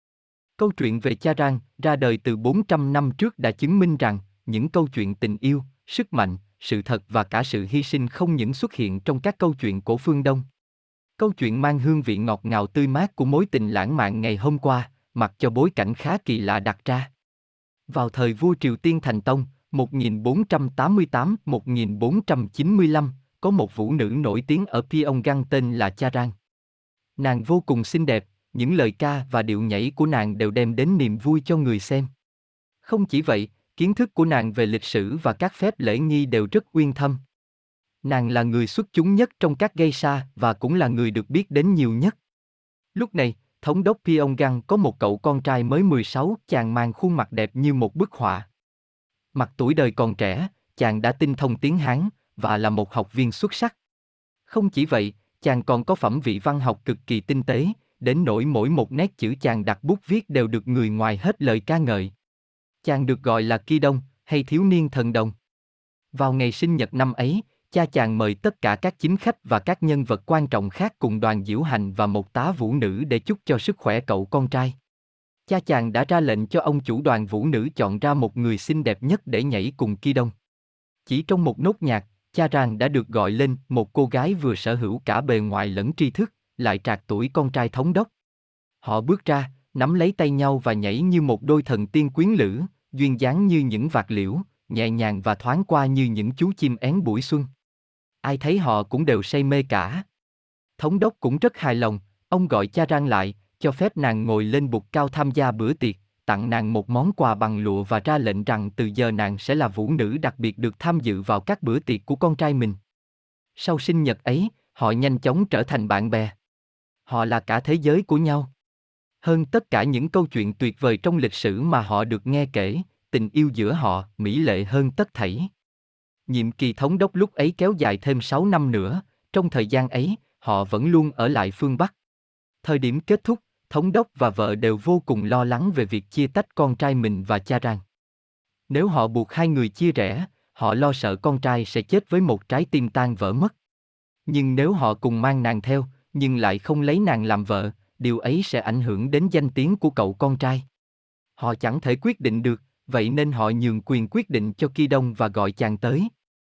Câu chuyện về Charan, ra đời từ bốn trăm năm trước đã chứng minh rằng, những câu chuyện tình yêu, sức mạnh, sự thật và cả sự hy sinh không những xuất hiện trong các câu chuyện cổ phương Đông. Câu chuyện mang hương vị ngọt ngào tươi mát của mối tình lãng mạn ngày hôm qua, mặc cho bối cảnh khá kỳ lạ đặt ra. Vào thời vua Triều Tiên Thành Tông, một nghìn bốn trăm tám mươi tám đến một nghìn bốn trăm chín mươi lăm, có một vũ nữ nổi tiếng ở Pyongyang tên là Charan. Nàng vô cùng xinh đẹp, những lời ca và điệu nhảy của nàng đều đem đến niềm vui cho người xem. Không chỉ vậy, kiến thức của nàng về lịch sử và các phép lễ nghi đều rất uyên thâm. Nàng là người xuất chúng nhất trong các geisha và cũng là người được biết đến nhiều nhất. Lúc này, thống đốc Pyongyang có một cậu con trai mới mười sáu, chàng mang khuôn mặt đẹp như một bức họa. Mặt tuổi đời còn trẻ, chàng đã tinh thông tiếng Hán và là một học viên xuất sắc. Không chỉ vậy, chàng còn có phẩm vị văn học cực kỳ tinh tế, đến nỗi mỗi một nét chữ chàng đặt bút viết đều được người ngoài hết lời ca ngợi. Chàng được gọi là Ki Đông, hay thiếu niên thần đồng. Vào ngày sinh nhật năm ấy, cha chàng mời tất cả các chính khách và các nhân vật quan trọng khác cùng đoàn diễu hành và một tá vũ nữ để chúc cho sức khỏe cậu con trai. Cha chàng đã ra lệnh cho ông chủ đoàn vũ nữ chọn ra một người xinh đẹp nhất để nhảy cùng Ki Đông. Chỉ trong một nốt nhạc, Charan đã được gọi lên một cô gái vừa sở hữu cả bề ngoài lẫn tri thức, lại trạc tuổi con trai thống đốc. Họ bước ra, nắm lấy tay nhau và nhảy như một đôi thần tiên quyến lữ, duyên dáng như những vạt liễu, nhẹ nhàng và thoáng qua như những chú chim én buổi xuân. Ai thấy họ cũng đều say mê cả. Thống đốc cũng rất hài lòng, ông gọi Charan lại, cho phép nàng ngồi lên bục cao tham gia bữa tiệc, tặng nàng một món quà bằng lụa và ra lệnh rằng từ giờ nàng sẽ là vũ nữ đặc biệt được tham dự vào các bữa tiệc của con trai mình. Sau sinh nhật ấy, họ nhanh chóng trở thành bạn bè. Họ là cả thế giới của nhau. Hơn tất cả những câu chuyện tuyệt vời trong lịch sử mà họ được nghe kể, tình yêu giữa họ mỹ lệ hơn tất thảy. Nhiệm kỳ thống đốc lúc ấy kéo dài thêm sáu năm nữa, trong thời gian ấy, họ vẫn luôn ở lại phương Bắc. Thời điểm kết thúc, thống đốc và vợ đều vô cùng lo lắng về việc chia tách con trai mình và Charan. Nếu họ buộc hai người chia rẽ, họ lo sợ con trai sẽ chết với một trái tim tan vỡ mất. Nhưng nếu họ cùng mang nàng theo, nhưng lại không lấy nàng làm vợ, điều ấy sẽ ảnh hưởng đến danh tiếng của cậu con trai. Họ chẳng thể quyết định được, vậy nên họ nhường quyền quyết định cho Ki Đông và gọi chàng tới.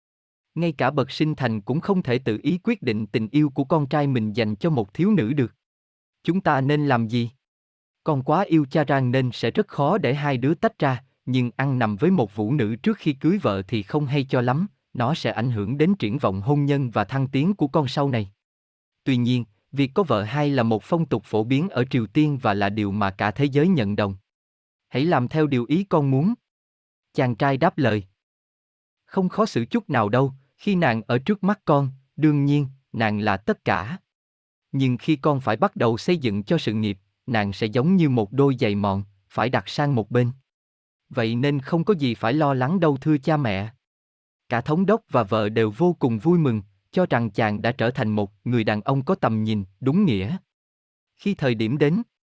Ngay cả bậc sinh thành cũng không thể tự ý quyết định tình yêu của con trai mình dành cho một thiếu nữ được. Chúng ta nên làm gì? Con quá yêu Charan nên sẽ rất khó để hai đứa tách ra, nhưng ăn nằm với một vũ nữ trước khi cưới vợ thì không hay cho lắm, nó sẽ ảnh hưởng đến triển vọng hôn nhân và thăng tiến của con sau này. Tuy nhiên, việc có vợ hai là một phong tục phổ biến ở Triều Tiên và là điều mà cả thế giới nhận đồng. Hãy làm theo điều ý con muốn. Chàng trai đáp lời. Không khó xử chút nào đâu, khi nàng ở trước mắt con, đương nhiên, nàng là tất cả. Nhưng khi con phải bắt đầu xây dựng cho sự nghiệp, nàng sẽ giống như một đôi giày mòn, phải đặt sang một bên. Vậy nên không có gì phải lo lắng đâu thưa cha mẹ. Cả thống đốc và vợ đều vô cùng vui mừng, cho rằng chàng đã trở thành một người đàn ông có tầm nhìn, đúng nghĩa. Khi thời điểm đến,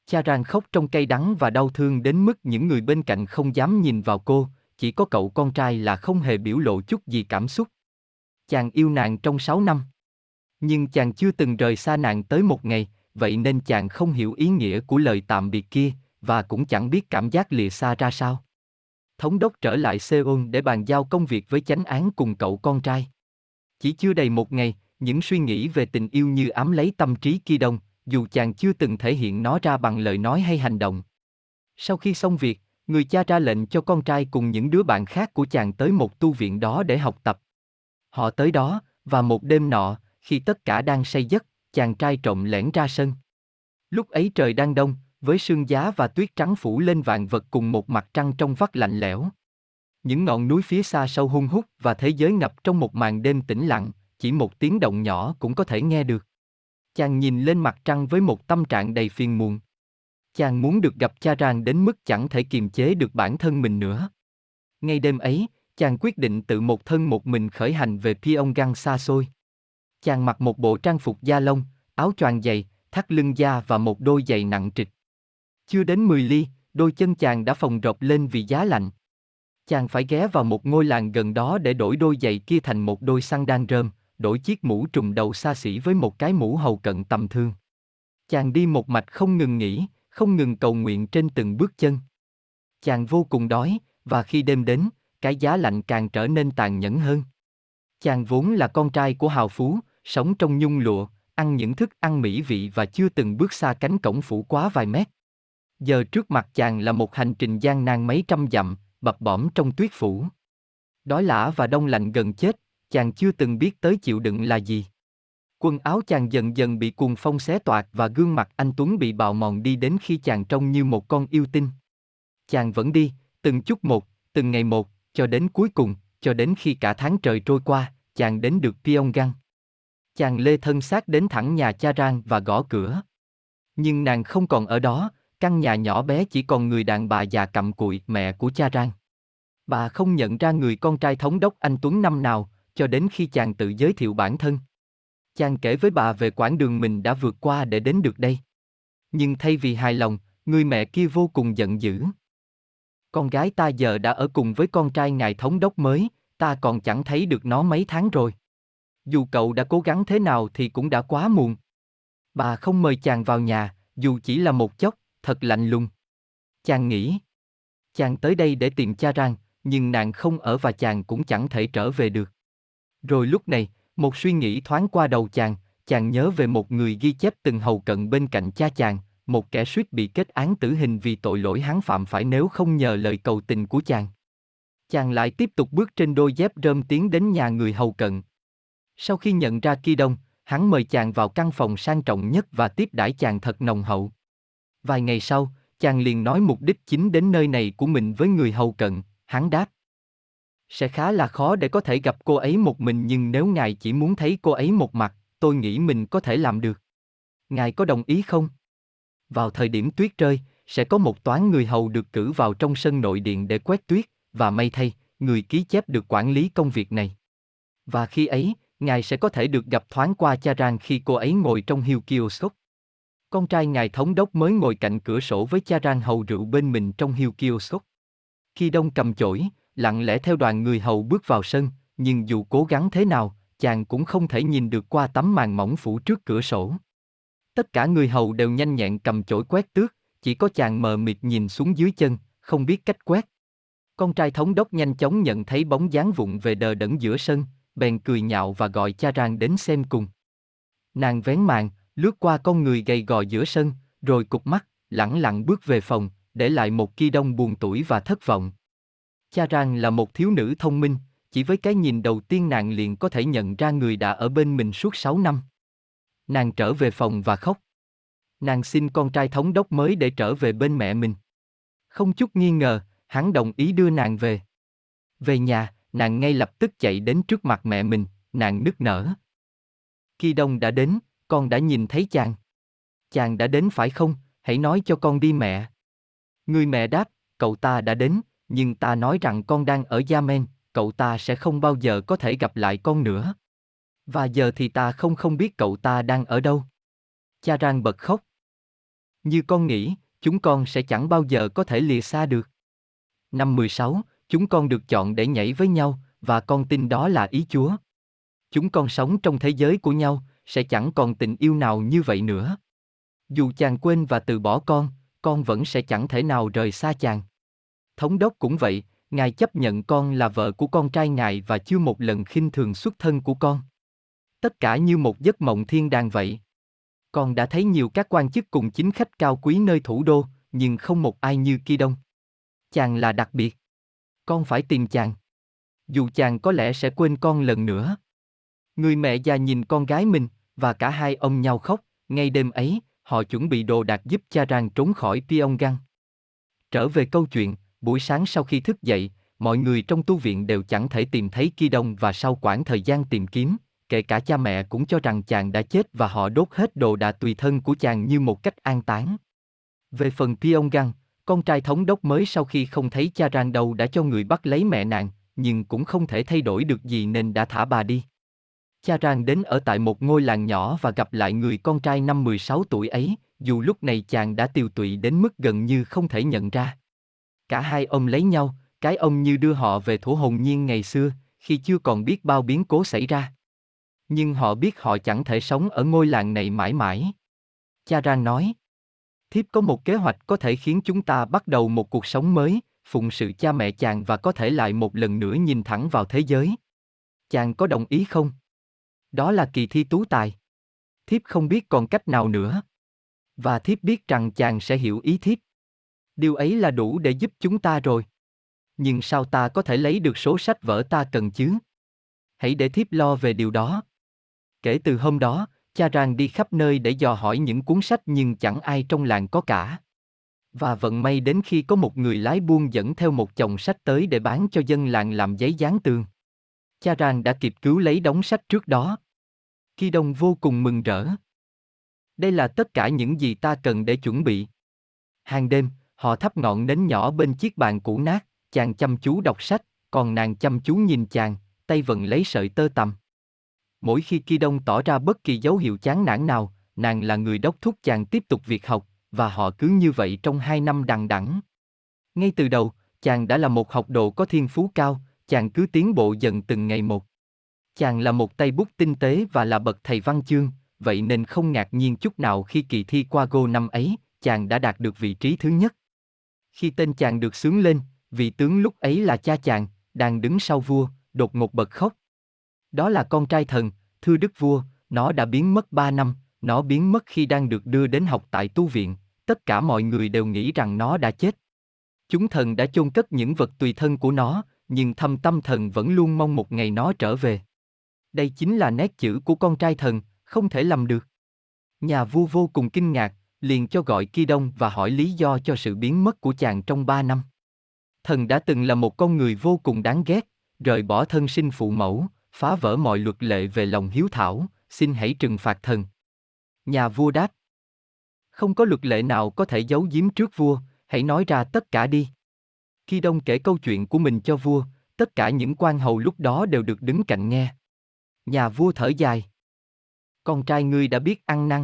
Cha Rang khóc trong cay đắng và đau thương đến mức những người bên cạnh không dám nhìn vào cô, chỉ có cậu con trai là không hề biểu lộ chút gì cảm xúc. Chàng yêu nàng trong sáu năm. Nhưng chàng chưa từng rời xa nàng tới một ngày, vậy nên chàng không hiểu ý nghĩa của lời tạm biệt kia, và cũng chẳng biết cảm giác lìa xa ra sao. Thống đốc trở lại Seoul để bàn giao công việc với chánh án cùng cậu con trai. Chỉ chưa đầy một ngày, những suy nghĩ về tình yêu như ám lấy tâm trí Ki Đông, dù chàng chưa từng thể hiện nó ra bằng lời nói hay hành động. Sau khi xong việc, người cha ra lệnh cho con trai cùng những đứa bạn khác của chàng tới một tu viện đó để học tập. Họ tới đó, và một đêm nọ, khi tất cả đang say giấc, chàng trai trộm lẻn ra sân. Lúc ấy trời đang đông, với sương giá và tuyết trắng phủ lên vạn vật cùng một mặt trăng trong vắt lạnh lẽo. Những ngọn núi phía xa sâu hun hút và thế giới ngập trong một màn đêm tĩnh lặng, chỉ một tiếng động nhỏ cũng có thể nghe được. Chàng nhìn lên mặt trăng với một tâm trạng đầy phiền muộn. Chàng muốn được gặp cha Rang đến mức chẳng thể kiềm chế được bản thân mình nữa. Ngay đêm ấy, chàng quyết định tự một thân một mình khởi hành về Pyongyang xa xôi. Chàng mặc một bộ trang phục da lông, áo choàng dày, thắt lưng da và một đôi giày nặng trịch. Chưa đến mười ly, đôi chân chàng đã phồng rộp lên vì giá lạnh. Chàng phải ghé vào một ngôi làng gần đó để đổi đôi giày kia thành một đôi xăng rơm, đổi chiếc mũ trùm đầu xa xỉ với một cái mũ hầu cận tầm thường. Chàng đi một mạch không ngừng nghỉ, không ngừng cầu nguyện trên từng bước chân. Chàng vô cùng đói, và khi đêm đến, cái giá lạnh càng trở nên tàn nhẫn hơn. Chàng vốn là con trai của hào phú, sống trong nhung lụa, ăn những thức ăn mỹ vị và chưa từng bước xa cánh cổng phủ quá vài mét. Giờ trước mặt chàng là một hành trình gian nan mấy trăm dặm, bập bõm trong tuyết phủ. Đói lả và đông lạnh gần chết, chàng chưa từng biết tới chịu đựng là gì. Quần áo chàng dần dần bị cuồng phong xé toạc và gương mặt anh Tuấn bị bào mòn đi đến khi chàng trông như một con yêu tinh. Chàng vẫn đi, từng chút một, từng ngày một, cho đến cuối cùng, cho đến khi cả tháng trời trôi qua, chàng đến được Pyongyang. Chàng lê thân xác đến thẳng nhà cha Rang và gõ cửa. Nhưng nàng không còn ở đó, căn nhà nhỏ bé chỉ còn người đàn bà già cặm cụi, mẹ của cha Rang. Bà không nhận ra người con trai thống đốc anh Tuấn năm nào, cho đến khi chàng tự giới thiệu bản thân. Chàng kể với bà về quãng đường mình đã vượt qua để đến được đây. Nhưng thay vì hài lòng, người mẹ kia vô cùng giận dữ. Con gái ta giờ đã ở cùng với con trai ngài thống đốc mới, ta còn chẳng thấy được nó mấy tháng rồi. Dù cậu đã cố gắng thế nào thì cũng đã quá muộn. Bà không mời chàng vào nhà, dù chỉ là một chốc, thật lạnh lùng. Chàng nghĩ. Chàng tới đây để tìm cha Rang, nhưng nàng không ở và chàng cũng chẳng thể trở về được. Rồi lúc này, một suy nghĩ thoáng qua đầu chàng, chàng nhớ về một người ghi chép từng hầu cận bên cạnh cha chàng, một kẻ suýt bị kết án tử hình vì tội lỗi hắn phạm phải nếu không nhờ lời cầu tình của chàng. Chàng lại tiếp tục bước trên đôi dép rơm tiến đến nhà người hầu cận. Sau khi nhận ra Ki Đông, hắn mời chàng vào căn phòng sang trọng nhất và tiếp đãi chàng thật nồng hậu. Vài ngày sau, chàng liền nói mục đích chính đến nơi này của mình với người hầu cận, hắn đáp. Sẽ khá là khó để có thể gặp cô ấy một mình nhưng nếu ngài chỉ muốn thấy cô ấy một mặt, tôi nghĩ mình có thể làm được. Ngài có đồng ý không? Vào thời điểm tuyết rơi, sẽ có một toán người hầu được cử vào trong sân nội điện để quét tuyết, và may thay, người ký chép được quản lý công việc này. Và khi ấy, ngài sẽ có thể được gặp thoáng qua cha Rang khi cô ấy ngồi trong hiêu kiosk. Con trai ngài thống đốc mới ngồi cạnh cửa sổ với cha Rang hầu rượu bên mình trong hiêu kiosk. Ki Đông cầm chổi, lặng lẽ theo đoàn người hầu bước vào sân, nhưng dù cố gắng thế nào, chàng cũng không thể nhìn được qua tấm màn mỏng phủ trước cửa sổ. Tất cả người hầu đều nhanh nhẹn cầm chổi quét tước, chỉ có chàng mờ mịt nhìn xuống dưới chân, không biết cách quét. Con trai thống đốc nhanh chóng nhận thấy bóng dáng vụng về đờ đẫn giữa sân, bèn cười nhạo và gọi cha Rang đến xem cùng. Nàng vén màn, lướt qua con người gầy gò giữa sân, rồi cụp mắt, lẳng lặng bước về phòng, để lại một Ki Đông buồn tủi và thất vọng. Cha Rang là một thiếu nữ thông minh, chỉ với cái nhìn đầu tiên nàng liền có thể nhận ra người đã ở bên mình suốt sáu năm. Nàng trở về phòng và khóc. Nàng xin con trai thống đốc mới để trở về bên mẹ mình. Không chút nghi ngờ, hắn đồng ý đưa nàng về. Về nhà, nàng ngay lập tức chạy đến trước mặt mẹ mình, nàng nức nở. Ki Đông đã đến, con đã nhìn thấy chàng. Chàng đã đến phải không, hãy nói cho con đi mẹ. Người mẹ đáp, cậu ta đã đến, nhưng ta nói rằng con đang ở Yamen, cậu ta sẽ không bao giờ có thể gặp lại con nữa. Và giờ thì ta không không biết cậu ta đang ở đâu. Cha Rang bật khóc. Như con nghĩ, chúng con sẽ chẳng bao giờ có thể lìa xa được. Năm mười sáu, chúng con được chọn để nhảy với nhau, và con tin đó là ý Chúa. Chúng con sống trong thế giới của nhau, sẽ chẳng còn tình yêu nào như vậy nữa. Dù chàng quên và từ bỏ con, con vẫn sẽ chẳng thể nào rời xa chàng. Thống đốc cũng vậy, ngài chấp nhận con là vợ của con trai ngài và chưa một lần khinh thường xuất thân của con. Tất cả như một giấc mộng thiên đàng vậy. Con đã thấy nhiều các quan chức cùng chính khách cao quý nơi thủ đô, nhưng không một ai như Ki Đông. Chàng là đặc biệt. Con phải tìm chàng. Dù chàng có lẽ sẽ quên con lần nữa. Người mẹ già nhìn con gái mình, và cả hai ôm nhau khóc. Ngay đêm ấy, họ chuẩn bị đồ đạc giúp cha Rang trốn khỏi Pyongyang. Trở về câu chuyện, buổi sáng sau khi thức dậy, mọi người trong tu viện đều chẳng thể tìm thấy Ki Đông và sau quãng thời gian tìm kiếm, kể cả cha mẹ cũng cho rằng chàng đã chết và họ đốt hết đồ đạc tùy thân của chàng như một cách an táng. Về phần Pyongyang, con trai thống đốc mới sau khi không thấy cha Rang đâu đã cho người bắt lấy mẹ nàng, nhưng cũng không thể thay đổi được gì nên đã thả bà đi. Cha Rang đến ở tại một ngôi làng nhỏ và gặp lại người con trai năm mười sáu tuổi ấy, dù lúc này chàng đã tiều tụy đến mức gần như không thể nhận ra. Cả hai ôm lấy nhau, cái ôm như đưa họ về thuở hồn nhiên ngày xưa, khi chưa còn biết bao biến cố xảy ra. Nhưng họ biết họ chẳng thể sống ở ngôi làng này mãi mãi. Cha Rang nói, thiếp có một kế hoạch có thể khiến chúng ta bắt đầu một cuộc sống mới, phụng sự cha mẹ chàng và có thể lại một lần nữa nhìn thẳng vào thế giới. Chàng có đồng ý không? Đó là kỳ thi tú tài. Thiếp không biết còn cách nào nữa. Và thiếp biết rằng chàng sẽ hiểu ý thiếp. Điều ấy là đủ để giúp chúng ta rồi. Nhưng sao ta có thể lấy được số sách vở ta cần chứ? Hãy để thiếp lo về điều đó. Kể từ hôm đó, cha Rang đi khắp nơi để dò hỏi những cuốn sách nhưng chẳng ai trong làng có cả. Và vận may đến khi có một người lái buôn dẫn theo một chồng sách tới để bán cho dân làng làm giấy dán tường. Cha Rang đã kịp cứu lấy đống sách trước đó. Ki Đông vô cùng mừng rỡ. Đây là tất cả những gì ta cần để chuẩn bị. Hàng đêm, họ thắp ngọn nến nhỏ bên chiếc bàn cũ nát, chàng chăm chú đọc sách, còn nàng chăm chú nhìn chàng, tay vẫn lấy sợi tơ tằm. Mỗi khi Ki Đông tỏ ra bất kỳ dấu hiệu chán nản nào, nàng là người đốc thúc chàng tiếp tục việc học, và họ cứ như vậy trong hai năm đằng đẵng. Ngay từ đầu, chàng đã là một học đồ có thiên phú cao, chàng cứ tiến bộ dần từng ngày một. Chàng là một tay bút tinh tế và là bậc thầy văn chương, vậy nên không ngạc nhiên chút nào khi kỳ thi qua Go năm ấy, chàng đã đạt được vị trí thứ nhất. Khi tên chàng được xướng lên, vị tướng lúc ấy là cha chàng, đang đứng sau vua, đột ngột bật khóc. Đó là con trai thần, thưa đức vua, nó đã biến mất ba năm, nó biến mất khi đang được đưa đến học tại tu viện, tất cả mọi người đều nghĩ rằng nó đã chết. Chúng thần đã chôn cất những vật tùy thân của nó, nhưng thâm tâm thần vẫn luôn mong một ngày nó trở về. Đây chính là nét chữ của con trai thần, không thể lầm được. Nhà vua vô cùng kinh ngạc, liền cho gọi Ki Đông và hỏi lý do cho sự biến mất của chàng trong ba năm. Thần đã từng là một con người vô cùng đáng ghét, rời bỏ thân sinh phụ mẫu, phá vỡ mọi luật lệ về lòng hiếu thảo, xin hãy trừng phạt thần. Nhà vua đáp, không có luật lệ nào có thể giấu giếm trước vua, hãy nói ra tất cả đi. Ki Đông kể câu chuyện của mình cho vua, tất cả những quan hầu lúc đó đều được đứng cạnh nghe. Nhà vua thở dài. Con trai ngươi đã biết ăn năn.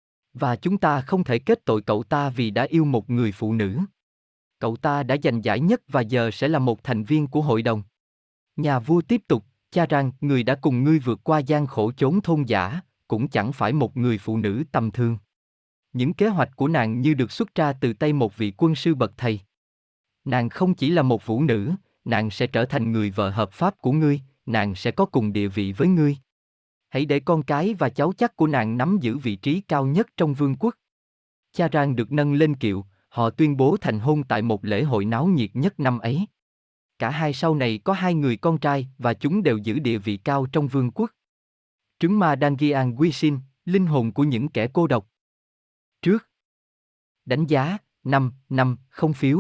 Và chúng ta không thể kết tội cậu ta vì đã yêu một người phụ nữ. Cậu ta đã giành giải nhất và giờ sẽ là một thành viên của hội đồng. Nhà vua tiếp tục, cha Rang, người đã cùng ngươi vượt qua gian khổ chốn thôn dã, cũng chẳng phải một người phụ nữ tầm thường. Những kế hoạch của nàng như được xuất ra từ tay một vị quân sư bậc thầy. Nàng không chỉ là một phụ nữ, nàng sẽ trở thành người vợ hợp pháp của ngươi, nàng sẽ có cùng địa vị với ngươi. Hãy để con cái và cháu chắc của nàng nắm giữ vị trí cao nhất trong vương quốc. Cha Rang được nâng lên kiệu, họ tuyên bố thành hôn tại một lễ hội náo nhiệt nhất năm ấy. Cả hai sau này có hai người con trai và chúng đều giữ địa vị cao trong vương quốc. Trứng ma Dangian Wishin, linh hồn của những kẻ cô độc. Trước. Đánh giá, năm, năm, không phiếu.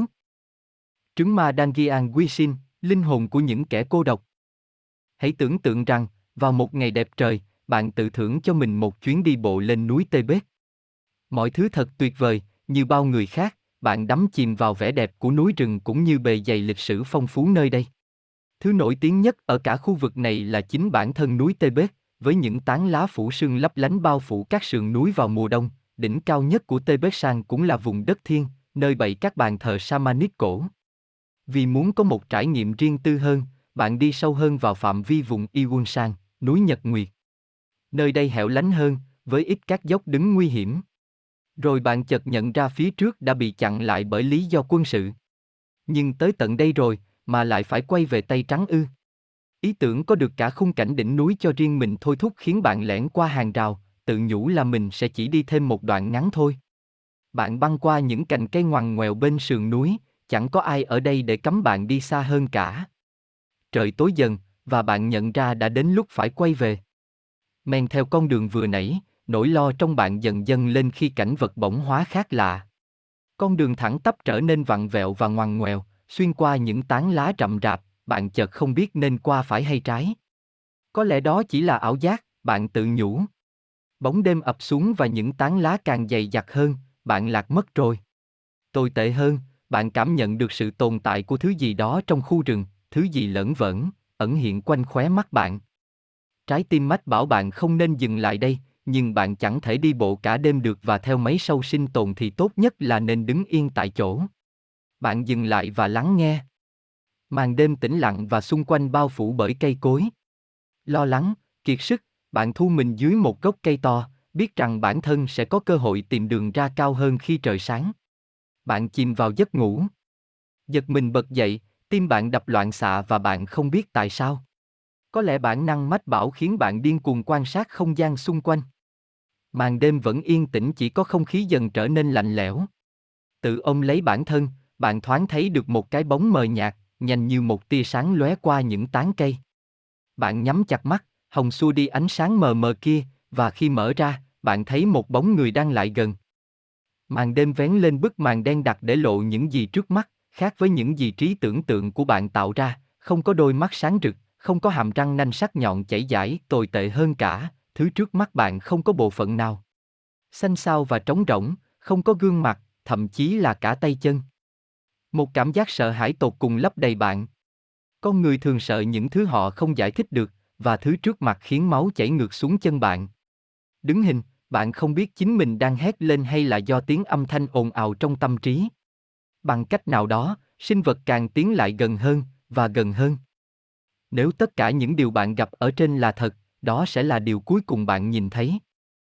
Trứng ma Dangian Wishin, linh hồn của những kẻ cô độc. Hãy tưởng tượng rằng, vào một ngày đẹp trời, bạn tự thưởng cho mình một chuyến đi bộ lên núi Tê-bết. Mọi thứ thật tuyệt vời, như bao người khác, bạn đắm chìm vào vẻ đẹp của núi rừng cũng như bề dày lịch sử phong phú nơi đây. Thứ nổi tiếng nhất ở cả khu vực này là chính bản thân núi Tê-bết, với những tán lá phủ sương lấp lánh bao phủ các sườn núi vào mùa đông, đỉnh cao nhất của Tê Bết San cũng là vùng đất thiên, nơi bày các bàn thờ Shamanic cổ. Vì muốn có một trải nghiệm riêng tư hơn, bạn đi sâu hơn vào phạm vi vùng Iwunsan, núi Nhật Nguyệt. Nơi đây hẻo lánh hơn, với ít các dốc đứng nguy hiểm. Rồi bạn chợt nhận ra phía trước đã bị chặn lại bởi lý do quân sự. Nhưng tới tận đây rồi, mà lại phải quay về Tây Trắng ư? Ý tưởng có được cả khung cảnh đỉnh núi cho riêng mình thôi thúc khiến bạn lẻn qua hàng rào, tự nhủ là mình sẽ chỉ đi thêm một đoạn ngắn thôi. Bạn băng qua những cành cây ngoằn ngoèo bên sườn núi, chẳng có ai ở đây để cấm bạn đi xa hơn cả. Trời tối dần, và bạn nhận ra đã đến lúc phải quay về. Men theo con đường vừa nãy, nỗi lo trong bạn dần dần lên khi cảnh vật bỗng hóa khác lạ. Con đường thẳng tắp trở nên vặn vẹo và ngoằn ngoèo, xuyên qua những tán lá rậm rạp, bạn chợt không biết nên qua phải hay trái. Có lẽ đó chỉ là ảo giác, bạn tự nhủ. Bóng đêm ập xuống và những tán lá càng dày đặc hơn, bạn lạc mất rồi. Tồi tệ hơn, bạn cảm nhận được sự tồn tại của thứ gì đó trong khu rừng, thứ gì lởn vởn, ẩn hiện quanh khóe mắt bạn. Trái tim mách bảo bạn không nên dừng lại đây, nhưng bạn chẳng thể đi bộ cả đêm được và theo mấy sâu sinh tồn thì tốt nhất là nên đứng yên tại chỗ. Bạn dừng lại và lắng nghe. Màn đêm tĩnh lặng và xung quanh bao phủ bởi cây cối. Lo lắng, kiệt sức, bạn thu mình dưới một gốc cây to, biết rằng bản thân sẽ có cơ hội tìm đường ra cao hơn khi trời sáng. Bạn chìm vào giấc ngủ. Giật mình bật dậy, tim bạn đập loạn xạ và bạn không biết tại sao. Có lẽ bản năng mách bảo khiến bạn điên cuồng quan sát không gian xung quanh. Màn đêm vẫn yên tĩnh, chỉ có không khí dần trở nên lạnh lẽo. Tự ôm lấy bản thân, bạn thoáng thấy được một cái bóng mờ nhạt, nhanh như một tia sáng lóe qua những tán cây. Bạn nhắm chặt mắt, hòng xua đi ánh sáng mờ mờ kia, và khi mở ra, bạn thấy một bóng người đang lại gần. Màn đêm vén lên bức màn đen đặc để lộ những gì trước mắt, khác với những gì trí tưởng tượng của bạn tạo ra, không có đôi mắt sáng rực, không có hàm răng nanh sắc nhọn chảy dãi, tồi tệ hơn cả, thứ trước mắt bạn không có bộ phận nào. Xanh xao và trống rỗng, không có gương mặt, thậm chí là cả tay chân. Một cảm giác sợ hãi tột cùng lấp đầy bạn. Con người thường sợ những thứ họ không giải thích được, và thứ trước mặt khiến máu chảy ngược xuống chân bạn. Đứng hình, bạn không biết chính mình đang hét lên hay là do tiếng âm thanh ồn ào trong tâm trí. Bằng cách nào đó, sinh vật càng tiến lại gần hơn, và gần hơn. Nếu tất cả những điều bạn gặp ở trên là thật, đó sẽ là điều cuối cùng bạn nhìn thấy.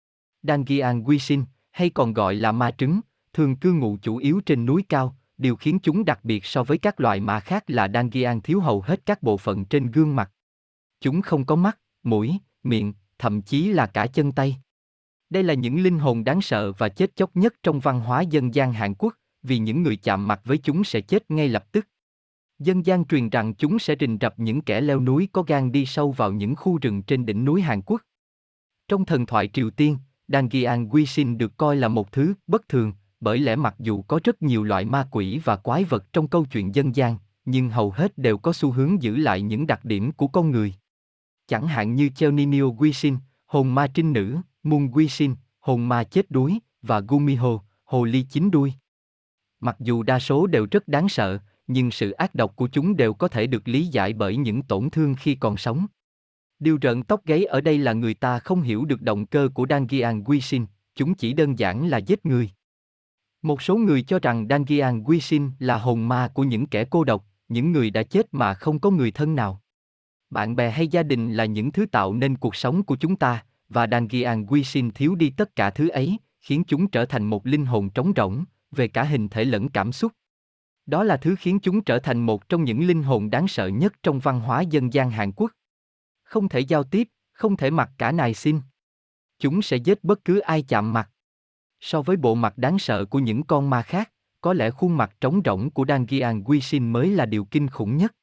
Dangian Guisin, hay còn gọi là ma trứng, thường cư ngụ chủ yếu trên núi cao. Điều khiến chúng đặc biệt so với các loài ma khác là Dangian thiếu hầu hết các bộ phận trên gương mặt. Chúng không có mắt, mũi, miệng, thậm chí là cả chân tay. Đây là những linh hồn đáng sợ và chết chóc nhất trong văn hóa dân gian Hàn Quốc, vì những người chạm mặt với chúng sẽ chết ngay lập tức. Dân gian truyền rằng chúng sẽ rình rập những kẻ leo núi có gan đi sâu vào những khu rừng trên đỉnh núi Hàn Quốc. Trong thần thoại Triều Tiên, Dangian Guisin được coi là một thứ bất thường, bởi lẽ mặc dù có rất nhiều loại ma quỷ và quái vật trong câu chuyện dân gian, nhưng hầu hết đều có xu hướng giữ lại những đặc điểm của con người. Chẳng hạn như Cheonimyo Guisin, hồn ma trinh nữ, Moon Guisin, hồn ma chết đuối, và Gumiho, hồ ly chín đuôi. Mặc dù đa số đều rất đáng sợ, nhưng sự ác độc của chúng đều có thể được lý giải bởi những tổn thương khi còn sống. Điều rợn tóc gáy ở đây là người ta không hiểu được động cơ của Dangian Guisin, chúng chỉ đơn giản là giết người. Một số người cho rằng Dangian Guisin là hồn ma của những kẻ cô độc, những người đã chết mà không có người thân nào. Bạn bè hay gia đình là những thứ tạo nên cuộc sống của chúng ta, và Dangian Guisin thiếu đi tất cả thứ ấy, khiến chúng trở thành một linh hồn trống rỗng, về cả hình thể lẫn cảm xúc. Đó là thứ khiến chúng trở thành một trong những linh hồn đáng sợ nhất trong văn hóa dân gian Hàn Quốc. Không thể giao tiếp, không thể mặc cả nài xin. Chúng sẽ giết bất cứ ai chạm mặt. So với bộ mặt đáng sợ của những con ma khác, có lẽ khuôn mặt trống rỗng của Dangian Guisin mới là điều kinh khủng nhất.